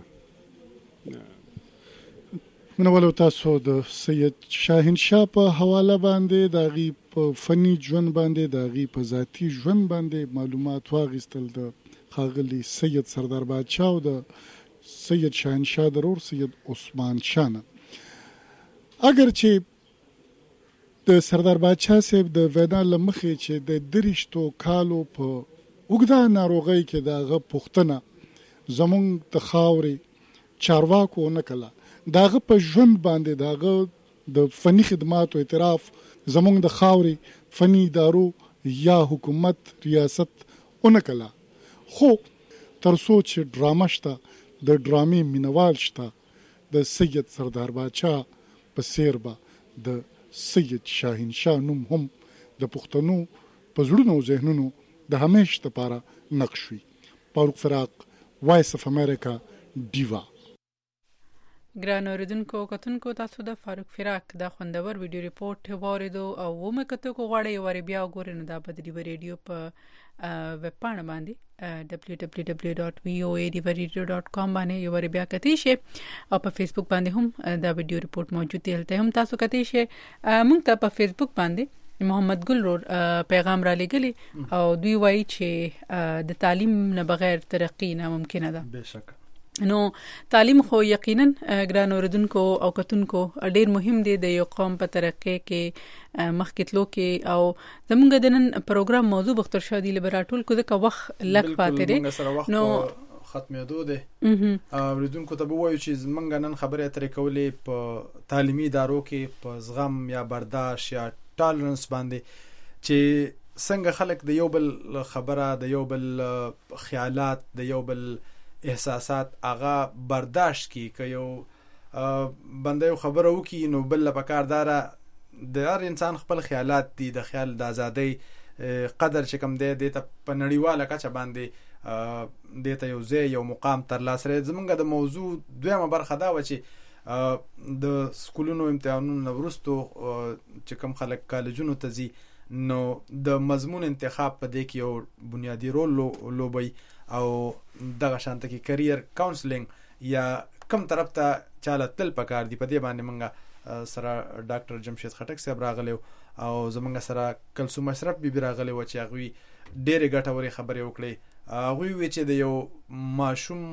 Speaker 19: منولو تاسو د سید شاهنشاه په حواله باندې د غي په فني ژوند باندې د غي په ذاتی ژوند باندې معلومات واغستل د خاغلی سید سردار باچا او د سید شاهنشاه ضرور سید عثمان شاه اگر چې د سردار باچا صاحب د وینا لمخې چې د درشتو کالو په وګدا ناروغي کې دغه پښتنه زمونږ د خاورې چارواکو نه کله داغه په ژوند باندې داغه د فني خدماتو اعتراف زمونږ د خاورې فني ادارو یا حکومت ریاست اونکلا خو تر سوچ ډرامه شته د ډرامې مینوال شته د سید سردار باچا په سیر به د سید شاهنشاه نوم هم د پښتنو په زړونو او ذهنونو د همیش لپاره نقش وي. فاروق فراق، وایس اف امریکا، ډیوا.
Speaker 1: ګران اوریدونکو کتونکو تاسو د فاروق فراق د خوندور ویډیو ریپورت واوریدو او ومه کته کو غواړی وری بیا وګورئ نو دا په دې ریډیو په ویب پاڼه باندې دبليو دبليو دبليو ډاټ وی او ای ډی ریډیو ډاټ کام باندې یو وری بیا کتی شي او په فیسبوک باندې هم دا ویډیو ریپورت موجود دی هلته هم تاسو کتی شي. مونږ ته په فیسبوک باندې محمد ګل رور پیغام را لګلی او دوی وایي چې د تعلیم نه بغیر ترقی ناممکن ده.
Speaker 2: بهشکه
Speaker 1: نو تعلیم خو یقینا ګران اوردونکو او کتونکو ډیر مهم دی د یو قوم په ترقی کې مخکتلو کې او زمونږ د نن پروګرام موضوع بختر شادي لبراتول کو د وخت لک پاتې نو
Speaker 2: ختمېدو دی. اوریدونکو ته به وایو چې زمونږ نن خبرې اترې کولې په تعلیمي ادارو کې په زغم یا برداشت یا ټالرنس باندې چې څنګه خلک د یو بل خبره د یو بل خیالات د یو بل احساسات هغه برداشت کی که یو بنده یو خبره وکي نو بل له پکارداره د هر انسان خپل خیالات دي د خیال د ازادۍ قدر چې کوم دی د ته په نړیواله کچه باندې د ته یو ځای یو مقام تر لاسه لري. زمونږ د موضوع دویمه برخه دا و چې د سکولونو امتحانونو وروسته چې کوم خلک کالجونو ته ځي نو د مضمون انتخاب په دې کې یو بنیادی رول لوبوي او دغه شانته کې کرییر کاونسلینګ یا کوم طرف ته چاله تل پکار دی. په دې باندې موږ سره ډاکټر جمشید خټک صاحب راغلی او زمونږ سره کلثوم اشرف بیبي راغلی و چې هغوی ډېرې ګټورې خبرې وکړې. هغوی وی چې د یو ماشوم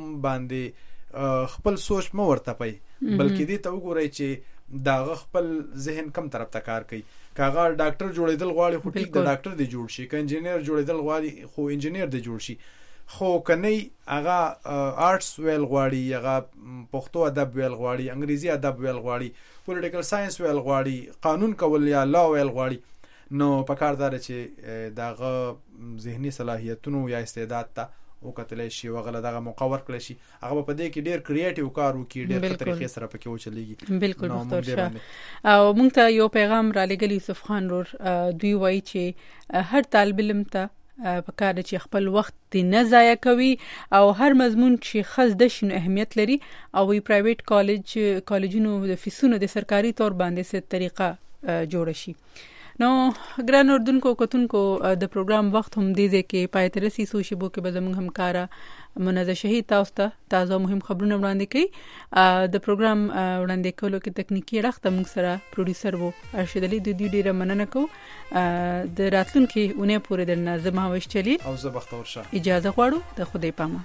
Speaker 2: باندې خپل سوچ مه ورتپئ بلکې دې ته وګورئ چې دغه خپل ذهن کم طرف ته کار کوي. که هغه ډاکټر جوړېدل غواړي خو ټیک د ډاکټر دی جوړ شي، که انجینیر جوړېدل غواړي خو انجینیر دی جوړ شي، خو کني هغه آرټس ویل غواړي، هغه پښتو ادب ویل غواړي، انګریزي ادب ویل غواړي، پولیټیکل ساينس ویل غواړي، قانون کول یا لا ویل غواړي، نو پکاردار چې دغه ذهني صلاحیتونو یا استعداد ته او کتلې شي وغله دغه مقاور کړی شي، هغه په دې کې ډېر کریټیو کار وکړي، ډېر په طریقې سره پکې وچلېږي.
Speaker 1: بالکل ډاکټر شاه او موږ ته یو پیغام را لګل یوسف خان رور دوی وایي چې هر طالب علم ته په کار چې خپل وخت نه ضایع کوي او هر مضمون چې خاص د شنو اهمیت لري او وی پرایویټ کالج کالجونو د فیسونو د سرکاري تور باندې څه طریقه جوړ شي. نو ګران اردوونکو کتونکو د پروګرام وخت هم دی کې پای تر رسي سو شبو کې به زموږ همکارا منزه شهید تاسو ته تازه مهم خبرونه وړاندې کړي. د پروګرام وړاندې کولو کې تکنیکی اړخ ته موږ سره پروډوسر وو ارشد علي د دې ډیره مننه کوم. د راتلونکي اونۍ پورې د نظم هوښ چلی
Speaker 2: او زه بختور شه
Speaker 1: اجازه غواړو. د خدای پامان.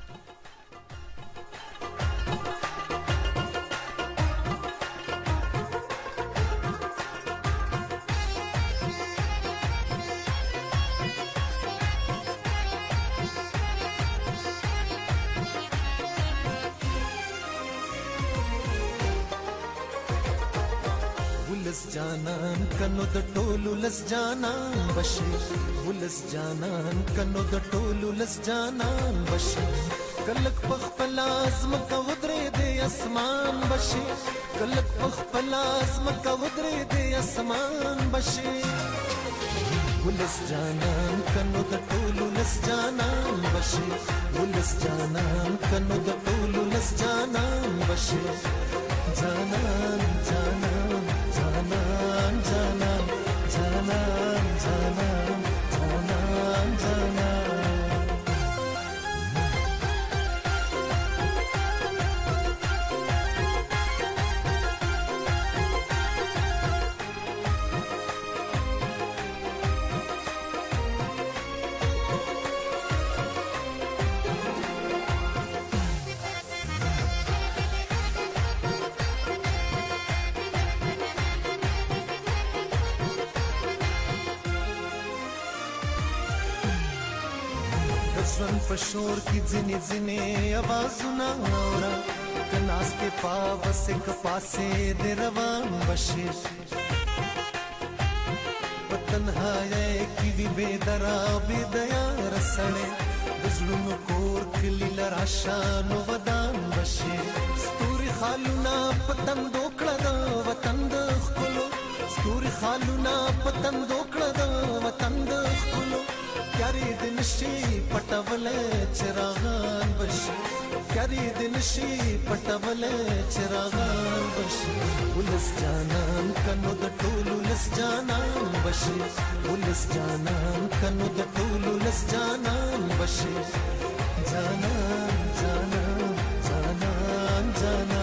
Speaker 9: جانان کنو د ټولو لس جانان بشي، ولس جانان کنو د ټولو لس جانان بشي، کلک پخپل ازم کا ودرې د اسمان بشي، کلک پخپل ازم کا ودرې د اسمان بشي، ولس جانان کنو د ټولو لس جانان بشي، ولس جانان کنو د ټولو لس جانان بشي، جانان جانان جانان جانان جانان جانان جانان جانان ژوند په شور کې ځینې ځینې آوازونه اورا کناسته پاوسه کپاسه د روان بشي، په تنهایی کې وی بے درا بے دیا رسړې د زړونو کور کلی لراشانو ودان بشي، ستوري خالونه پتن دوکړه د وطن د خلو، ستوري خالونه پتن دوکړه د وطن د خلو، پیاری دن شي پټول چراغان بشي، پیاری دن شي پټول چراغان بشي، ولس جانان کنو د ټولو لس جانان بشي، ولس جانان کنو د ټولو لس جانان بشي، جانان جانان جانان جانان